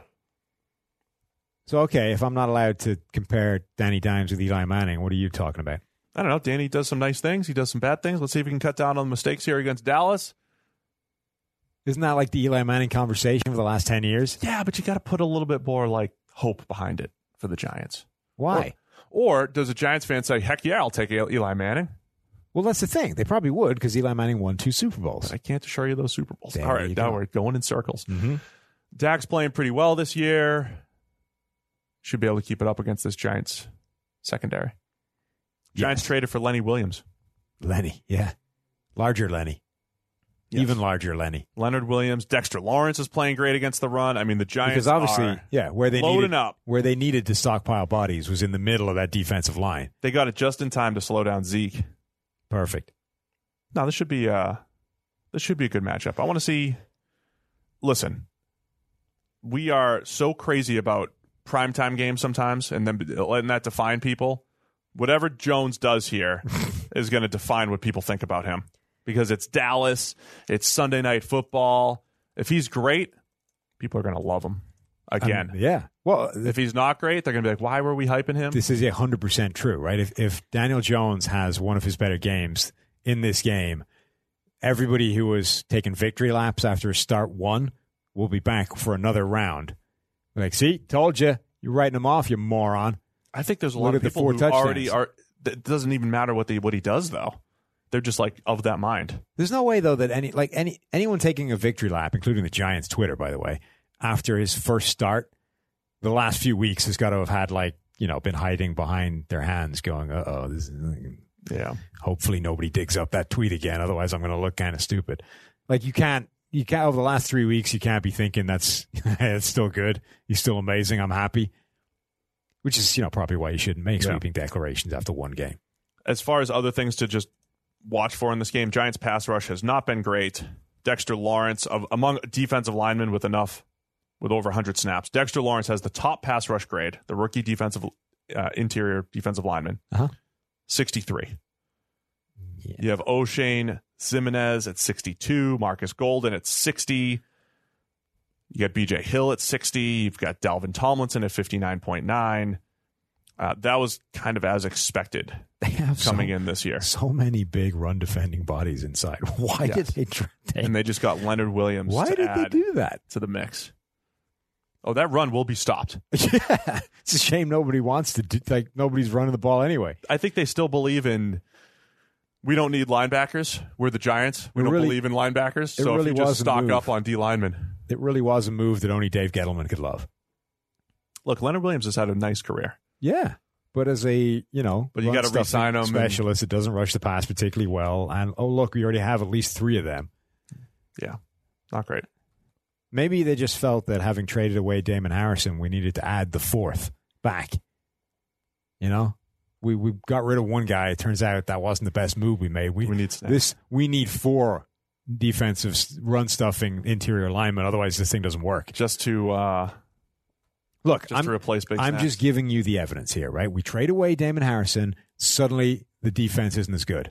So, okay, if I'm not allowed to compare Danny Dimes with Eli Manning, what are you talking about?
I don't know. Danny does some nice things. He does some bad things. Let's see if we can cut down on the mistakes here against Dallas.
Isn't that like the Eli Manning conversation for the last 10 years?
Yeah, but you got to put a little bit more hope behind it for the Giants.
Why?
Or does a Giants fan say, heck yeah, I'll take Eli Manning?
Well, that's the thing. They probably would because Eli Manning won 2 Super Bowls.
I can't assure you those Super Bowls.
There
all right, now we're going in circles.
Mm-hmm.
Dak's playing pretty well this year. Should be able to keep it up against this Giants secondary. Giants traded for Lenny Williams.
Lenny, yeah. Larger Lenny. Yes. Even larger Lenny.
Leonard Williams. Dexter Lawrence is playing great against the run. I mean, the Giants
where they
loading up.
Where they needed to stockpile bodies was in the middle of that defensive line.
They got it just in time to slow down Zeke.
Perfect.
No, this should be a good matchup. I want to see. Listen, we are so crazy about primetime games sometimes, and then letting that define people. Whatever Jones does here is going to define what people think about him. Because it's Dallas, it's Sunday Night Football. If he's great, people are going to love him again.
Yeah. Well,
if he's not great, they're going to be like, why were we hyping him?
This is 100% true, right? If Daniel Jones has one of his better games in this game, everybody who was taking victory laps after start 1 will be back for another round. Like, see, told you. You're writing him off, you moron.
I think there's a lot of people who already are. It doesn't even matter what he does, though. They're just of that mind.
There's no way though that anyone taking a victory lap, including the Giants' Twitter, by the way, after his first start, the last few weeks has got to have had been hiding behind their hands, going, this is hopefully nobody digs up that tweet again, otherwise I'm going to look kind of stupid. You can't over the last 3 weeks you can't be thinking that's it's still good, he's still amazing, I'm happy, which is probably why you shouldn't make sweeping declarations after one game.
As far as other things to just watch for in this game, Giants pass rush has not been great. Dexter Lawrence, among defensive linemen with over 100 snaps, Dexter Lawrence has the top pass rush grade, the rookie interior defensive lineman, 63. Yeah. You have O'Shane Ximenez at 62, Marcus Golden at 60. You got B.J. Hill at 60. You've got Dalvin Tomlinson at 59.9. That was kind of as expected coming in this year.
So many big run defending bodies inside. Why did they
and they just got Leonard Williams.
Why did they do that
to the mix? Oh, that run will be stopped.
Yeah, it's a shame nobody wants to do, nobody's running the ball anyway.
I think they still believe in. We don't need linebackers. We're the Giants. We don't believe in linebackers. So really if you just stock up on D linemen,
it really was a move that only Dave Gettleman could love.
Look, Leonard Williams has had a nice career.
Yeah, but as a
but you got to re-sign him.
Specialist, it doesn't rush the pass particularly well. And look, we already have at least 3 of them.
Yeah, not great.
Maybe they just felt that having traded away Damon Harrison, we needed to add the fourth back. You know, we got rid of one guy. It turns out that wasn't the best move we made. We need 4 defensive run stuffing interior linemen. Otherwise, this thing doesn't work.
Just to replace Big
I'm
Snacks.
just giving you the evidence here, right? We trade away Damon Harrison. Suddenly, the defense isn't as good.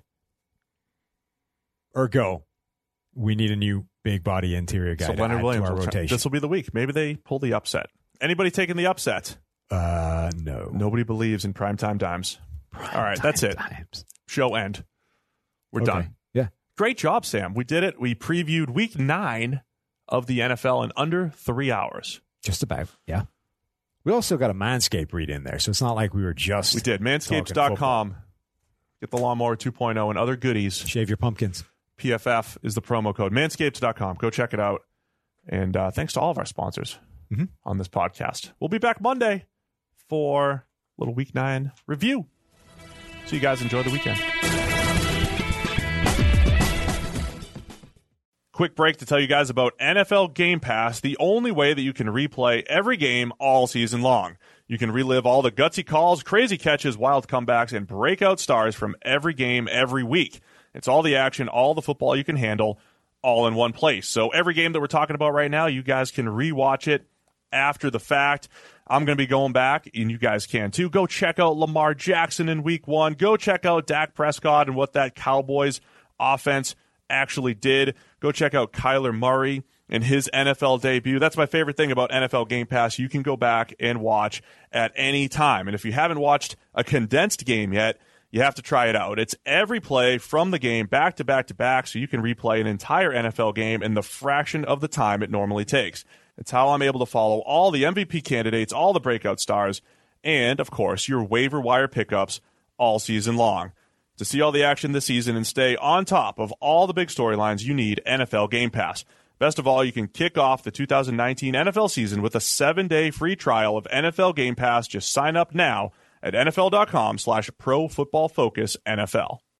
Ergo, we need a new big body interior guy
So
to
Leonard
add
Williams
to our
will
rotation.
This will be the week. Maybe they pull the upset. Anybody taking the upset?
No.
Nobody believes in primetime dimes. All right, that's it. Show end. We're done.
Yeah.
Great job, Sam. We did it. We previewed week 9 of the NFL in under 3 hours.
Just about, yeah. We also got a Manscaped read in there, so it's not like we were just...
We did. Manscaped.com. Get the Lawnmower 2.0 and other goodies.
Shave your pumpkins.
PFF is the promo code. Manscaped.com. Go check it out. And thanks to all of our sponsors on this podcast. We'll be back Monday for a little Week 9 review. So you guys enjoy the weekend. Quick break to tell you guys about NFL Game Pass, the only way that you can replay every game all season long. You can relive all the gutsy calls, crazy catches, wild comebacks, and breakout stars from every game every week. It's all the action, all the football you can handle, all in one place. So every game that we're talking about right now, you guys can rewatch it after the fact. I'm going to be going back, and you guys can too. Go check out Lamar Jackson in week 1. Go check out Dak Prescott and what that Cowboys offense actually did. Go check out Kyler Murray and his NFL debut. That's my favorite thing about NFL Game Pass. You can go back and watch at any time. And if you haven't watched a condensed game yet, you have to try it out. It's every play from the game back to back to back, so you can replay an entire NFL game in the fraction of the time it normally takes. It's how I'm able to follow all the MVP candidates, all the breakout stars, and, of course, your waiver wire pickups all season long. To see all the action this season and stay on top of all the big storylines, you need NFL Game Pass. Best of all, you can kick off the 2019 NFL season with a 7-day free trial of NFL Game Pass. Just sign up now at NFL.com/ProFootballFocusNFL.